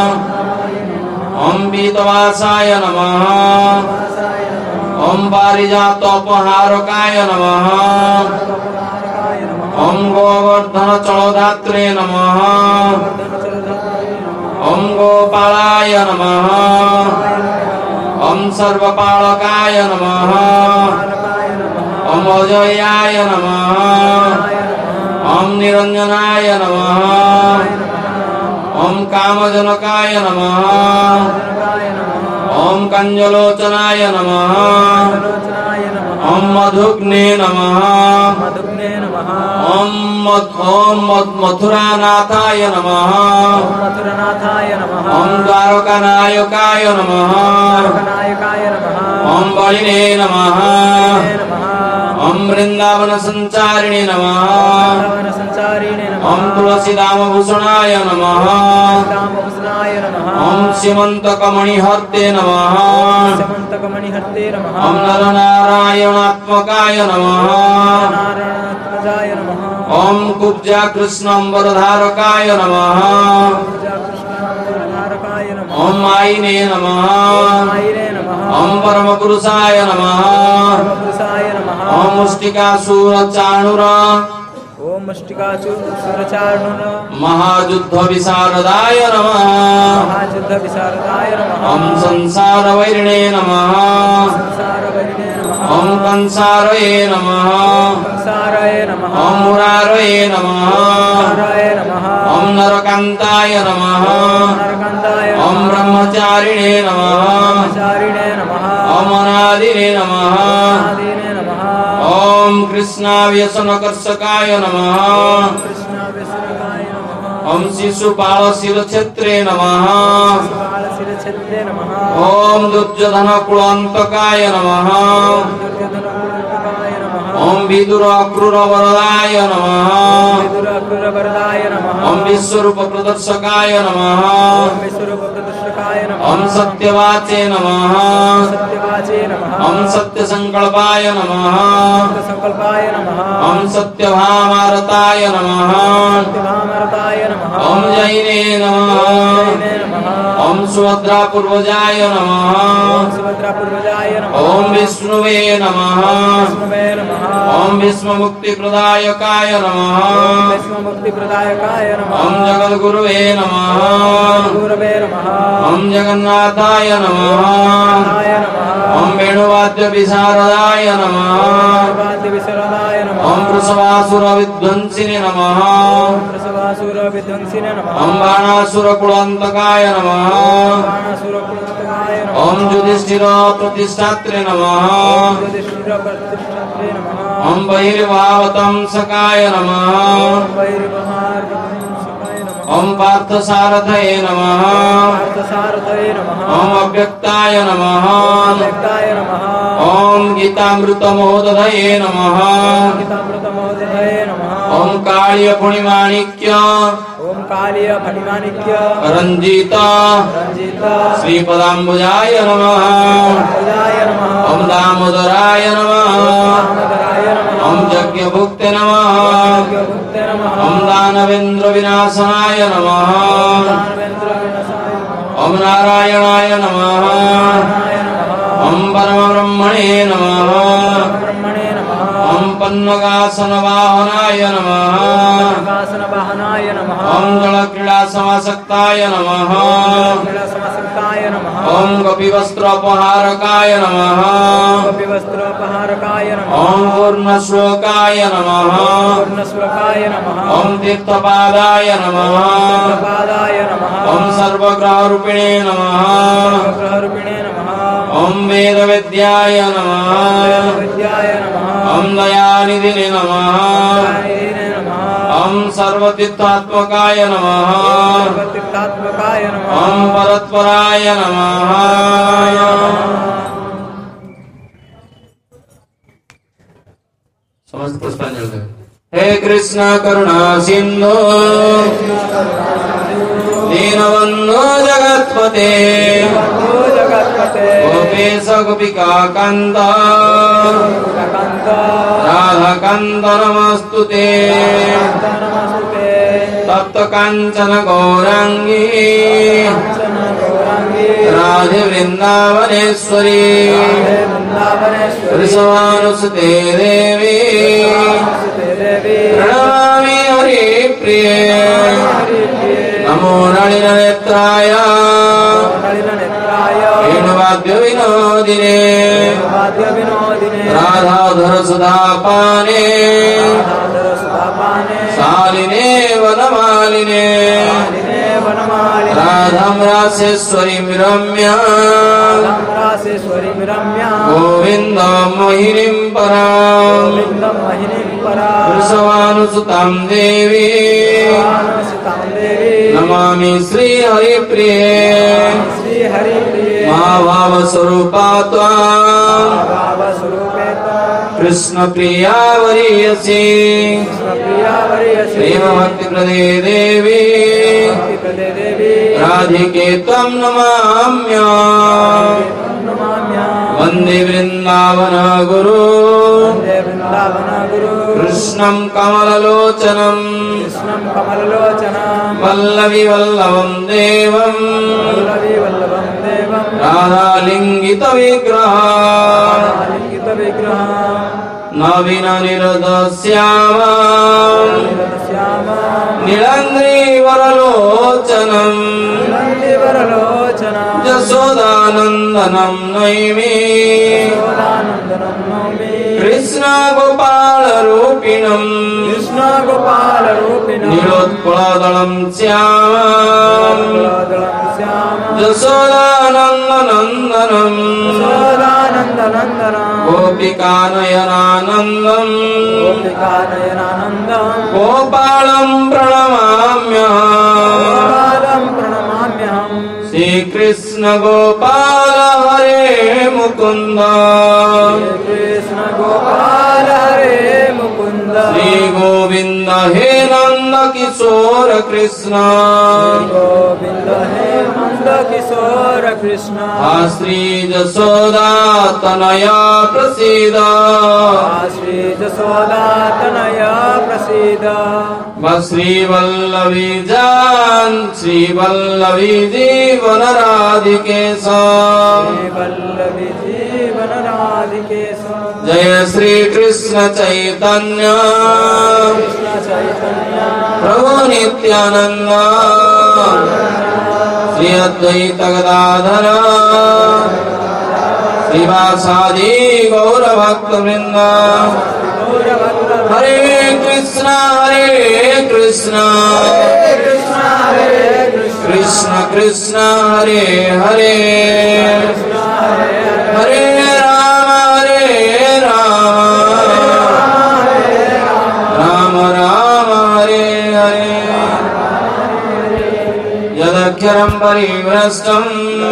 ओम पीतवासाय नमः ओम पारिजातोपहारकाय नमः ओम गोवर्धन चलोधात्रे नमः ओम गोपालाय नमः ओम सर्वपालकाय नमः ओम अजयाय नमः ओम निरंजनाय नमः ओम कामजनकाय नमः ओम कंजलोचनाय नमः ओम मधुग्ने नमः नमः ओम मथ ओम मथ मथुरानाथाय नमः ओम मथुरनाथाय नमः ओम द्वारकानायकाय नमः नायकाय नमः ओम बलिने नमः नमः ओम वृंदावन संचारिणे नमः वृंदावन संचारिणे नमः ओम तुलसीदाम भूषणाय नमः रामभूषणाय नमः ओम सीमंतकमणिहर्ते नमः समन्तकमणिहर्ते नमः ओम नरनारायणात्मकाय नमः नारायणात्मजाय नमः ओम कुब्जा कृष्णंबरधारकाय नमः कृष्णनारकाय नमः ओम आईने नमः आयिरे नमः ओम परमपुरुषाय नमः पुरुषाय नमः ओम मुष्टिकासुरचाणुर ओम मुष्टिकासुरचार्णुन महायुद्ध विशारदाय नमः महायुद्ध विशारदाय नमः ओम संसार वैरिणे नमः संसारवरिणे नमः ओम कंसारये नमः कंसाराय नमः ओम मुरारये नमः मुराराय नमः ओम नरकान्ताय नमः नरकान्ताय ओम ब्रह्मचारिणे नमः ब्रह्मचारिणे नमः ओम अनादिने नमः आदिने नमः ओम कृष्णाव्यसनकर्षकाय नमः कृष्णाविष्णुकाय नमः ओम शिशुपाल शिरक्षेत्रे नमः बालशिरच्छेदे नमः ओम दुर्योधन कुलान्तकाय नमः दुर्योधनकुलकाय नमः ओम विदुर अक्रूर वरदाय नमः विदुरक्रूरवरदाय नमः ओम विश्वरूप प्रदर्शकाय नमः ओम विश्वरूपप्रदर्शकाय नमः ओम सत्यवाचे नमः सत्यवाचे नमः ओम सत्यसंकल्पाय नमः संकल्पाय नमः ओम सत्यभामारताय नमः सत्यभामरताय नमः ओम जैने नमः जैने नमः ओम सुभद्रा पूर्वजाय नमः ओम सुभद्रापूर्वजाय नमः ओम विष्णुवे नमः विष्णुवे नमः ओम विश्वमुक्तिप्रदायकाय नमः ओम विष्णुमुक्तिप्रदायकाय नमः ओम जगद्गुरुवे नमः गुरवे नमः ओम जगन्नाथाय नमः नाय नमः ओम वेणुवाद्य विशारदाय नमः वाद्यविशारदाय नमः ओम वृषभासुर विध्वंसिने नमः प्रसवासुरविध्वंसिने नमः ओम बाणासुर कुलान्तकाय नमः बाणासुरकुलकाय नमः ओम युधिष्ठिर प्रतिष्ठात्रे नमः युधिष्ठिरप्रतिष्ठात्रे नमः ओम बहिर्भावतंसकाय नमः वैर्वहार्वंशकाय नमः ओम पार्थसारथये नमः पार्थसारथये नमः ओम अव्यक्ताय नमः व्यक्ताय नमः ओम गीतामृतमहोदधये नमः गीतामृतमहोदये नमः ओम काळ्य पुणिमाणिक्य ओम कालीय फणिमाणिक्य रंजित रंजित श्रीपदाम्बुजाय नमः श्रीपदाय नमः ओम दामोदराय नमः दामोदराय नमः ओम यज्ञभुक्ते नमः यज्ञभुक्ते नमः ओम दानवेन्द्र विनाशनाय नमः दानवेन्द्रविनाशाय नमः ओम नारायणाय नमः नारायणाय नमः ओम परमब्रह्मणे नमः ब्रह्मणे नमः ओम पन्नगासनवाहनाय नमः आकाशनवाहनाय नमः ओम जलक्रीडासमासक्ताय नमः क्रीडासमासक्ताय नमः ओम कपिवस्त्रोपहारकाय नमः कपिवस्त्रोपहारकाय नमः ओम पूर्णश्लोकाय नमः पूर्णश्लोकाय नमः ओम तीर्थपादाय नमः पादाय नमः ओम सर्वग्रहरूपिणे नमः ग्रहरूपिणे नमः ओम वेदविद्याय नमः विद्याय नमः ओम दयानिधिने नमः नारायणे नमः ओम सर्वतीर्थात्मकाय नमः सर्वतीर्थात्मकाय नमः ओम परत्पराय नमः समस्त पुष्पांजलि दें। हे कृष्ण करुणा सिंधु दीनबंधु जगत्पते ओ जगत्पते गोपेश गोपिका कांत कांत राधा कांत नमस्तुते नमस्ते तप्त कांचन गौरांगी कांचन गौरांगी राधे वृंदावनेश्वरी वृंदावनेश्वरी वृषभानुसुते देवी देवी प्रणमामि हरिप्रिये नमो नलिननेत्राय नलिननेत्राय वेणुवाद्य विनोदिने वाद्यविनोदिने राधाधर सुधापाने सुधापाने शालिने वनमालिने शालिने वनमालिने राधां रासेश्वरीं रम्य रासेश्वरीं रम्या गोविन्दं मोहिनीं पराम् गोविन्दं महिनीं परा वृषभानुसुतां देवी सुतां देवी नमामि श्री हरिप्रिये श्री हरिप्रिये महाभाव स्वरूपा त्वां भाव स्वरूपे कृष्ण प्रिया वरीयसी प्रिया वरीयसी प्रेम भक्ति प्रदे देवी प्रदे देवी राधिके त्वं नमाम्यहम् नमाम्यहम् वन्दे वृन्दावन गुरु वन्दे वृन्दावन गुरु कृष्णं कमललोचनं कृष्णं कमललोचनं वल्लवी वल्लभं देवं वल्लभी वल्लभं देवं राधालिङ्गित विग्रहम् आलिङ्गितविग्रहं नवीन निरदस्यामं श्यामं नीलान्द्रिवरलोचनम् नन्दिवरलोचनं यशोदानन्दनं नैमि यशोदानन्दनं नौमि कृष्ण गोपाल रूपिणम् कृष्ण गोपालरूपिणं नीलोत्पलदलं श्यामम् दलं श्यामं यशोदानन्दनन्दनम् यशोदानन्दनन्दनं गोपिकानयनानन्दम् गोपिकानयनानन्दं गोपालं प्रणमाम्यहम् गोपालं प्रणमाम्यहम् श्रीकृष्ण गोपाल हरे मुकुन्द कृष्ण गोपाल हरे मुकुन्द श्री गोविंद हे नंद किशोर कृष्ण गोविंद हे नंद किशोर कृष्ण श्री जसोदा तनया प्रसीद श्री जसोदा तनया प्रसीद श्री वल्लभी जान श्री वल्लभी जीवन राधिकेश वल्लभी जीवन राधिकेश जय श्री कृष्ण चैतन्य कृष्ण चैतन्य प्रभु नित्यानंद श्री अद्वैत गदाधर श्रीवासादि गौर भक्त वृंद हरे कृष्ण हरे कृष्ण कृष्ण कृष्ण हरे हरे हरे राम हरे राम राम राम हरे हरे यदक्षरं परिभ्रष्टं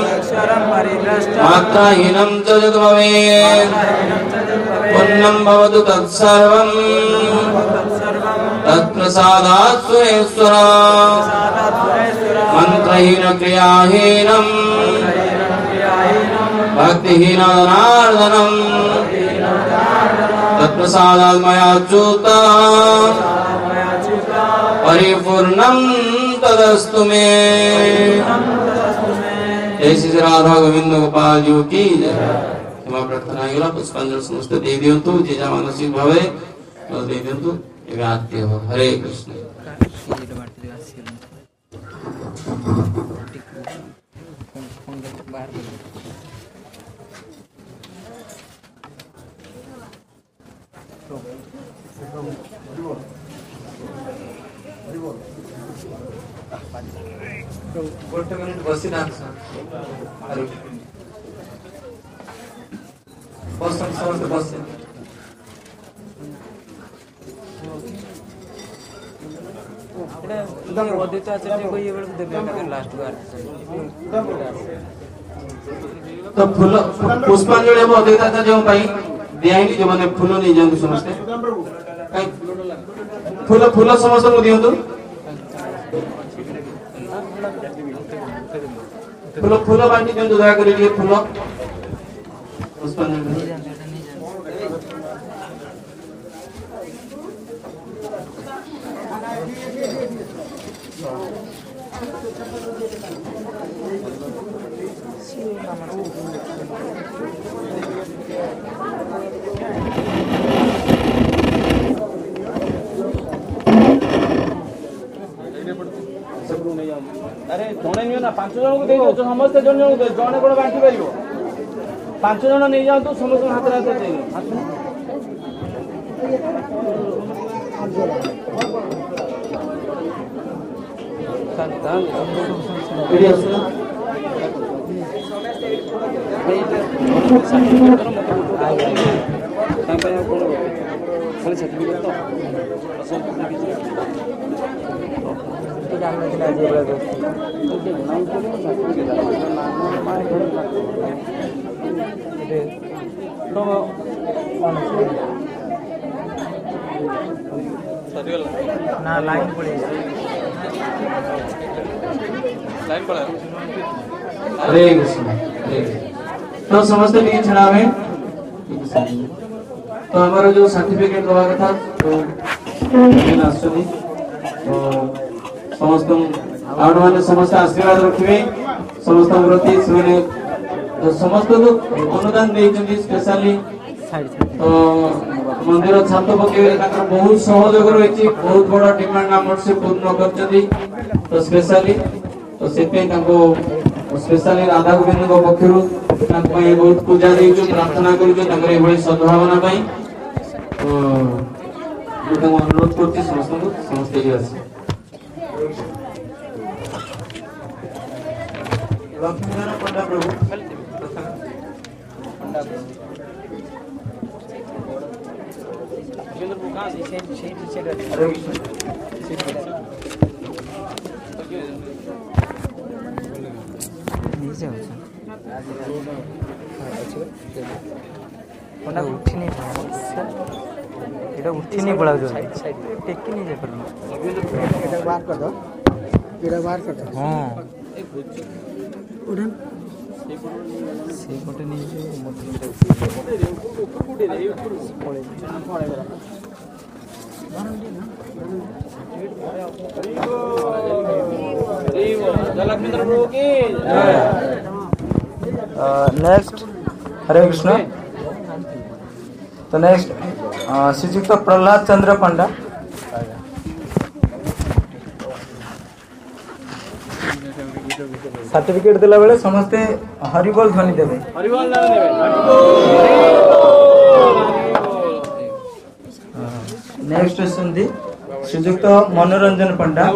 मात्राहीनं च यद्भवेत् पुण्यं भवतु तत्सर्वं तत्प्रसादात् सुरेश्वर मंत्रहीन क्रियाहीनं भक्तिहीन जनार्दनं तत्प्रसादात् मया च्युत परिपूर्णं तदस्तु मे। जय श्री राधा गोविंद गोपाल जी की जय। क्षमा प्रार्थना करा पुष्पांजलि समस्त दे दियंतु जे जा मानसिक भावे दे दियंतु एवं आते हो। हरे कृष्ण। ଗୋଟେ ମିନିଟ୍ ବସି ନାହାନ୍ତି ବସନ୍ତୁ ସମସ୍ତେ ବସେ तो फूल पुष्पांजलि हम अद्वैत आचार्य दिखाई जो मैंने फूल नहीं जाते समस्ते फूल फूल समस्त दिंतु फूल फूल बांटी दिंतु दयाकर फूल पुष्पांजलि अरे जड़े नहीं ना पांच जन को दे दो समस्त जन जन को जड़े कोन बांटी परिबो पांच जन नहीं जातु समस्त हाथ हाथ दे ना लाइन पड़ी लाइन पड़ा हरे कृष्ण हरे कृष्ण। तो समस्त नहीं छड़ावे तो हमारा जो सर्टिफिकेट दवा था तो आसुनी तो समस्त आपण माने समस्त आशीर्वाद रखिबे समस्त प्रति सुने तो समस्त लोग अनुदान देइछन स्पेशली तो मंदिर छात पकेबे ताकर बहुत सहयोग रहिछि बहुत बड़ा डिमांड हमर से पूर्ण करछथि तो स्पेशली तो सेते ताको स्पेशली राधा गोविंद को पक्षरु ताको पई बहुत पूजा देइछु प्रार्थना करिछु ताकर एभଳି सद्भावना पई तो मैं अनुरोध करछि समस्त को समस्त जी आसी लक्ष्मीनारायण पंडा प्रभु पंडा हरे पंडा उठी नहीं उठी नहीं पड़ा जो टेकी नहीं जाए पर बाहर कर दो इधर बाहर कर दो हां उड़न से कोटे नहीं जो नेक्स्ट हरे कृष्ण तो नेक्स्ट श्रीजुक्त प्रहलाद चंद्र पंडा सर्टिफिकेट देला बेले समस्ते हरिबोल ध्वनि देबे हरिबोल नाम देबे नेक्स्ट सुंदी श्रीजुक्त मनोरंजन पंडा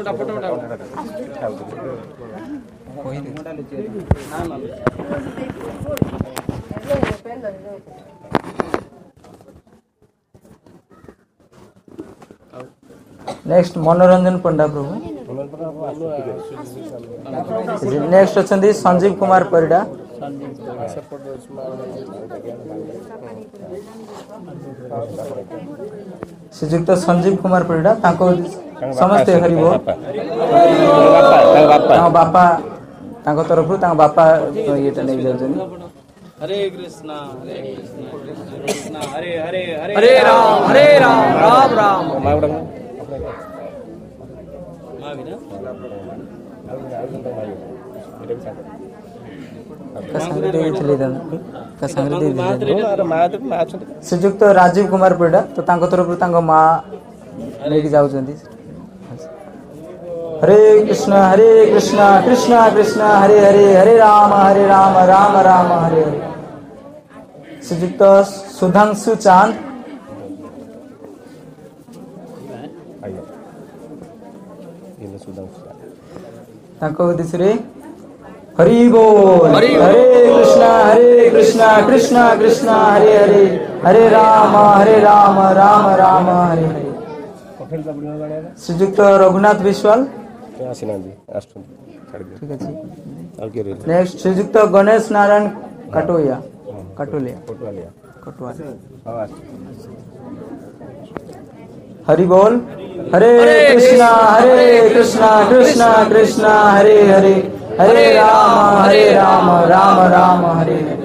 नेक्स्ट मनोरंजन पंडा प्रभु नेक्स्ट अच्छे संजीव कुमार परिडा श्रीजुक्त संजीव कुमार परिडा ताको समस्त हरिबोल बापा ताको तरफ बापा ये नहीं जाउछन हरे कृष्णा हरे कृष्णा कृष्णा हरे हरे हरे हरे राम हरे राम राम राम मां बिना श्रीजुक्त राजीव कुमार परिडा तो तांको तरफ माँ लेके जाउछंती हरे कृष्णा हरे कृष्णा कृष्णा कृष्णा हरे हरे हरे राम हरे राम राम राम हरे हरे श्रीजुक्त सुधांशु चांद तांको दिसरे हरि बोल हरे कृष्णा हरे कृष्णा कृष्णा कृष्णा हरे हरे हरे राम हरे राम राम राम हरे हरे श्रीजुक्त रघुनाथ विश्वाल ठीक है नेक्स्ट श्रीजुक्त गणेश नारायण कटोया कटोलिया कटवालिया हरि बोल हरे कृष्णा हरे कृष्णा कृष्णा कृष्णा हरे हरे हरे राम हरे राम राम राम हरे हरे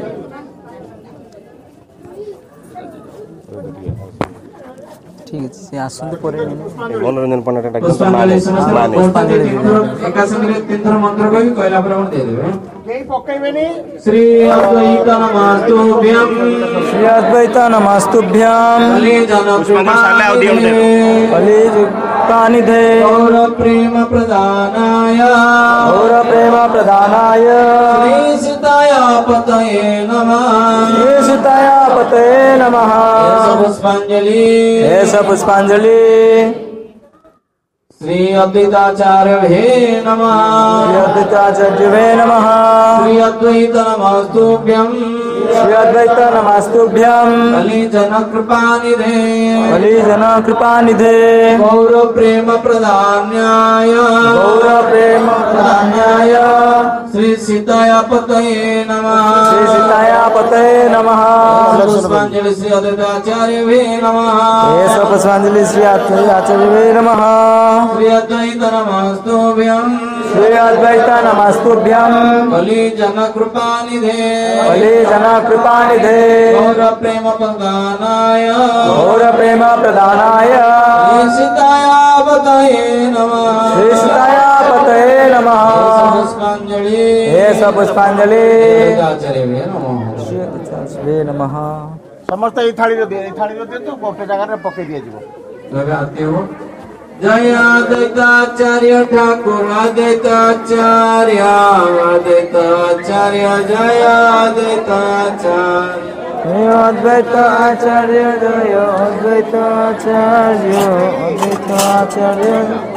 ठीक है से आसंत परे मनोरंजन पंडा टाटा पुष्पांजलि समस्त एका संगे तीन थर मंत्र कहि कहला पर हम दे देबे केई पकैबेनी श्री अद्वैत नमस्तुभ्यं श्री अद्वैत नमस्तुभ्यं कली जन कली कानिधे और प्रेम प्रदानाय और प्रेम प्रदानाय श्री सीताय पतये नमः श्री सीताय पतये नमः पुष्पांजलि ऐसा पुष्पांजलि श्री अद्वैताचार्य हे नमः श्री अद्वैताचार्य हे नमः श्री अद्वैत नमस्तुभ्यं श्री अद्वैत नमस्तुभ्यं कली जन कृपा निधे कली जन कृपा निधे गौर प्रेम प्रदान्याय गौर प्रेम प्रदान्याय श्री सीताया पतये नमः श्री सीताया पतये नमः पुष्पांजलि श्री अद्वैताचार्य वे नमः एष पुष्पांजलि श्री आचार्य वे नमः श्री अद्वैत नमस्तुभ्यं श्री अद्वैत नमस्तुभ्यं कली जन कृपा निधे कली जन कृपा निधे गौर प्रेम प्रदानाय गौर प्रेम प्रदानाय श्री सीताया पतये नमः श्री सीताया पतये नमः पुष्पांजलि एष पुष्पांजलि आचार्य वे नमः श्री आचार्य वे नमः ସମସ୍ତେ ଏଇ ଥାଳିରେ ଦିଅ ଏଇ ଥାଳିରେ ଦିଅନ୍ତୁ ଗୋଟେ ଜାଗାରେ ପକେଇ ଦିଆଯିବ लगाते हो जय अद्वैताचार्य ठाकुर अद्वैताचार्य अद्वैताचार्य जय अद्वैताचार्य हे अद्वैत आचार्य जय अद्वैत आचार्य अद्वैत आचार्य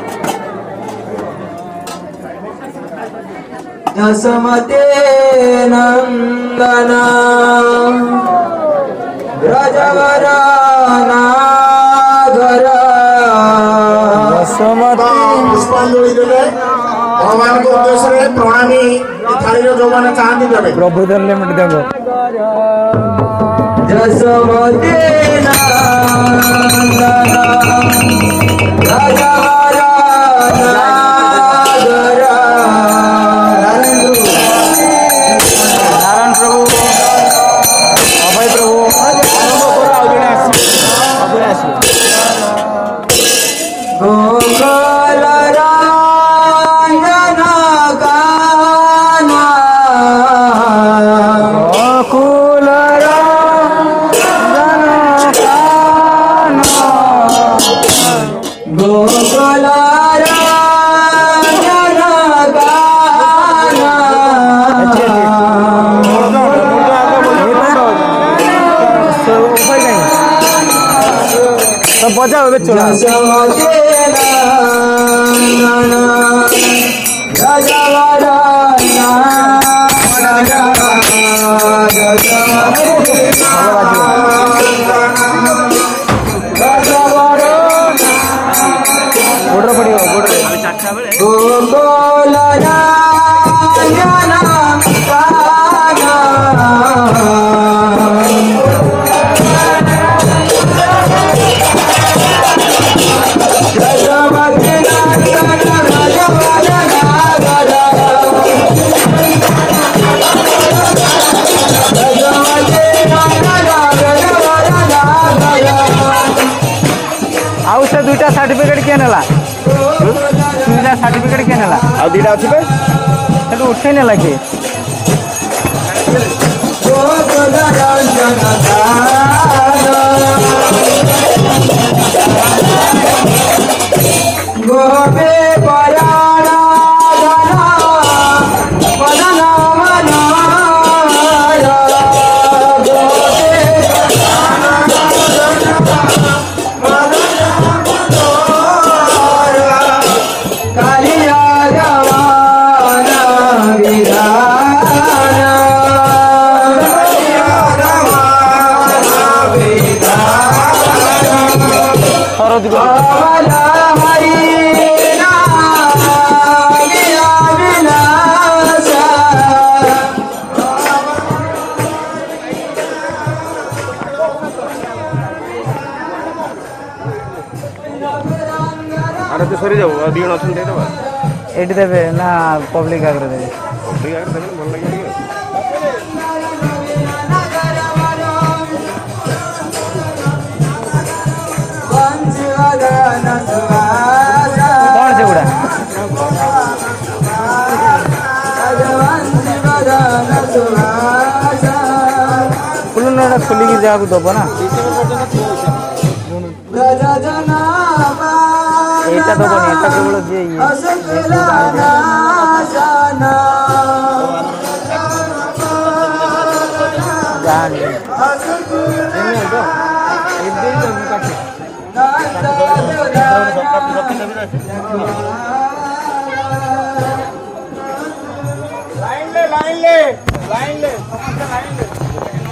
दशमते नंदना ब्रजवरा नागर दशमते ପୁଷ୍ପାଞ୍ଜଳି ଦେଲେ ଭଗବାନଙ୍କ ଉଦ୍ଦେଶ୍ୟରେ ପ୍ରଣାମୀ ଏ ଥାଳିରେ ଯୋଉମାନେ ଚାହାନ୍ତି ଦେବେ प्रभु धन्य मिट देंगे दशमते नंदना ब्रजवरा नागर नारायण प्रभु अभय प्रभु गोपाल रायना गाना गोकुल रायना गाना गोकुल रायना गाना सब बजाओ बे चलो गोड़ पड़ियो गोड़ गोकुल रायना गाना आउ से दुईटा सर्टिफिकेट किए नेला दुईटा सर्टिफिकेट किए नेला ଆଉ ଦିଟା ଅଛି ବେ ସେଠୁ ଉଠେଇ ନେଲା କିଏ गोपे पराणा धना पदना मनाय गोपे कालिया रवाना विधाना सरद गो ଆରେ ତ ସରି ଯାଉ ଆଉ ଦି ଜଣ ଅଛନ୍ତି ଦେଇଦେବା ଏଠି ଦେବେ ନା ପବ୍ଲିକ ଆଗରେ ଦେବେ ଅଧିକା ଆଗରେ ଦେବେ ଭଲ ଲାଗିବ ଟିକେ କଣ ସେଗୁଡ଼ା ଫୁଲଟା ଖୋଲିକି ଯାହାକୁ ଦବ ନା ଏଇଟା ଦବନି ଏଟା କେବଳ ଯିଏ ଇଏ ଜାଣି ଲାଇନ ଲେ ଲାଇନ ଲେ ଲାଇନ ଲେ ସମସ୍ତେ ଲାଇନ ଲେ